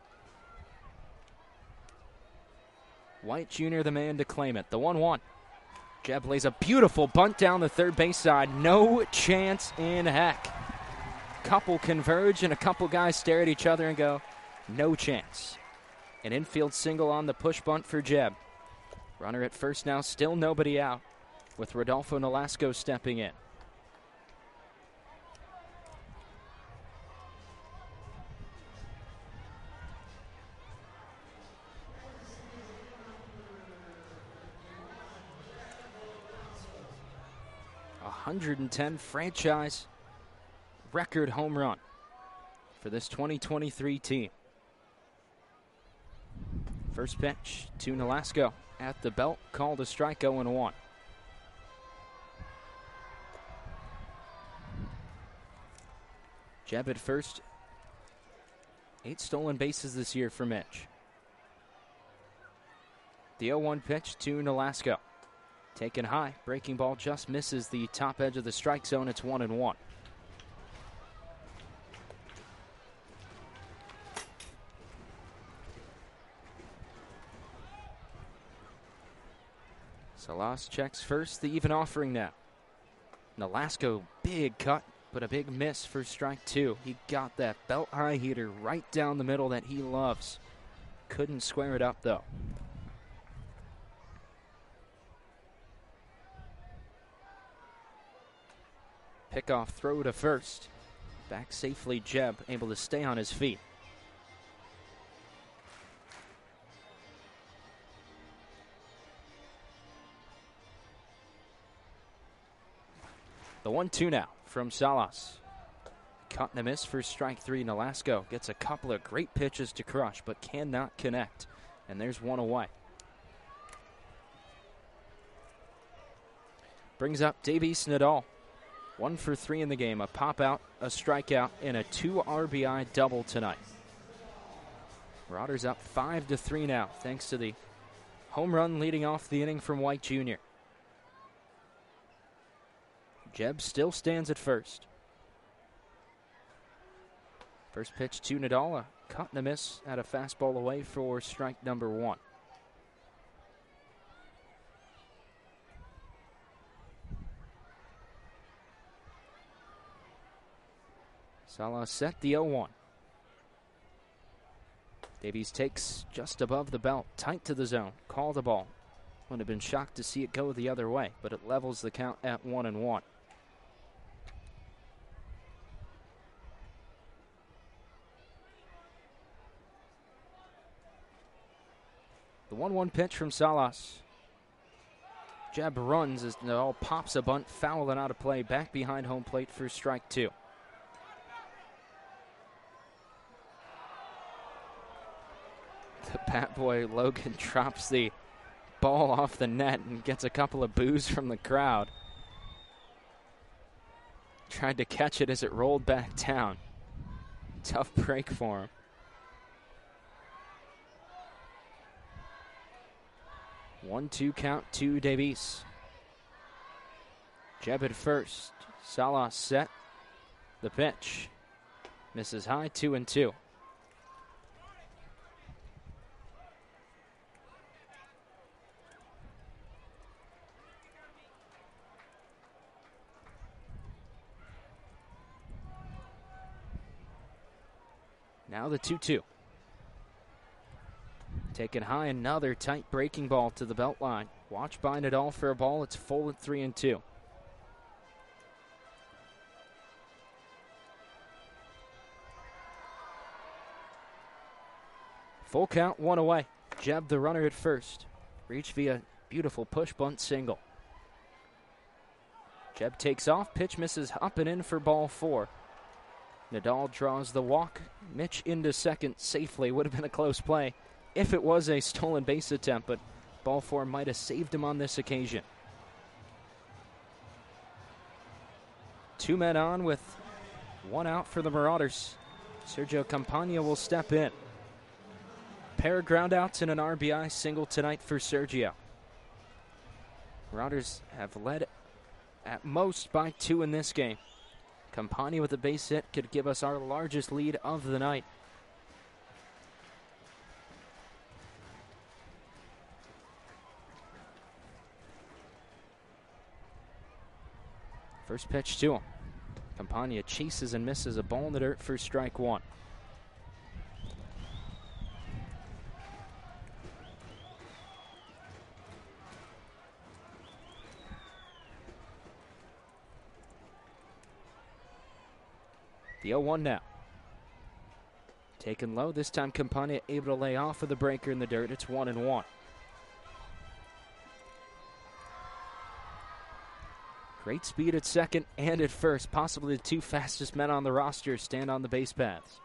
White Jr. the man to claim it. The 1-1. Jeb lays a beautiful bunt down the third base side. No chance in heck. Couple converge and a couple guys stare at each other and go, no chance. An infield single on the push bunt for Jeb. Runner at first now, still nobody out, with Rodolfo Nolasco stepping in. A 110 franchise record home run for this 2023 team. First pitch to Nolasco at the belt, called a strike, 0-1. Jeb at first. 8 stolen bases this year for Mitch. The 0-1 pitch to Nolasco. Taken high, breaking ball just misses the top edge of the strike zone. It's 1-1. Salas checks first, the even offering now. Nolasco, big cut, but a big miss for strike 2. He got that belt high heater right down the middle that he loves. Couldn't square it up though. Pickoff throw to first. Back safely, Jeb, able to stay on his feet. The 1-2 now from Salas. Cut and a miss for strike 3. Nolasco gets a couple of great pitches to crush, but cannot connect. And there's one away. Brings up Davies Nadal. 1 for 3 in the game. A pop out, a strikeout, and a 2 RBI double tonight. Marauders up 5-3 now, thanks to the home run leading off the inning from White Jr. Jeb still stands at first. First pitch to Nadal, a cut and a miss at a fastball away for strike number 1. Salah set the 0-1. Davies takes just above the belt, tight to the zone, call the ball. Would have been shocked to see it go the other way, but it levels the count at 1-1. The 1-1 pitch from Salas. Jeb runs as Nadal pops a bunt, foul and out of play, back behind home plate for strike 2. The bat boy Logan drops the ball off the net and gets a couple of boos from the crowd. tried to catch it as it rolled back down. Tough break for him. One-two count to Davies. Jeb at first. Salas set. The pitch. Misses high, 2-2. Now the 2-2. Taken high, another tight breaking ball to the belt line. Watch by Nadal for a ball. It's full at 3-2. Full count, one away. Jeb, the runner at first. Reach via beautiful push bunt single. Jeb takes off. Pitch misses up and in for ball 4. Nadal draws the walk. Mitch into second safely. Would have been a close play if it was a stolen base attempt, but ball 4 might have saved him on this occasion. 2 men on with 1 out for the Marauders. Sergio Campagna will step in. Pair of groundouts and an RBI single tonight for Sergio. Marauders have led at most by 2 in this game. Campagna with a base hit could give us our largest lead of the night. First pitch to him. Campagna chases and misses a ball in the dirt for strike 1. The 0-1 now. Taken low. This time Campagna able to lay off of the breaker in the dirt. It's 1-1. Great speed at second and at first. Possibly the 2 fastest men on the roster stand on the base paths.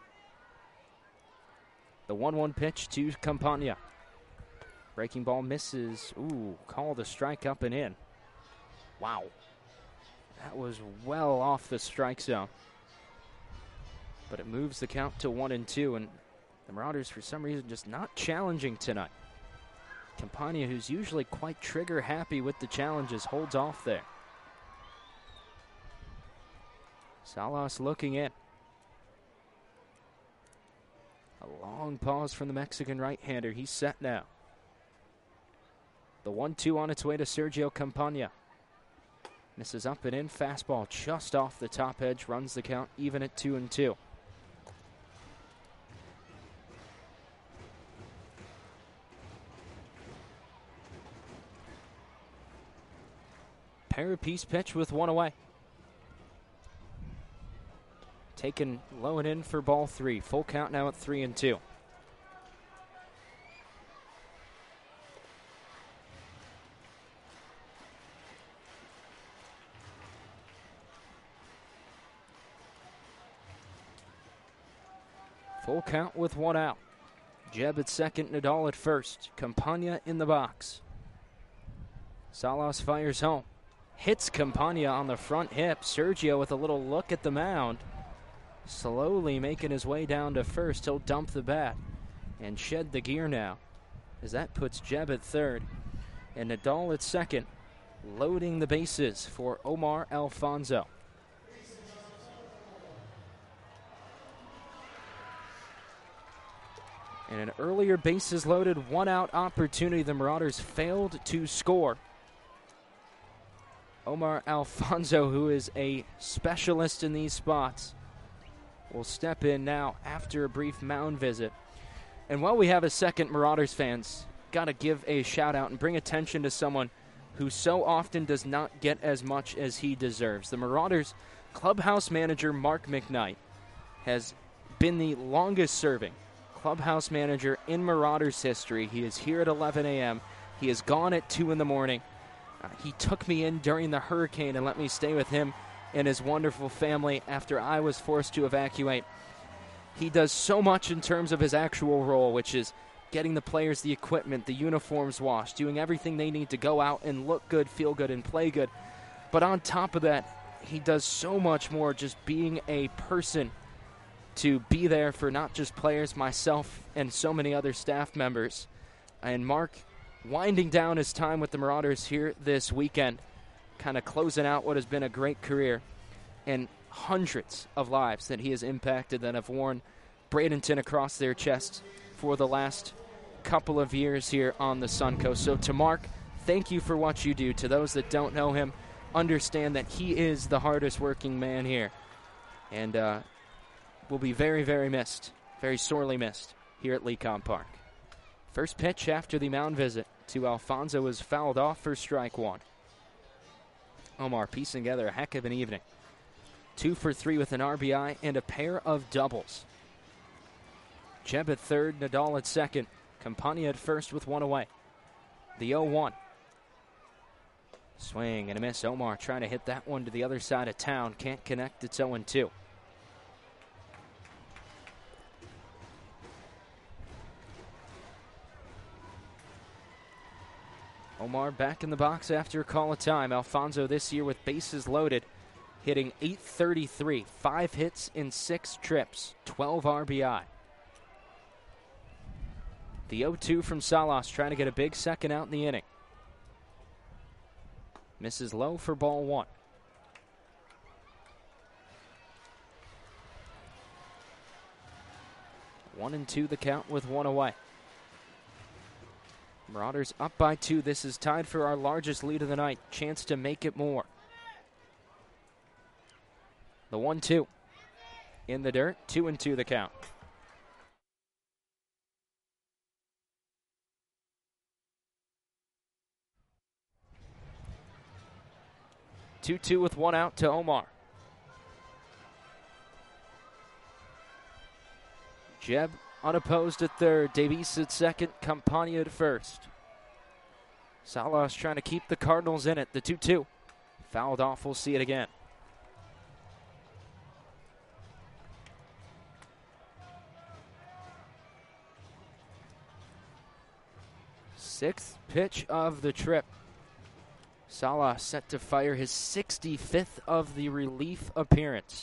The 1-1 pitch to Campagna. Breaking ball misses. Ooh, called a strike up and in. Wow. That was well off the strike zone. But it moves the count to 1-2, and the Marauders, for some reason, just not challenging tonight. Campagna, who's usually quite trigger happy with the challenges, holds off there. Salas looking in. A long pause from the Mexican right-hander. He's set now. The 1-2 on its way to Sergio Campagna. Misses up and in. Fastball just off the top edge. Runs the count even at 2-2. Pair apiece pitch with 1 away. Taken low and in for ball 3. Full count now at 3-2. Full count with 1 out. Jeb at second, Nadal at first. Campagna in the box. Salas fires home. Hits Campagna on the front hip. Sergio with a little look at the mound. Slowly making his way down to first. He'll dump the bat and shed the gear now, as that puts Jeb at third and Nadal at second, loading the bases for Omar Alfonso. And an earlier bases loaded 1 out opportunity. The Marauders failed to score. Omar Alfonso, who is a specialist in these spots, will step in now after a brief mound visit. And while we have a second, Marauders fans, got to give a shout out and bring attention to someone who so often does not get as much as he deserves. The Marauders clubhouse manager, Mark McKnight, has been the longest serving clubhouse manager in Marauders history. He is here at 11 a.m. He is gone at 2 in the morning. He took me in during the hurricane and let me stay with him and his wonderful family after I was forced to evacuate. He does so much in terms of his actual role, which is getting the players the equipment, the uniforms washed, doing everything they need to go out and look good, feel good, and play good. But on top of that, he does so much more just being a person to be there for not just players, myself, and so many other staff members. And Mark winding down his time with the Marauders here this weekend, kind of closing out what has been a great career and hundreds of lives that he has impacted that have worn Bradenton across their chests for the last couple of years here on the Suncoast. So to Mark, thank you for what you do. To those that don't know him, understand that he is the hardest working man here and will be very, very missed, very sorely missed here at Lecom Park. First pitch after the mound visit to Alfonso is fouled off for strike one. Omar piecing together a heck of an evening. 2 for 3 with an RBI and a pair of doubles. Jeb at third, Nadal at second. Campagna at first with one away. The 0-1. Swing and a miss. Omar trying to hit that one to the other side of town. Can't connect. It's 0-2. Omar back in the box after a call of time. Alfonso this year with bases loaded, hitting .833, 5 hits in 6 trips, 12 RBI. The 0-2 from Salas trying to get a big second out in the inning. Misses low for ball one. 1-2 the count with one away. Marauders up by 2. This is tied for our largest lead of the night. Chance to make it more. The 1-2 in the dirt. 2-2 the count. Two with one out to Omar. Jeb unopposed at third. Davies at second. Campagna at first. Salas trying to keep the Cardinals in it. The 2-2. Fouled off. We'll see it again. Sixth pitch of the trip. Salas set to fire his 65th of the relief appearance.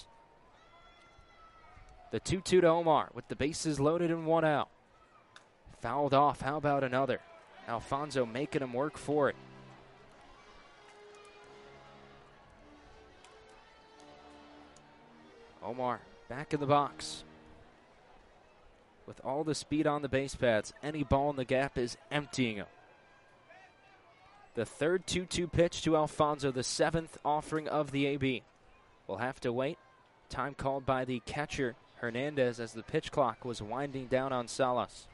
The 2-2 to Omar with the bases loaded and one out. Fouled off. How about another? Alfonso making him work for it. Omar back in the box. With all the speed on the base paths, any ball in the gap is emptying him. The third 2-2 pitch to Alfonso, the 7th offering of the AB. We'll have to wait. Time called by the catcher, Hernandez, as the pitch clock was winding down on Salas.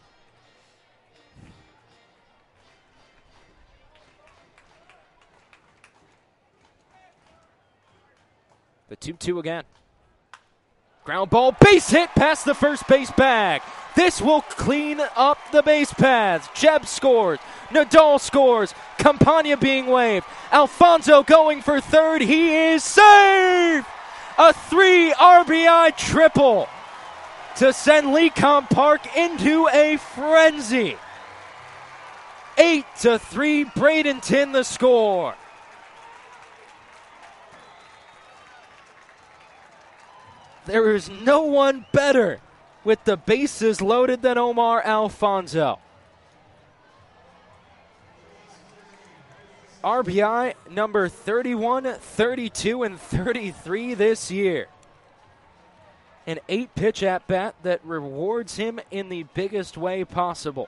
The 2-2 again. Ground ball, base hit past the first base bag. This will clean up the base paths. Jeb scores. Nadal scores. Campagna being waved. Alfonso going for third. He is safe! A 3 RBI triple to send Lecom Park into a frenzy. 8-3, Bradenton the score. There is no one better with the bases loaded than Omar Alfonso. RBI number 31, 32, and 33 this year. An 8-pitch at-bat that rewards him in the biggest way possible.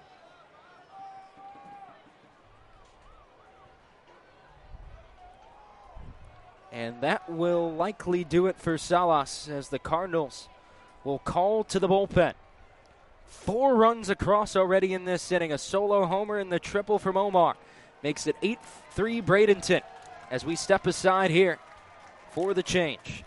And that will likely do it for Salas as the Cardinals will call to the bullpen. 4 runs across already in this inning. A solo homer and the triple from Omar makes it 8-3 Bradenton as we step aside here for the change.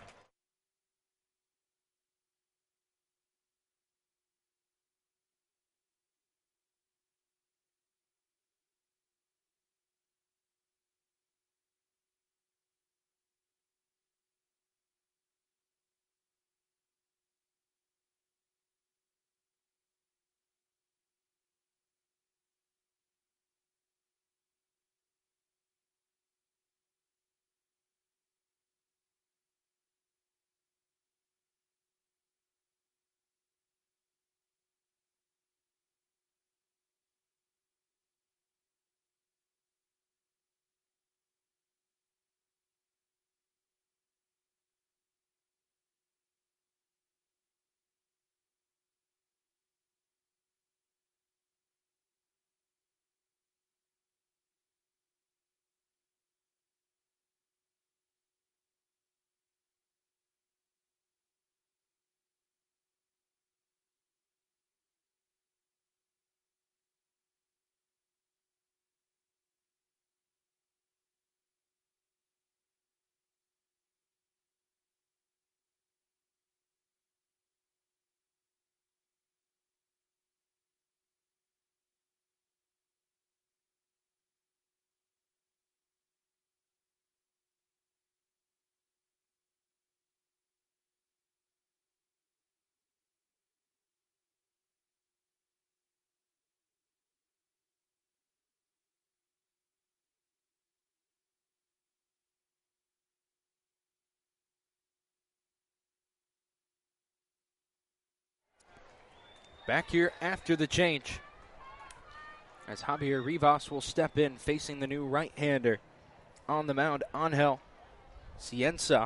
Back here after the change, as Javier Rivas will step in, facing the new right-hander on the mound, Angel Cienza.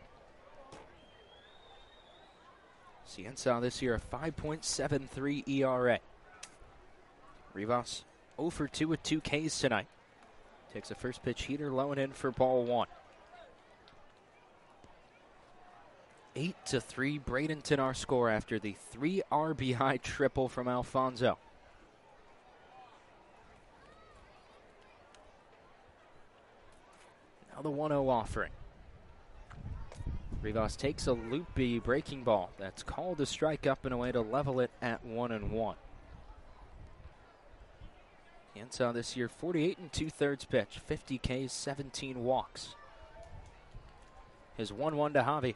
Cienza this year a 5.73 ERA. Rivas 0 for 2 with 2 Ks tonight. Takes a first pitch heater low and in for ball 1. 8-3, Bradenton our score after the 3 RBI triple from Alfonso. Now the 1-0 offering. Rivas takes a loopy breaking ball that's called a strike up and away to level it at 1-1. Cienza this year 48 2/3 pitch, 50 Ks, 17 walks. His 1-1 to Javi.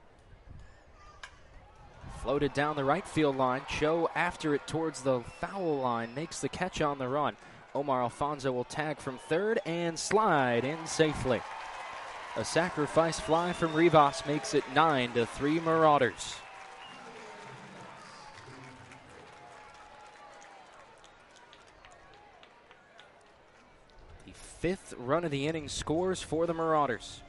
Floated down the right field line. Cho after it towards the foul line, makes the catch on the run. Omar Alfonso will tag from third and slide in safely. A sacrifice fly from Rivas makes it 9-3 Marauders. The 5th run of the inning scores for the Marauders.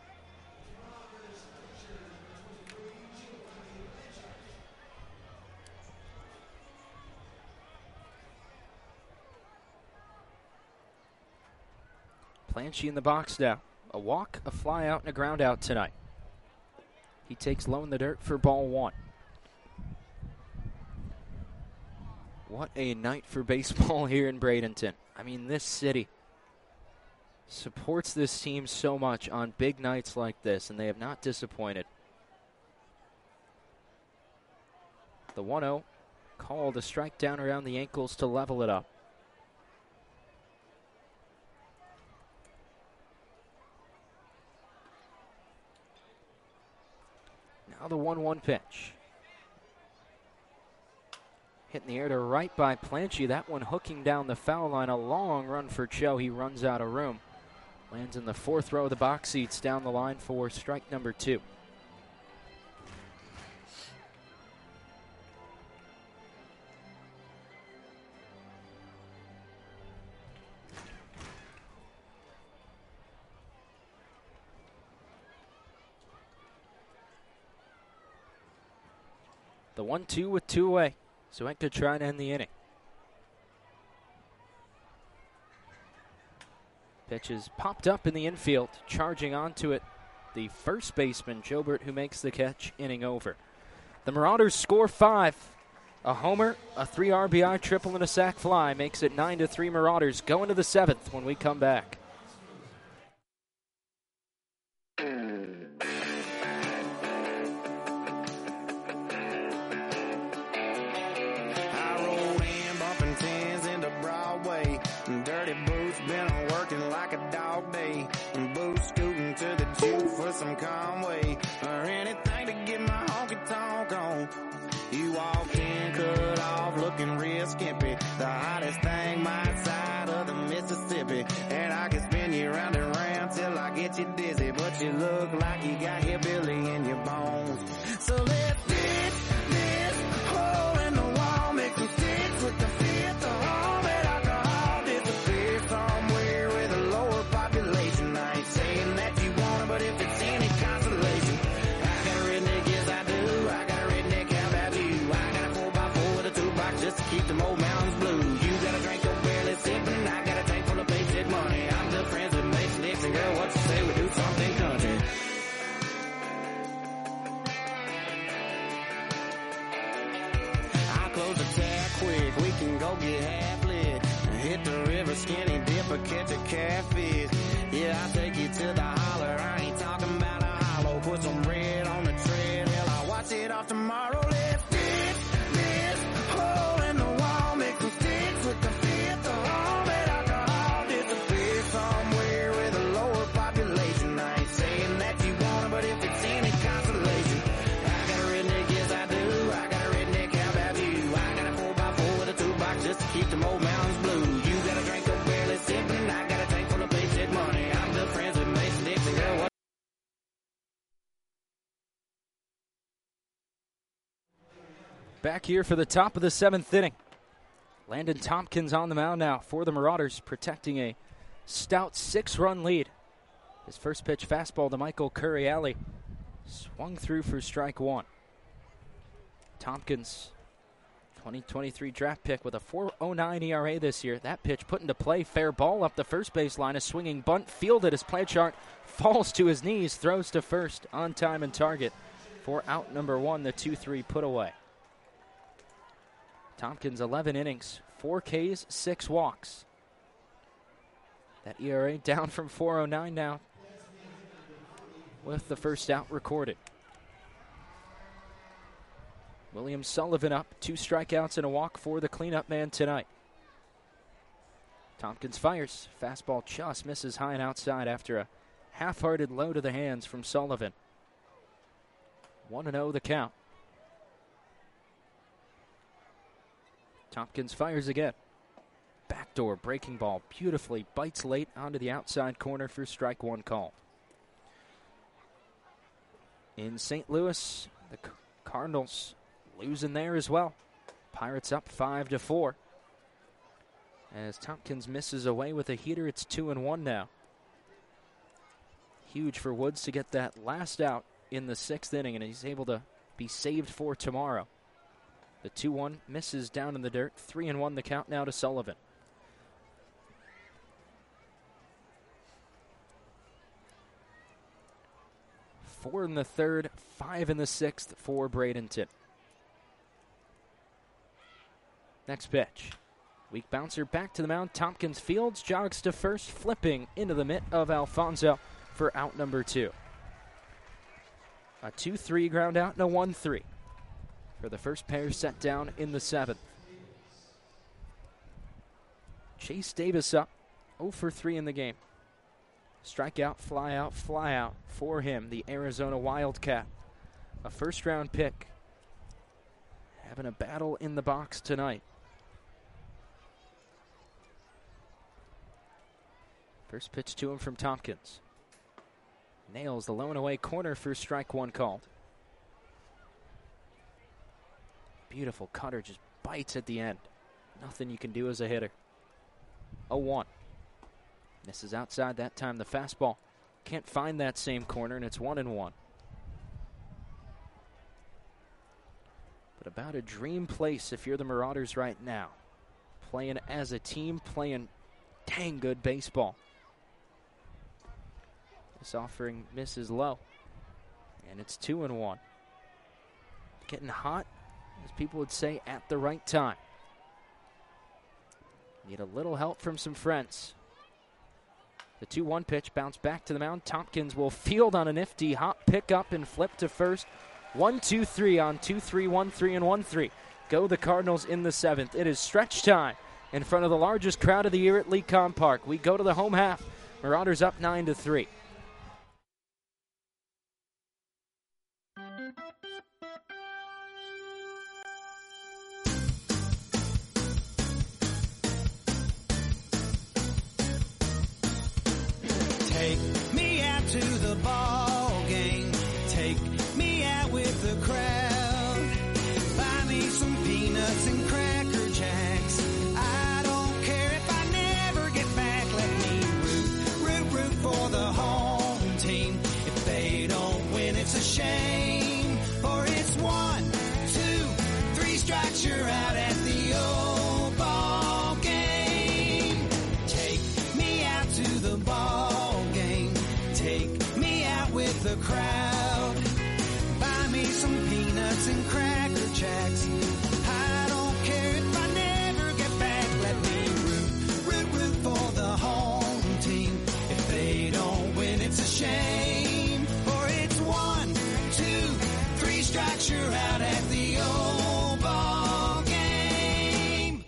Planche in the box now. A walk, a fly out, and a ground out tonight. He takes low in the dirt for ball 1. What a night for baseball here in Bradenton. I mean, this city supports this team so much on big nights like this, and they have not disappointed. The 1-0 called a strike down around the ankles to level it up. Now the 1-1 pitch. Hit in the air to right by Planche. That one hooking down the foul line. A long run for Cho. He runs out of room. Lands in the 4th row of the box seats down the line for strike number 2. The 1-2 with 2 away. Zuenka trying to end the inning. Pitch is popped up in the infield, charging onto it. The first baseman, Jobert, who makes the catch, inning over. The Marauders score 5. A homer, a 3 RBI triple, and a sac fly makes it 9-3 Marauders. Go into the 7th when we come back. Some Conway or anything to get my honky tonk on. You walked in, cut off, looking real skimpy. The hottest thing my side of the Mississippi. And I can spin you round and round till I get you dizzy. But you look like you got hillbilly in your bones. So let's ditch this hole in the wall, make some sticks with the 5th of home and alcohol. Disappear somewhere with a lower population. I ain't saying that you want it, but if it's any consolation, I got a redneck, yes I do. I got a redneck, how about you? I got a 4x4 with a 2-box just to keep them old mountains blue. You got a drink, you're barely sipping. I got a tank full of basic money. I'm good friends with Mason Dixon, girl. What you say we do something country? I'll close the tab quick. We can go get half lit. Hit the river, skinny dip, or catch a catfish. Yeah, I'll take you to the holler. I ain't talking about a hollow. Put some red on the tread. Hell, I'll watch it off tomorrow. Let's ditch this hole in the wall. Make some sticks with the 5th of home and alcohol. Disappear somewhere with a lower population. I ain't saying that you want it, but if it's any consolation, I got a redneck, yes I do. I got a redneck, how about you? I got a 4x4 with a 2-box just to keep them old mountains blue. You got a drink, you're barely sipping. I got a tank full of basic money. I'm good friends with Mason Dixon, girl. Back here for the top of the 7th inning. Landon Tompkins on the mound now for the Marauders, protecting a stout 6-run lead. His first pitch fastball to Michael Curielli swung through for strike one. Tompkins, 2023 draft pick with a 4.09 ERA this year. That pitch put into play, fair ball up the first baseline. A swinging bunt fielded as Blanchard falls to his knees, throws to first on time and target for out number one, the 2-3 put away. Tompkins 11 innings, 4 Ks, 6 walks. That ERA down from 4.09 now with the first out recorded. William Sullivan up, 2 strikeouts and a walk for the cleanup man tonight. Tompkins fires. Fastball just misses high and outside after a half-hearted low to the hands from Sullivan. 1-0 the count. Tompkins fires again. Backdoor breaking ball beautifully bites late onto the outside corner for strike one call. In St. Louis, the Cardinals losing there as well. Pirates up 5-4. As Tompkins misses away with a heater, it's 2-1 now. Huge for Woods to get that last out in the 6th inning, and he's able to be saved for tomorrow. The 2-1 misses down in the dirt. 3-1 the count now to Sullivan. Four in the 3rd, 5 in the 6th for Bradenton. Next pitch. Weak bouncer back to the mound. Tompkins fields, jogs to first, flipping into the mitt of Alfonso for out number 2. A 2-3 ground out and a 1-3 for the first pair set down in the 7th. Chase Davis up, 0 for 3 in the game. Strikeout, fly out for him, the Arizona Wildcat. A first-round pick. Having a battle in the box tonight. First pitch to him from Tompkins. Nails the low and away corner for strike one called. Beautiful cutter, just bites at the end. Nothing you can do as a hitter. 0-1. Misses outside that time. The fastball can't find that same corner, and it's 1-1. But about a dream place if you're the Marauders right now. Playing as a team, playing dang good baseball. This offering misses low, and it's 2-1. Getting hot, as people would say, at the right time. Need a little help from some friends. The 2-1 pitch bounced back to the mound. Tompkins will field on a nifty hop, pick up, and flip to first. 1-2-3 on 2-3, 1-3, and 1-3. Go the Cardinals in the 7th. It is stretch time in front of the largest crowd of the year at Lecom Park. We go to the home half. Marauders up 9-3. Take me out to the ball game. Take me out with the crowd. Buy me some peanuts and Cracker Jacks. I don't care if I never get back. Let me root for the home team. If they don't win, it's a shame. Or it's 1, 2, 3 strikes, you're out at the old ball game. Take me out to the ball. Take me out with the crowd. Buy me some peanuts and Cracker Jacks. I don't care if I never get back. Let me root for the home team. If they don't win, it's a shame. Or it's 1, 2, 3 strikes, you're out at the old ball game.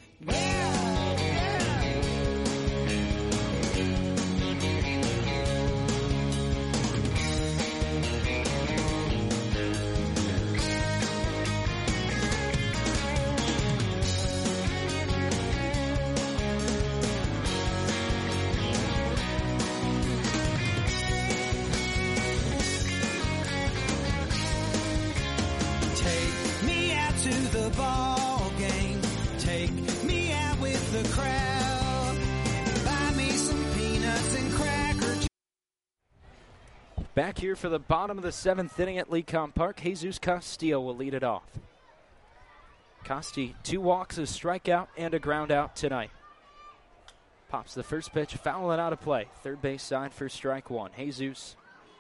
Take me out to a ball game. Take me out with the crowd. Buy me some peanuts and crackers. Back here for the bottom of the 7th inning at Lecom Park, Jesus Castillo will lead it off. Costi, 2 walks, a strikeout, and a ground out tonight. Pops the first pitch, fouling out of play. Third base side for strike 1. Jesus.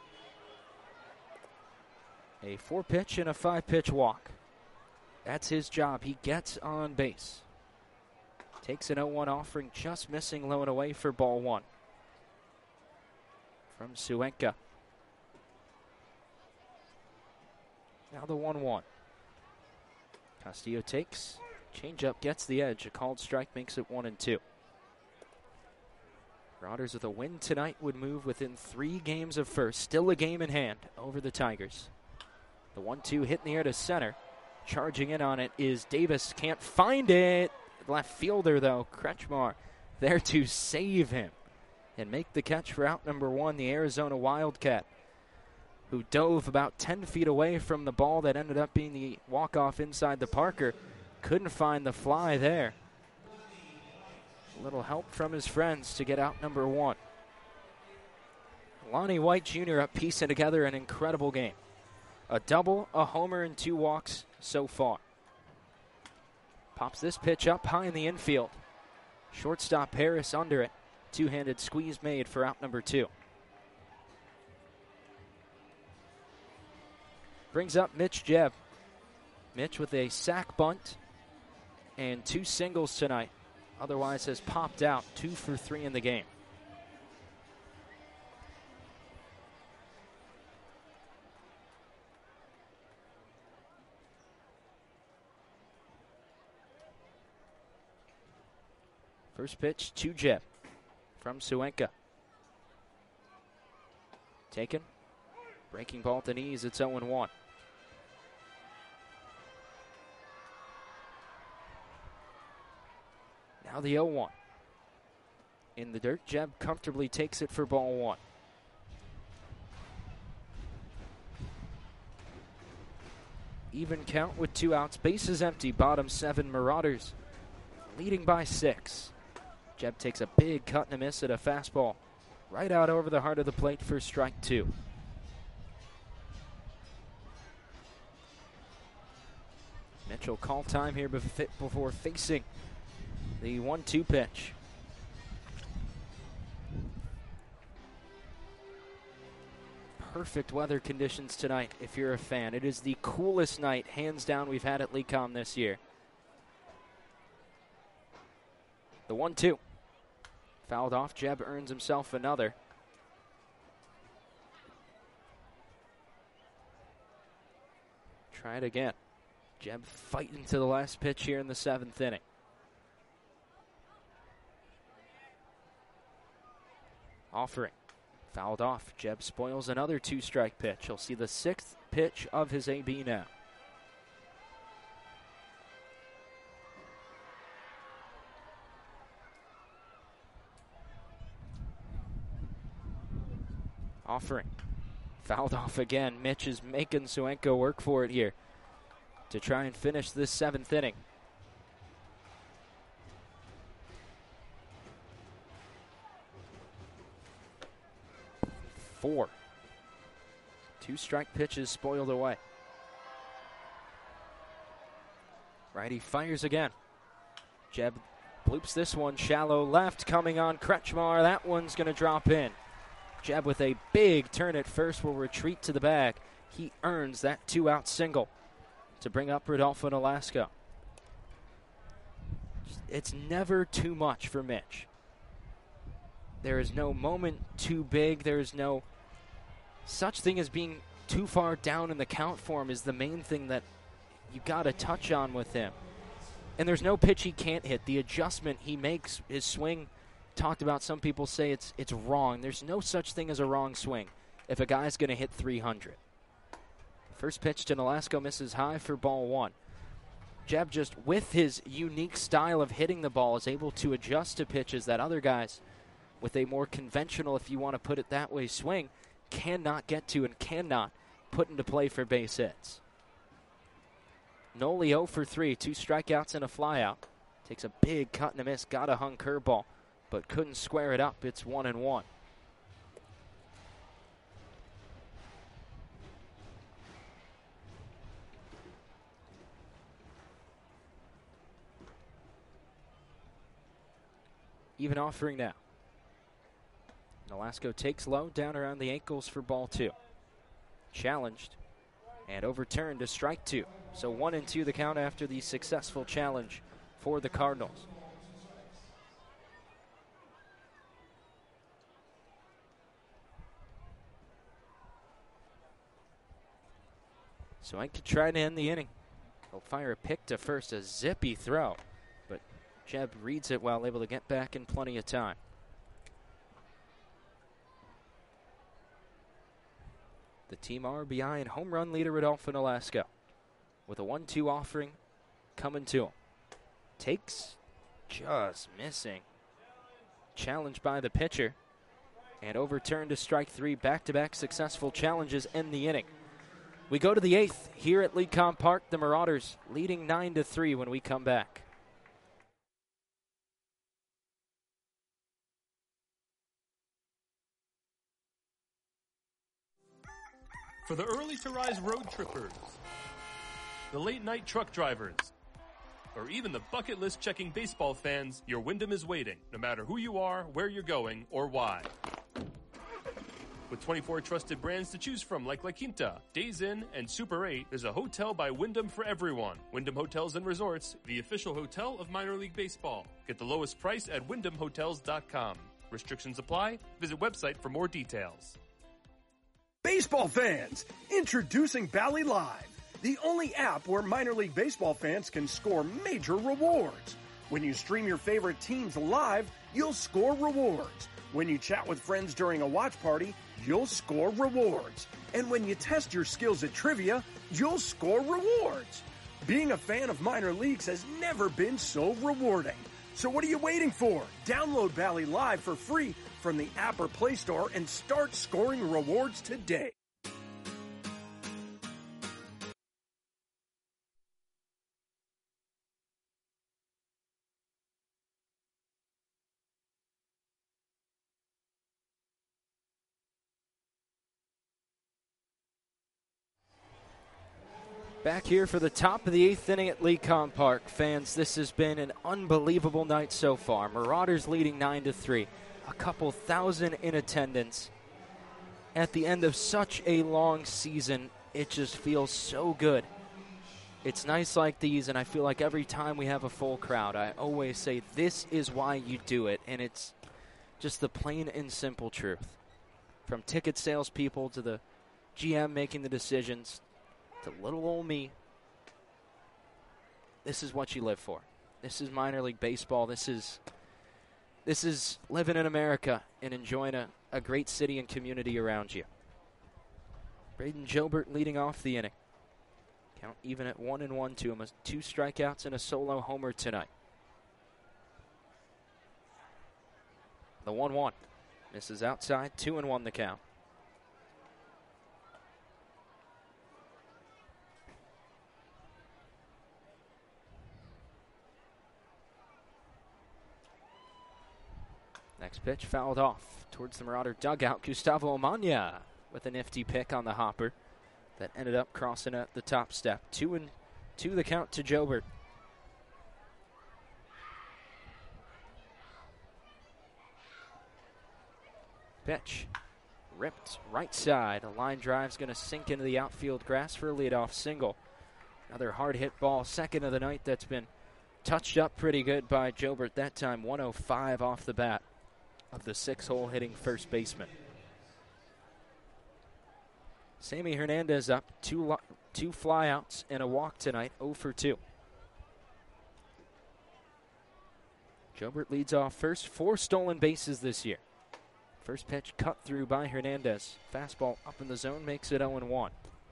A 4-pitch and a 5-pitch walk. That's his job. He gets on base. Takes an 0-1 offering, just missing low and away for ball 1. From Suenka. Now the 1-1. Castillo takes. Changeup gets the edge. A called strike makes it 1-2. Marauders with a win tonight would move within 3 games of first. Still a game in hand over the Tigers. The 1-2 hit in the air to center. Charging in on it is Davis. Can't find it. Left fielder, though, Kretschmar, there to save him and make the catch for out number 1, the Arizona Wildcat, who dove about 10 feet away from the ball that ended up being the walk-off inside the Parker. Couldn't find the fly there. A little help from his friends to get out number 1. Lonnie White Jr. up piecing together an incredible game. A double, a homer, and 2 walks so far. Pops this pitch up high in the infield. Shortstop Harris under it. 2-handed squeeze made for out number 2. Brings up Mitch Jebb. Mitch with a sac bunt and 2 singles tonight. Otherwise has popped out 2 for 3 in the game. First pitch to Jebb from Suenka. Taken. Breaking ball at the knees. It's 0-1. Now the 0-1. In the dirt, Jebb comfortably takes it for ball 1. Even count with 2 outs. Bases empty. Bottom 7 Marauders leading by 6. Jebb takes a big cut and a miss at a fastball right out over the heart of the plate for strike 2. Mitchell call time here before facing the 1-2 pitch. Perfect weather conditions tonight if you're a fan. It is the coolest night, hands down, we've had at Lecom this year. The 1-2. Fouled off. Jebb earns himself another. Try it again. Jebb fighting to the last pitch here in the 7th inning. Offering. Fouled off. Jebb spoils another 2-strike pitch. He'll see the 6th pitch of his AB now. Offering. Fouled off again. Mitch is making Suenka work for it here to try and finish this 7th inning. Four. 2-strike pitches spoiled away. Righty fires again. Jebb bloops this one. Shallow left coming on Kretschmar. That one's going to drop in. Jebb with a big turn at first will retreat to the bag. He earns that 2-out single to bring up Rodolfo Nolasco. It's never too much for Mitch. There is no moment too big. There is no such thing as being too far down in the count for him is the main thing that you got to touch on with him. And there's no pitch he can't hit. The adjustment he makes, his swing, talked about, some people say it's wrong. There's no such thing as a wrong swing if a guy's going to hit 300. First pitch to Nolasco misses high for ball 1. Jebb, just with his unique style of hitting the ball, is able to adjust to pitches that other guys with a more conventional, if you want to put it that way, swing cannot get to and cannot put into play for base hits. Noli 0 for 3, 2 strikeouts and a flyout. Takes a big cut and a miss, got a hung curveball, but couldn't square it up. It's 1-1. Even offering now. Nolasco takes low, down around the ankles for ball 2. Challenged and overturned to strike 2. So 1-2 the count after the successful challenge for the Cardinals. So I could try to end the inning. He'll fire a pick to first, a zippy throw, but Jeb reads it well, able to get back in plenty of time. The team RBI and home run leader Rodolfo Nolasco with a 1-2 offering coming to him. Takes, just missing. Challenged by the pitcher and overturned to strike 3. Back-to-back successful challenges end the inning. We go to the 8th here at Lecom Park. The Marauders leading 9-3 when we come back. For the early to rise road trippers, the late night truck drivers, or even the bucket list checking baseball fans, your Wyndham is waiting, no matter who you are, where you're going, or why. With 24 trusted brands to choose from like La Quinta, Days Inn, and Super 8, there's a hotel by Wyndham for everyone. Wyndham Hotels and Resorts, the official hotel of minor league baseball. Get the lowest price at wyndhamhotels.com. Restrictions apply. Visit website for more details. Baseball fans, introducing Bally Live, the only app where minor league baseball fans can score major rewards. When you stream your favorite teams live, you'll score rewards. When you chat with friends during a watch party, you'll score rewards. And when you test your skills at trivia, you'll score rewards. Being a fan of minor leagues has never been so rewarding. So what are you waiting for? Download Bally Live for free from the app or Play Store and start scoring rewards today. Back here for the top of the 8th inning at Lecom Park. Fans, this has been an unbelievable night so far. Marauders leading 9-3. A couple thousand in attendance. At the end of such a long season, it just feels so good. It's nights like these, and I feel like every time we have a full crowd, I always say this is why you do it, and it's just the plain and simple truth. From ticket salespeople to the GM making the decisions, to little old me, this is what you live for. This is minor league baseball. This is living in America and enjoying a great city and community around you. Braden Gilbert leading off the inning. Count even at 1-1 to him. 2 strikeouts and a solo homer tonight. The 1-1 misses outside. 2-1 the count. Next pitch fouled off towards the Marauder dugout. Gustavo Amaya with a nifty pick on the hopper that ended up crossing at the top step. 2-2 the count to Gilbert. Pitch ripped right side. A line drive's going to sink into the outfield grass for a leadoff single. Another hard hit ball, second of the night, that's been touched up pretty good by Gilbert that time. 105 off the bat of the 6-hole hitting first baseman. Sammy Hernandez up, two flyouts and a walk tonight, 0 for 2. Gilbert leads off first, 4 stolen bases this year. First pitch cut through by Hernandez. Fastball up in the zone makes it 0-1.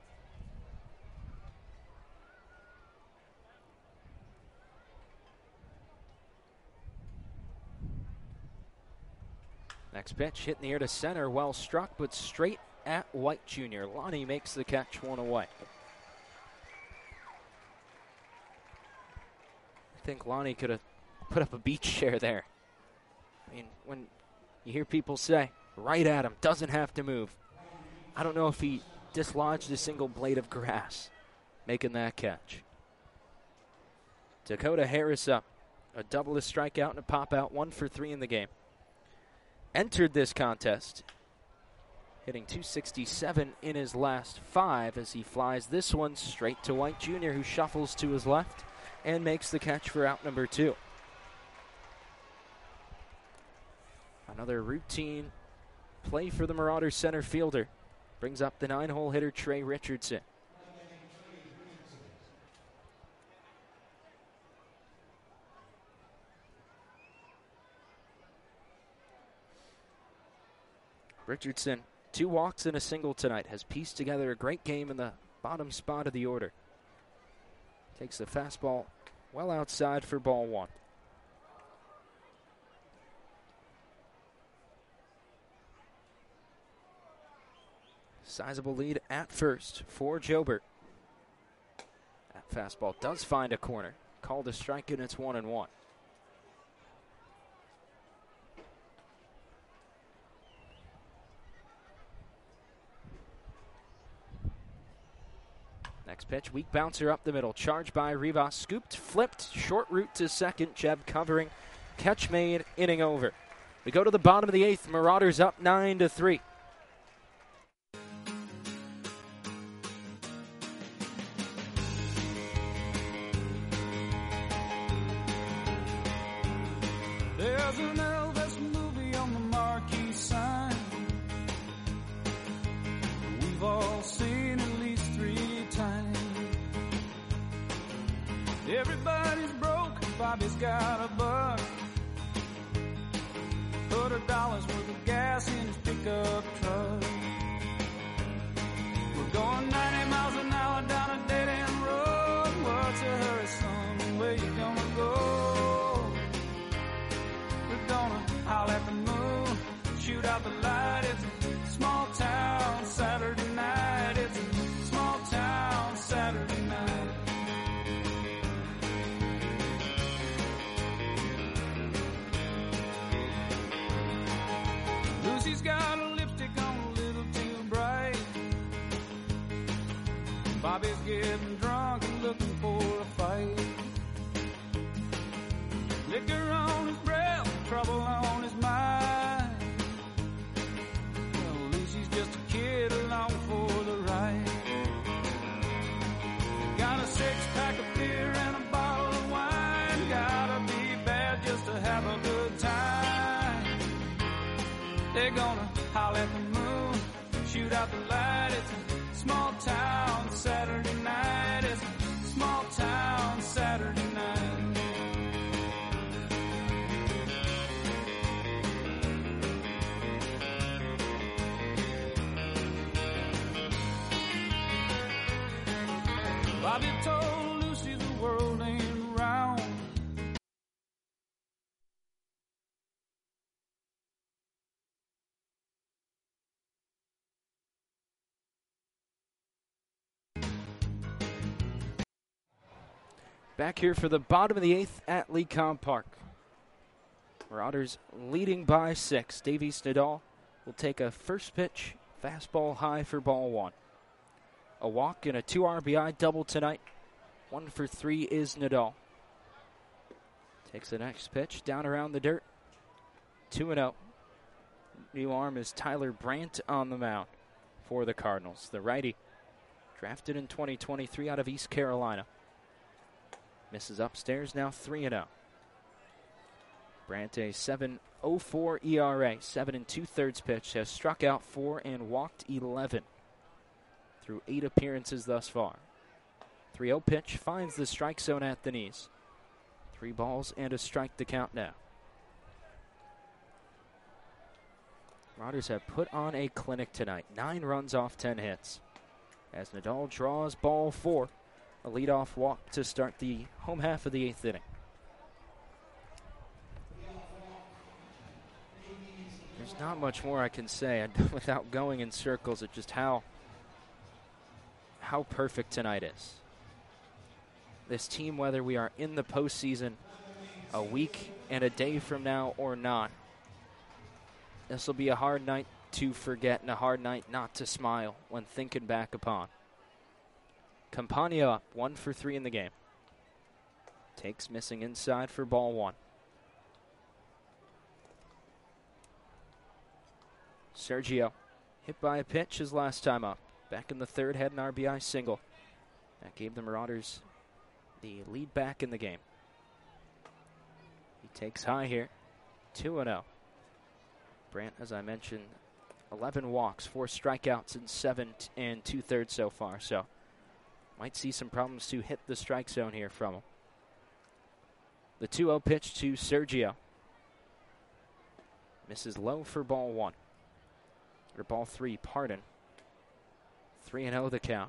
Next pitch hit in the air to center, well struck, but straight at White Jr. Lonnie makes the catch, 1 away. think Lonnie could have put up a beach chair there. I mean, when you hear people say, right at him, doesn't have to move. I don't know if he dislodged a single blade of grass making that catch. Dakota Harris up. A double, a strikeout, and a pop-out, 1 for 3 in the game. Entered this contest, hitting .267 in his last 5 as he flies this one straight to White Jr., who shuffles to his left and makes the catch for out number 2. Another routine play for the Marauders center fielder. Brings up the 9-hole hitter Trey Richardson. Richardson, 2 walks and a single tonight, has pieced together a great game in the bottom spot of the order. Takes the fastball well outside for ball 1. Sizable lead at first for Jobert. That fastball does find a corner. Called a strike, and it's 1-1. Next pitch, weak bouncer up the middle. Charged by Rivas. Scooped, flipped, short route to second. Jeb covering. Catch made, inning over. We go to the bottom of the 8th. Marauders up 9-3. There's an Elvis movie on the marquee sign. We've all seen at least 3 times. Everybody's broke, Bobby's got a buck. Put $1 worth of gas in his pickup truck. We're going 90 miles an hour down a dead-end road. What's a hurry, son? Where you gonna go? We're gonna howl at the moon, shoot out the light. It's a small town Saturday night. It's a small town Saturday night. Lucy's got a lipstick on a little too bright. Bobby's getting drunk and looking for a fight. Liquor on his breath, trouble on his mind. Well, Lucy's just a kid along for the ride. Got a 6-pack of beer and a bottle of wine. Gotta be bad just to have a good time. They're gonna howl at the moon, shoot out the light. It's a small town Saturday night. It's a small town Saturday night. Bobby told Lucy the world ain't round. Back here for the bottom of the 8th at Lecom Park. Marauders leading by 6. Davies Nadal will take a first pitch, fastball high for ball 1. A walk and a 2 RBI double tonight. 1 for 3 is Nadal. Takes the next pitch, down around the dirt. 2-0. New arm is Tyler Brandt on the mound for the Cardinals. The righty, drafted in 2023 out of East Carolina. Misses upstairs, now 3-0. Brandt, a 7.04 ERA, 7 2/3 pitch, has struck out 4 and walked 11 through 8 appearances thus far. 3-0 pitch finds the strike zone at the knees. 3 balls and a strike to count now. Marauders have put on a clinic tonight. 9 runs off 10 hits. As Nadal draws ball 4. A leadoff walk to start the home half of the 8th inning. There's not much more I can say without going in circles at just how perfect tonight is. this team, whether we are in the postseason a week and a day from now or not. This will be a hard night to forget and a hard night not to smile when thinking back upon. Campagna up 1 for 3 in the game. Takes missing inside for ball 1. Sergio hit by a pitch his last time up. Back in the third, had an RBI single. That gave the Marauders the lead back in the game. He takes high here, 2-0. Brandt, as I mentioned, 11 walks, 4 strikeouts in 7 2/3 so far. So might see some problems to hit the strike zone here from him. The 2-0 pitch to Sergio. Misses low for ball 1. Or ball 3, pardon. 3-0 the count.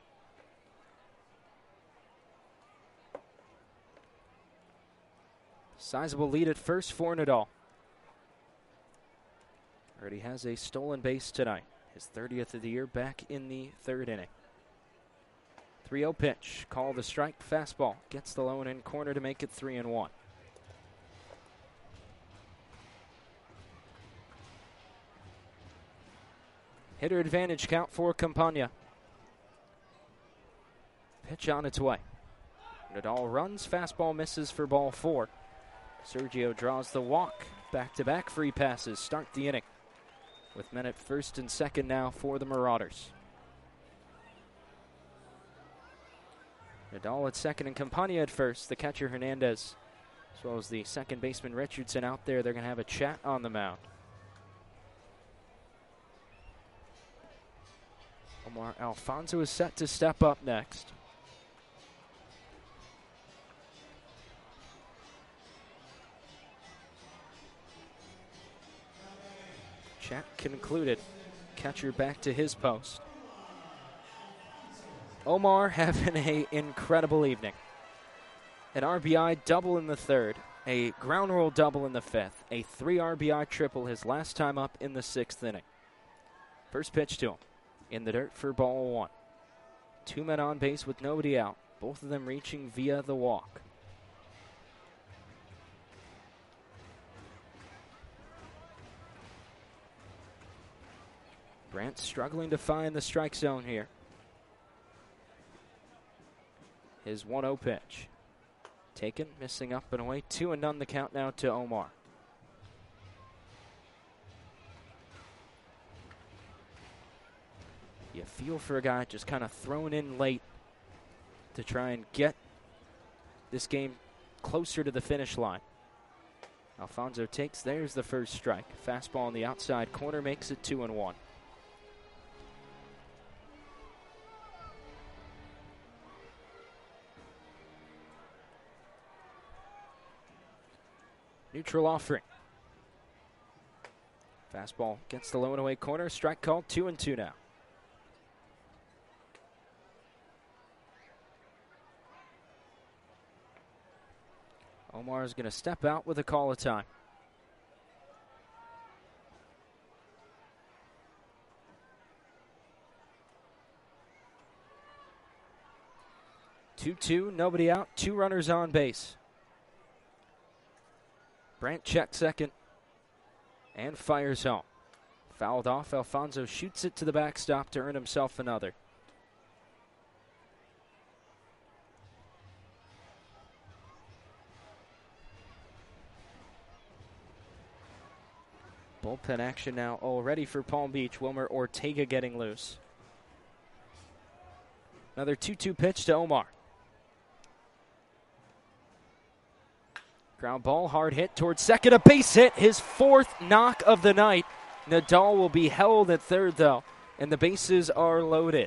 Sizable lead at first for Nadal. Already has a stolen base tonight. His 30th of the year, back in the 3rd inning. 3-0 pitch. Call the strike. Fastball. Gets the low and in corner to make it 3-1. Hitter advantage count for Campagna. Pitch on its way. Nadal runs. Fastball misses for ball 4. Sergio draws the walk. Back-to-back free passes start the inning. With men at first and second now for the Marauders. Nadal at second and Campagna at first. The catcher Hernandez, as well as the second baseman Richardson out there. They're going to have a chat on the mound. Omar Alfonso is set to step up next. Chat concluded. Catcher back to his post. Omar having an incredible evening. An RBI double in the 3rd. A ground rule double in the 5th. A 3 RBI triple his last time up in the 6th inning. First pitch to him. In the dirt for ball 1. 2 men on base with nobody out. Both of them reaching via the walk. Brandt struggling to find the strike zone here. His 1-0 pitch. Taken, missing up and away. 2-0 the count now to Omar. You feel for a guy just kind of thrown in late to try and get this game closer to the finish line. Alfonso takes, there's the first strike. Fastball on the outside corner makes it 2-1. Neutral offering. Fastball gets the low and away corner. Strike called, 2-2 now. Omar is going to step out with a call of time. Two, nobody out, 2 runners on base. Brandt checks second and fires home. Fouled off, Alfonso shoots it to the backstop to earn himself another. Bullpen action now already for Palm Beach. Wilmer Ortega getting loose. Another 2-2 pitch to Omar. Ground ball, hard hit towards second. A base hit, his 4th knock of the night. Nadal will be held at third, though, and the bases are loaded.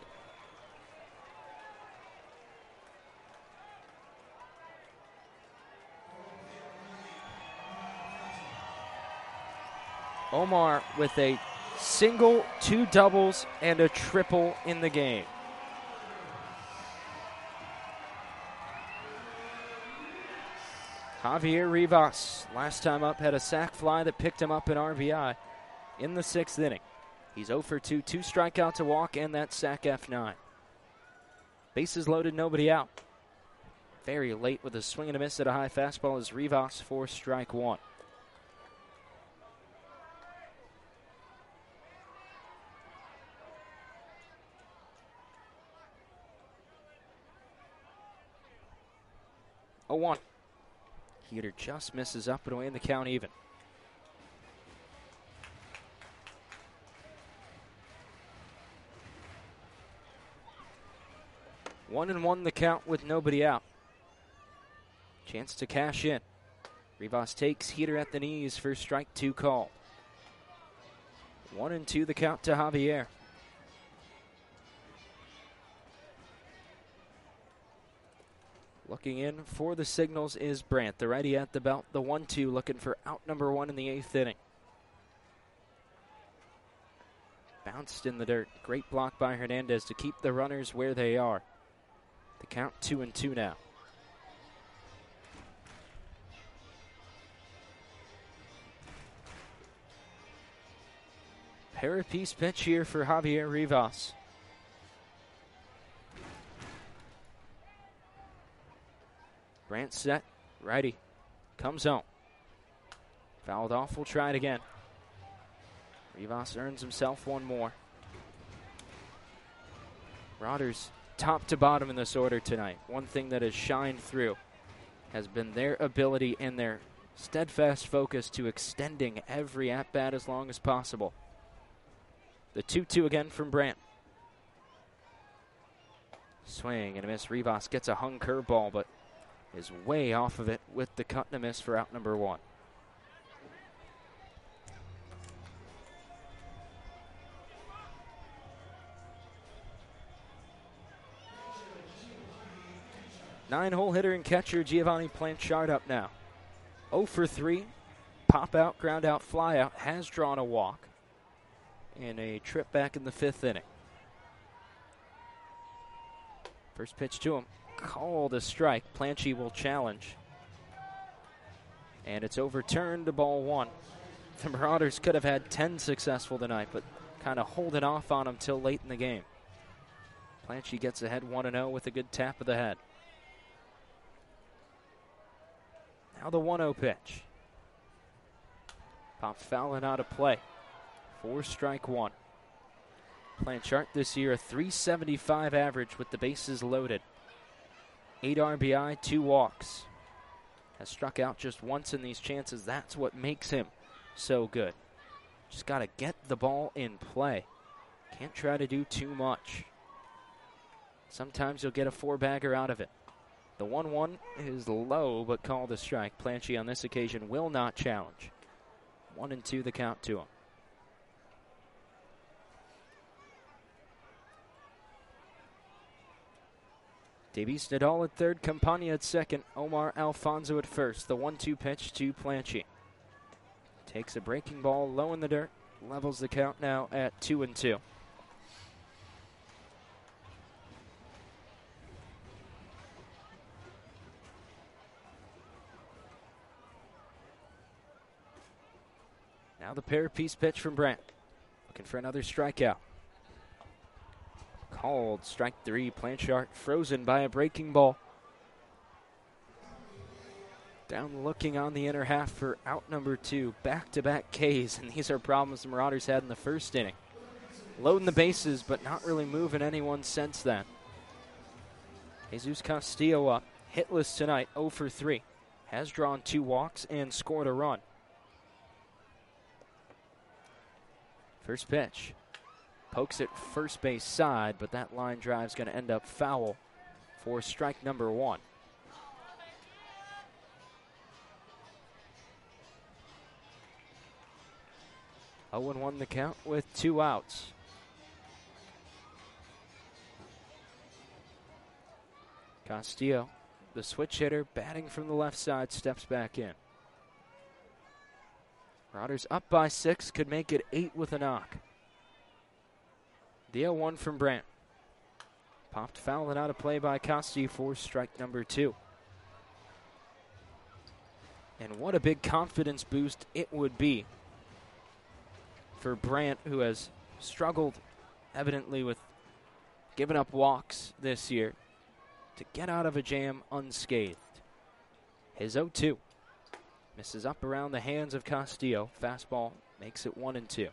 Omar with a single, 2 doubles, and a triple in the game. Javier Rivas, last time up, had a sac fly that picked him up an RBI in the 6th inning. He's 0 for 2, 2 strikeouts, a walk, and that sac F9. Bases loaded, nobody out. very late with a swing and a miss at a high fastball is Rivas for strike one. Oh, 1. Heater just misses up and away in the count even. One and one the count with nobody out. Chance to cash in. Rivas takes Heater at the knees for strike two call. 1-2 the count to Javier. Looking in for the signals is Brandt. The righty at the belt. The 1-2 looking for out number one in the 8th inning. Bounced in the dirt. Great block by Hernandez to keep the runners where they are. The count 2-2 now. Pair-apiece pitch here for Javier Rivas. Brandt set, righty, comes home. Fouled off, we'll try it again. Rivas earns himself one more. Marauders top to bottom in this order tonight. One thing that has shined through has been their ability and their steadfast focus to extending every at-bat as long as possible. The 2-2 again from Brandt. Swing and a miss. Rivas gets a hung curveball, but is way off of it with the cut and a miss for out number one. Nine-hole hitter and catcher Giovanni Planchard up now. 0 for 3. Pop out, ground out, fly out. Has drawn a walk. And a trip back in the 5th inning. First pitch to him. Called a strike. Planchy will challenge. And it's overturned to ball one. The Marauders could have had 10 successful tonight, but kind of holding off on them till late in the game. Planchy gets ahead 1-0 with a good tap of the head. Now the 1-0 pitch. Popped foul and out of play. 4 strike one. Planchard this year a .375 average with the bases loaded. 8 RBI, 2 walks. Has struck out just once in these chances. That's what makes him so good. Just got to get the ball in play. Can't try to do too much. Sometimes you'll get a 4-bagger out of it. The 1-1 is low but called a strike. Planchy on this occasion will not challenge. 1-2 the count to him. Davies Nadal at third, Campagna at second, Omar Alfonso at first. The 1-2 pitch to Planchy. Takes a breaking ball low in the dirt, levels the count now at 2-2. Now the pair-piece pitch from Brandt. Looking for another strikeout. Called strike 3. Planchard frozen by a breaking ball. Down looking on the inner half for out number 2. Back-to-back Ks, and these are problems the Marauders had in the first inning. Loading the bases, but not really moving anyone since then. Jesus Castillo up. Hitless tonight, 0 for 3. Has drawn 2 walks and scored a run. First pitch. Pokes it first base side, but that line drive's going to end up foul for strike number 1. Oh, 0-1 the count with 2 outs. Castillo, the switch hitter, batting from the left side, steps back in. Marauders up by 6, could make it 8 with a knock. The 0-1 from Brandt. Popped foul and out of play by Castillo for strike number 2. And what a big confidence boost it would be for Brandt, who has struggled evidently with giving up walks this year. to get out of a jam unscathed. His 0-2. Misses up around the hands of Castillo. Fastball makes it 1-2.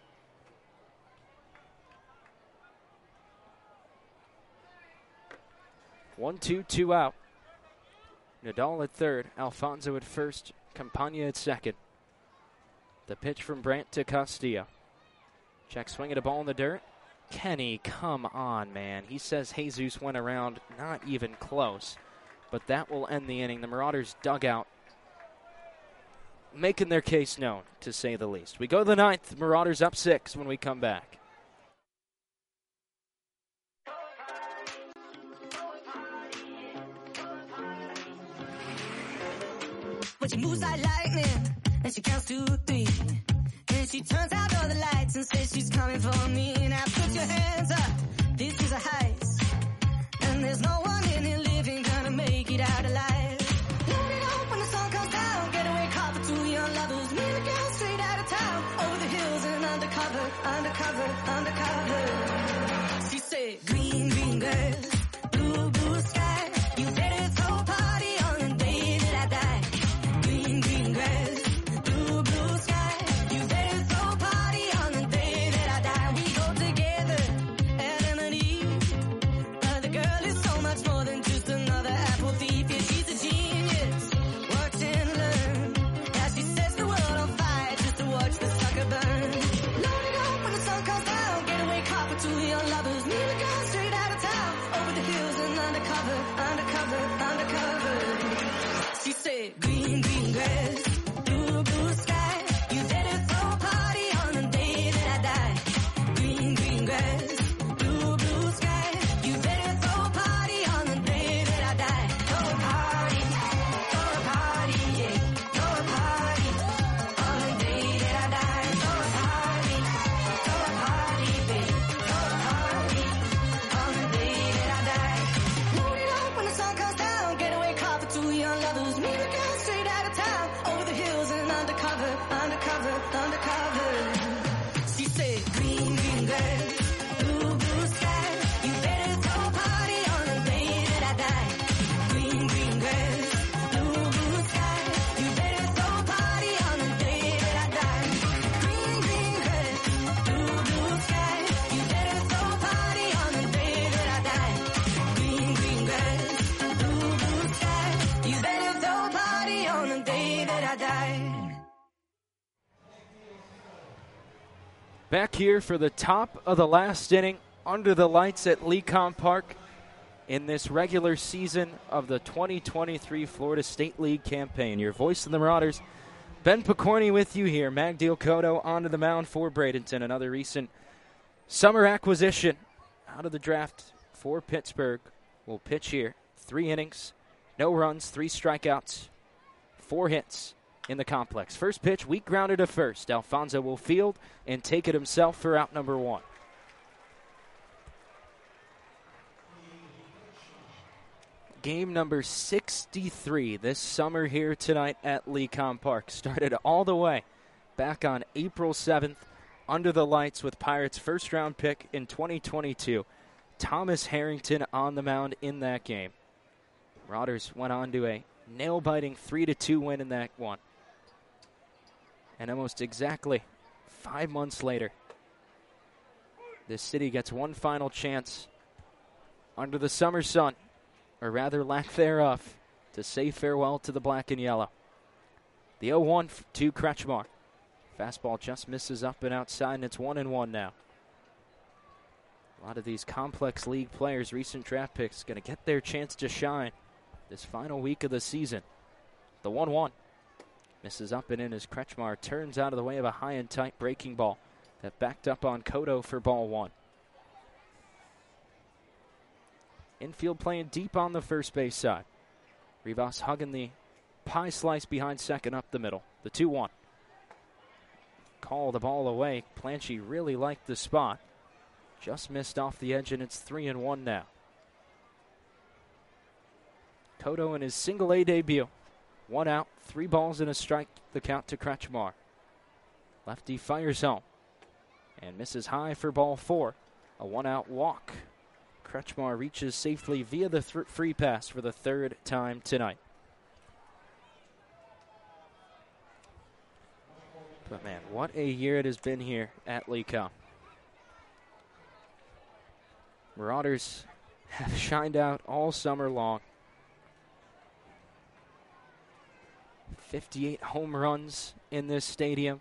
One, two out. Nadal at third, Alfonso at first, Campagna at second. The pitch from Brandt to Castillo. Check swing at a ball in the dirt. Kenny, come on, man. He says Jesus went around, not even close. But that will end the inning. The Marauders dugout making their case known, to say the least. We go to the ninth. Marauders up 6 when we come back. But she moves like lightning, and she counts to 3. Then she turns out all the lights and says she's coming for me. Now put your hands up, this is a heist. And there's no one in here living gonna make it out alive. Load it up when the sun comes down, getaway car for 2 young lovers. Me and the girl straight out of town, over the hills and undercover, undercover, undercover. She said, green, green grass, blue, blue sky. You better throw a party on the day that I die. Green, green grass, blue, blue sky. You better throw a party on the day that I die. We go together, Adam and Eve. But the girl is so much more than just another apple thief. Yeah, she's a genius, watch and learn. Now she sets the world on fire just to watch the sucker burn. Load it up when the sun comes down, getaway car for 2 young lovers. Me and the girl straight out of town, over the hills and undercover, undercover, undercover. She said, green, green grass, blue, blue sky. You better throw a party on the day that I die. Green, green grass, blue, blue sky. You better throw a party on the day that I die. Throw a party, yeah. Throw a party on the day that I die. Throw a party, babe. Throw a party on the day that I die. Load it up when the sun comes down, getaway car for 2 young lovers. Me and the girl straight out of town, over the hills and undercover, undercover, undercover. She said, green, green grass, blue, blue sky. You better throw a party on the day that I die. Green, green grass, blue, blue sky. You better throw a party on the day that I die. Green, green grass, blue, blue sky. You better throw a party on the day that I die. Green, green grass, blue, blue sky. You better throw a party on the day that I die. Back here for the top of the last inning under the lights at Lecom Park in this regular season of the 2023 Florida State League campaign. Your voice of the Marauders, Ben Picorni with you here. Magdiel Cotto onto the mound for Bradenton, another recent summer acquisition out of the draft for Pittsburgh. Will pitch here. 3 innings, no runs, 3 strikeouts, 4 hits in the complex. First pitch, weak grounded to first. Alfonso will field and take it himself for out number 1. Game number 63 this summer here tonight at Lecom Park. Started all the way back on April 7th under the lights with Pirates' first-round pick in 2022. Thomas Harrington on the mound in that game. Marauders went on to a nail-biting 3-2 win in that one. And almost exactly 5 months later, this city gets one final chance under the summer sun, or rather lack thereof, to say farewell to the black and yellow. The 0-1 to Kretschmar. Fastball just misses up and outside, and it's 1-1 now. A lot of these complex league players, recent draft picks, going to get their chance to shine this final week of the season. The 1-1 misses up and in as Kretschmar turns out of the way of a high and tight breaking ball that backed up on Cotto for ball 1. Infield playing deep on the first base side. Rivas hugging the pie slice behind second up the middle. The 2-1. Call the ball away. Planche really liked the spot. Just missed off the edge, and it's 3-1 now. Cotto in his single A debut. 1 out, 3 balls and a strike, the count to Kretschmar. Lefty fires home and misses high for ball 4. A 1-out walk Kretschmar reaches safely via the free pass for the third time tonight. But, man, what a year it has been here at Lee-Com. Marauders have shined out all summer long. 58 home runs in this stadium.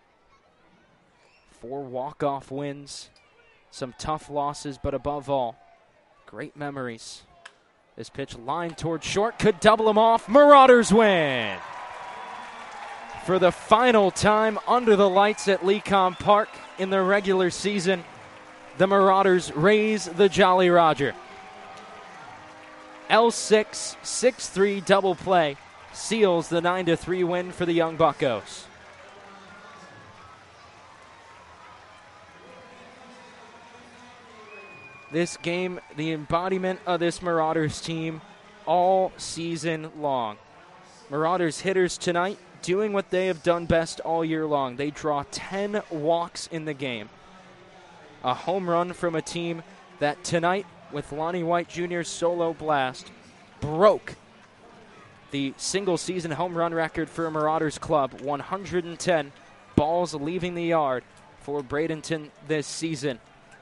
4 walk-off wins. Some tough losses, but above all, great memories. This pitch lined towards short, could double him off. Marauders win! For the final time under the lights at Lee-Com Park in the regular season, the Marauders raise the Jolly Roger. L6, 6-3 double play seals the 9-3 win for the Young Buccos. This game, the embodiment of this Marauders team all season long. Marauders hitters tonight doing what they have done best all year long. They draw 10 walks in the game. A home run from a team that tonight, with Lonnie White Jr.'s solo blast, broke the single-season home run record for a Marauders club. 110 balls leaving the yard for Bradenton this season.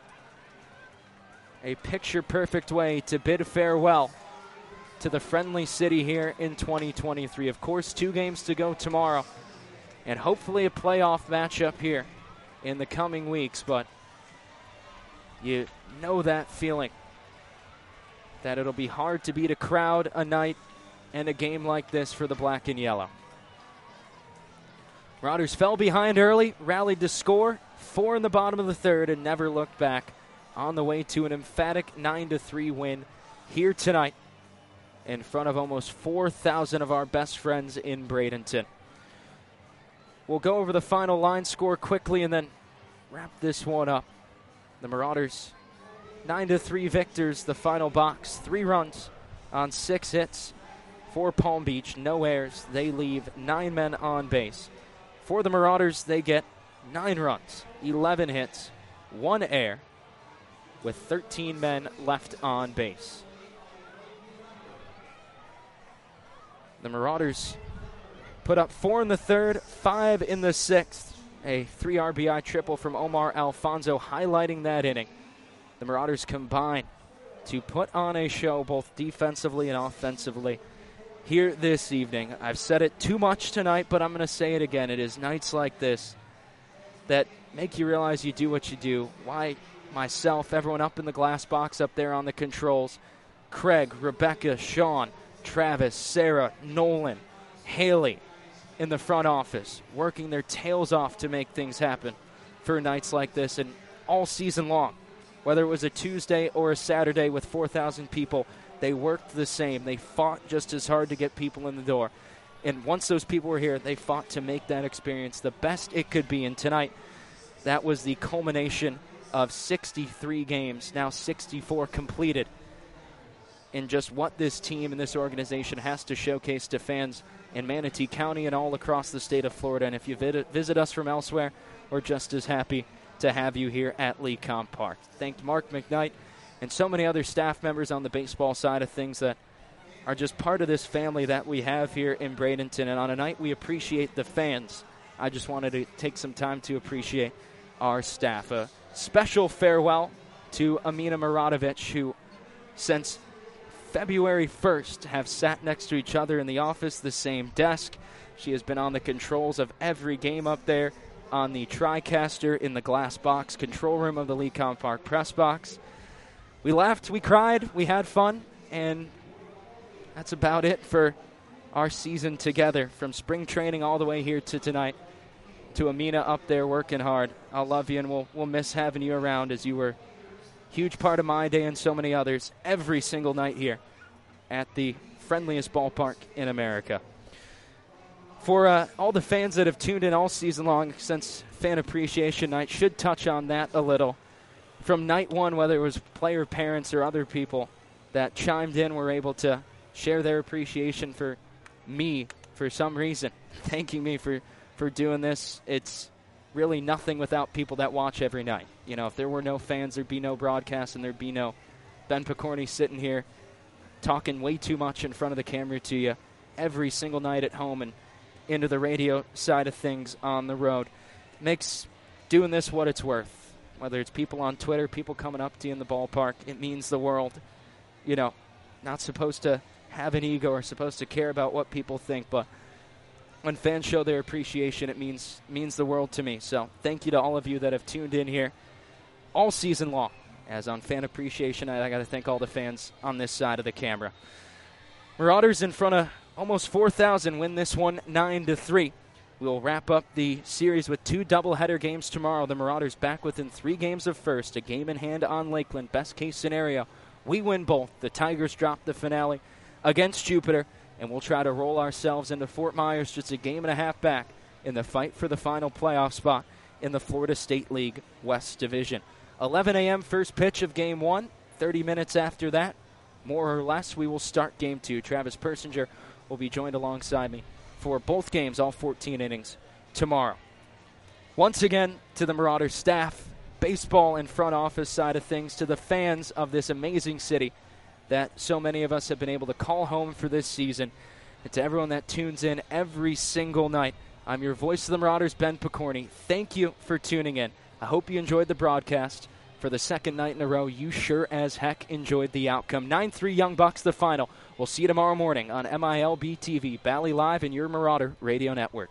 A picture-perfect way to bid farewell to the friendly city here in 2023. Of course, 2 games to go tomorrow, and hopefully a playoff matchup here in the coming weeks, but you know that feeling that it'll be hard to beat a crowd, a night, and a game like this for the black and yellow. Marauders fell behind early, rallied to score 4 in the bottom of the third, and never looked back, on the way to an emphatic 9-3 win here tonight in front of almost 4,000 of our best friends in Bradenton. We'll go over the final line score quickly and then wrap this one up. The Marauders 9-3 victors, the final box. 3 runs on 6 hits for Palm Beach. No errors. They leave 9 men on base. For the Marauders, they get 9 runs, 11 hits, 1 error, with 13 men left on base. The Marauders put up 4 in the third, 5 in the sixth. A 3 RBI triple from Omar Alfonso highlighting that inning. The Marauders combine to put on a show both defensively and offensively here this evening. I've said it too much tonight, but I'm going to say it again. It is nights like this that make you realize you do what you do. Why myself, everyone up in the glass box up there on the controls, Craig, Rebecca, Sean, Travis, Sarah, Nolan, Haley in the front office, working their tails off to make things happen for nights like this and all season long. Whether it was a Tuesday or a Saturday with 4,000 people, they worked the same. They fought just as hard to get people in the door. And once those people were here, they fought to make that experience the best it could be. And tonight, that was the culmination of 63 games, now 64 completed, in just what this team and this organization has to showcase to fans in Manatee County and all across the state of Florida. And if you visit us from elsewhere, we're just as happy to have you here at Lee-Com Park. Thanked Mark McKnight and so many other staff members on the baseball side of things that are just part of this family that we have here in Bradenton. And on a night we appreciate the fans, I just wanted to take some time to appreciate our staff. A special farewell to Amina Muradovic, who since February 1st have sat next to each other in the office, the same desk. She has been on the controls of every game up there, on the TriCaster in the glass box control room of the Lee-Com Park press box. We laughed, we cried, we had fun, and that's about it for our season together, from spring training all the way here to tonight. To Amina up there working hard. I'll love you, and we'll miss having you around, as you were a huge part of my day and so many others every single night here at the friendliest ballpark in America. For all the fans that have tuned in all season long since Fan Appreciation Night, should touch on that a little. From night one, whether it was player parents or other people that chimed in, were able to share their appreciation for me for some reason, thanking me for doing this. It's really nothing without people that watch every night. You know, if there were no fans, there'd be no broadcast and there'd be no Ben Picorni sitting here talking way too much in front of the camera to you every single night at home and into the radio side of things on the road. Makes doing this what it's worth. Whether it's people on Twitter, people coming up to you in the ballpark, it means the world. You know, not supposed to have an ego or supposed to care about what people think, but when fans show their appreciation, it means the world to me. So thank you to all of you that have tuned in here all season long. As on Fan Appreciation Night, I got to thank all the fans on this side of the camera. Marauders in front of almost 4,000 win this one 9-3. We'll wrap up the series with 2 doubleheader games tomorrow. The Marauders back within 3 games of first, a game in hand on Lakeland. Best case scenario, we win both. The Tigers drop the finale against Jupiter, and we'll try to roll ourselves into Fort Myers just a game and a half back in the fight for the final playoff spot in the Florida State League West Division. 11 a.m. first pitch of Game 1. 30 minutes after that, more or less, we will start Game 2. Travis Persinger will be joined alongside me for both games, all 14 innings, tomorrow. Once again, to the Marauders staff, baseball and front office side of things, to the fans of this amazing city that so many of us have been able to call home for this season, and to everyone that tunes in every single night, I'm your voice of the Marauders, Ben Picorni. Thank you for tuning in. I hope you enjoyed the broadcast. For the second night in a row, you sure as heck enjoyed the outcome. 9-3 Young Bucks, the final. We'll see you tomorrow morning on MILB TV, Bally Live, and your Marauder Radio Network.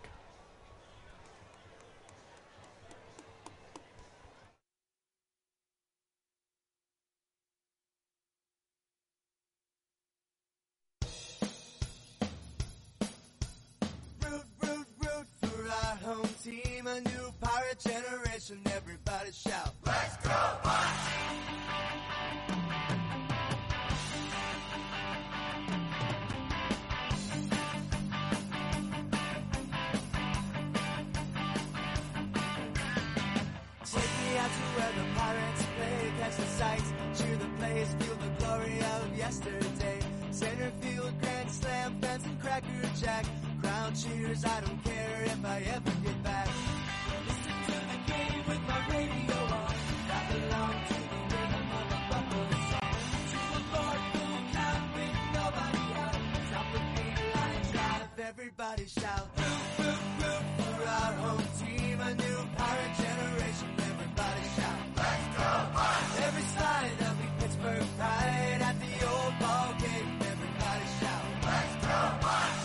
Root for our home team, a new pirate generation. Everybody shout, let's go Bucks! Out to where the Pirates play, catch the sights, cheer the plays, feel the glory of yesterday. Center field, grand slam, fence and Cracker Jack. Crowd cheers, I don't care if I ever get back. Listen to the game with my radio on. I belong to the rhythm of a Buffalo song. To a Lord full count with nobody out. Stop the beat, line drive, everybody shout. Root for our home team, a new pirate generation. Everybody shout, let's go Bucks! Every slide there'll be Pittsburgh pride at the old ball game. Everybody shout, let's go Bucks!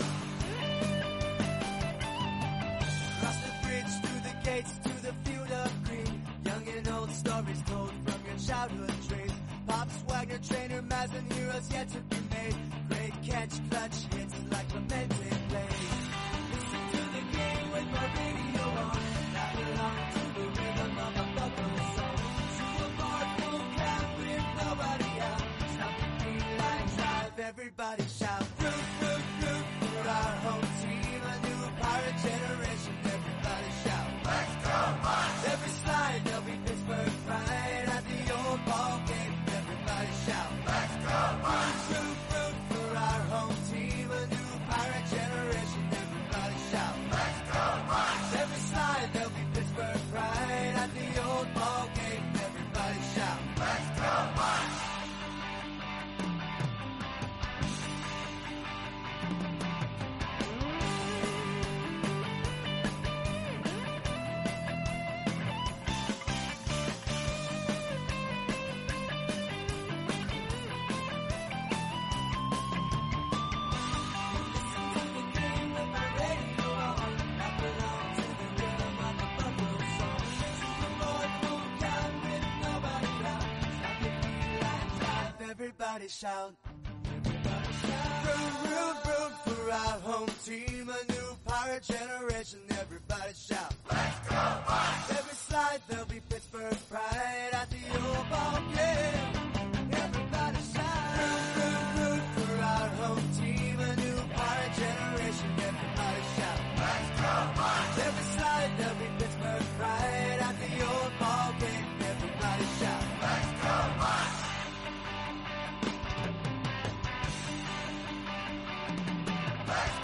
Cross the bridge, through the gates, to the field of green. Young and old stories told from your childhood dreams. Pops, Wagner, Trainer, Mazin, heroes yet to be made. Great catch, clutch hits like lamented plays. Listen to the game with my radio on. I belong to the rhythm of a Buffalo song. To a bar full crowd with nobody out. Stop the beat, line drive, everybody shout. Root for our home team, a new pirate generation. Everybody shout, let's go Bucks! Every slide there'll be Pittsburgh pride at the old ball game. Everybody shout, let's go Bucks! Root for our home team, a new pirate generation. Everybody shout, let's go Bucks! Every slide there'll be Pittsburgh pride at the old ball game. Everybody shout, let's go Bucks! Everybody shout. Root for our home team, a new pirate generation. Everybody shout, let's go Bucks! Every slide there'll be Pittsburgh pride at the old ball game. Everybody shout. Root for our home team, a new pirate generation. Everybody shout, let's go Bucks! Every slide there'll be Pittsburgh pride at the old ball game. Everybody shout, let's go Bucks! Let's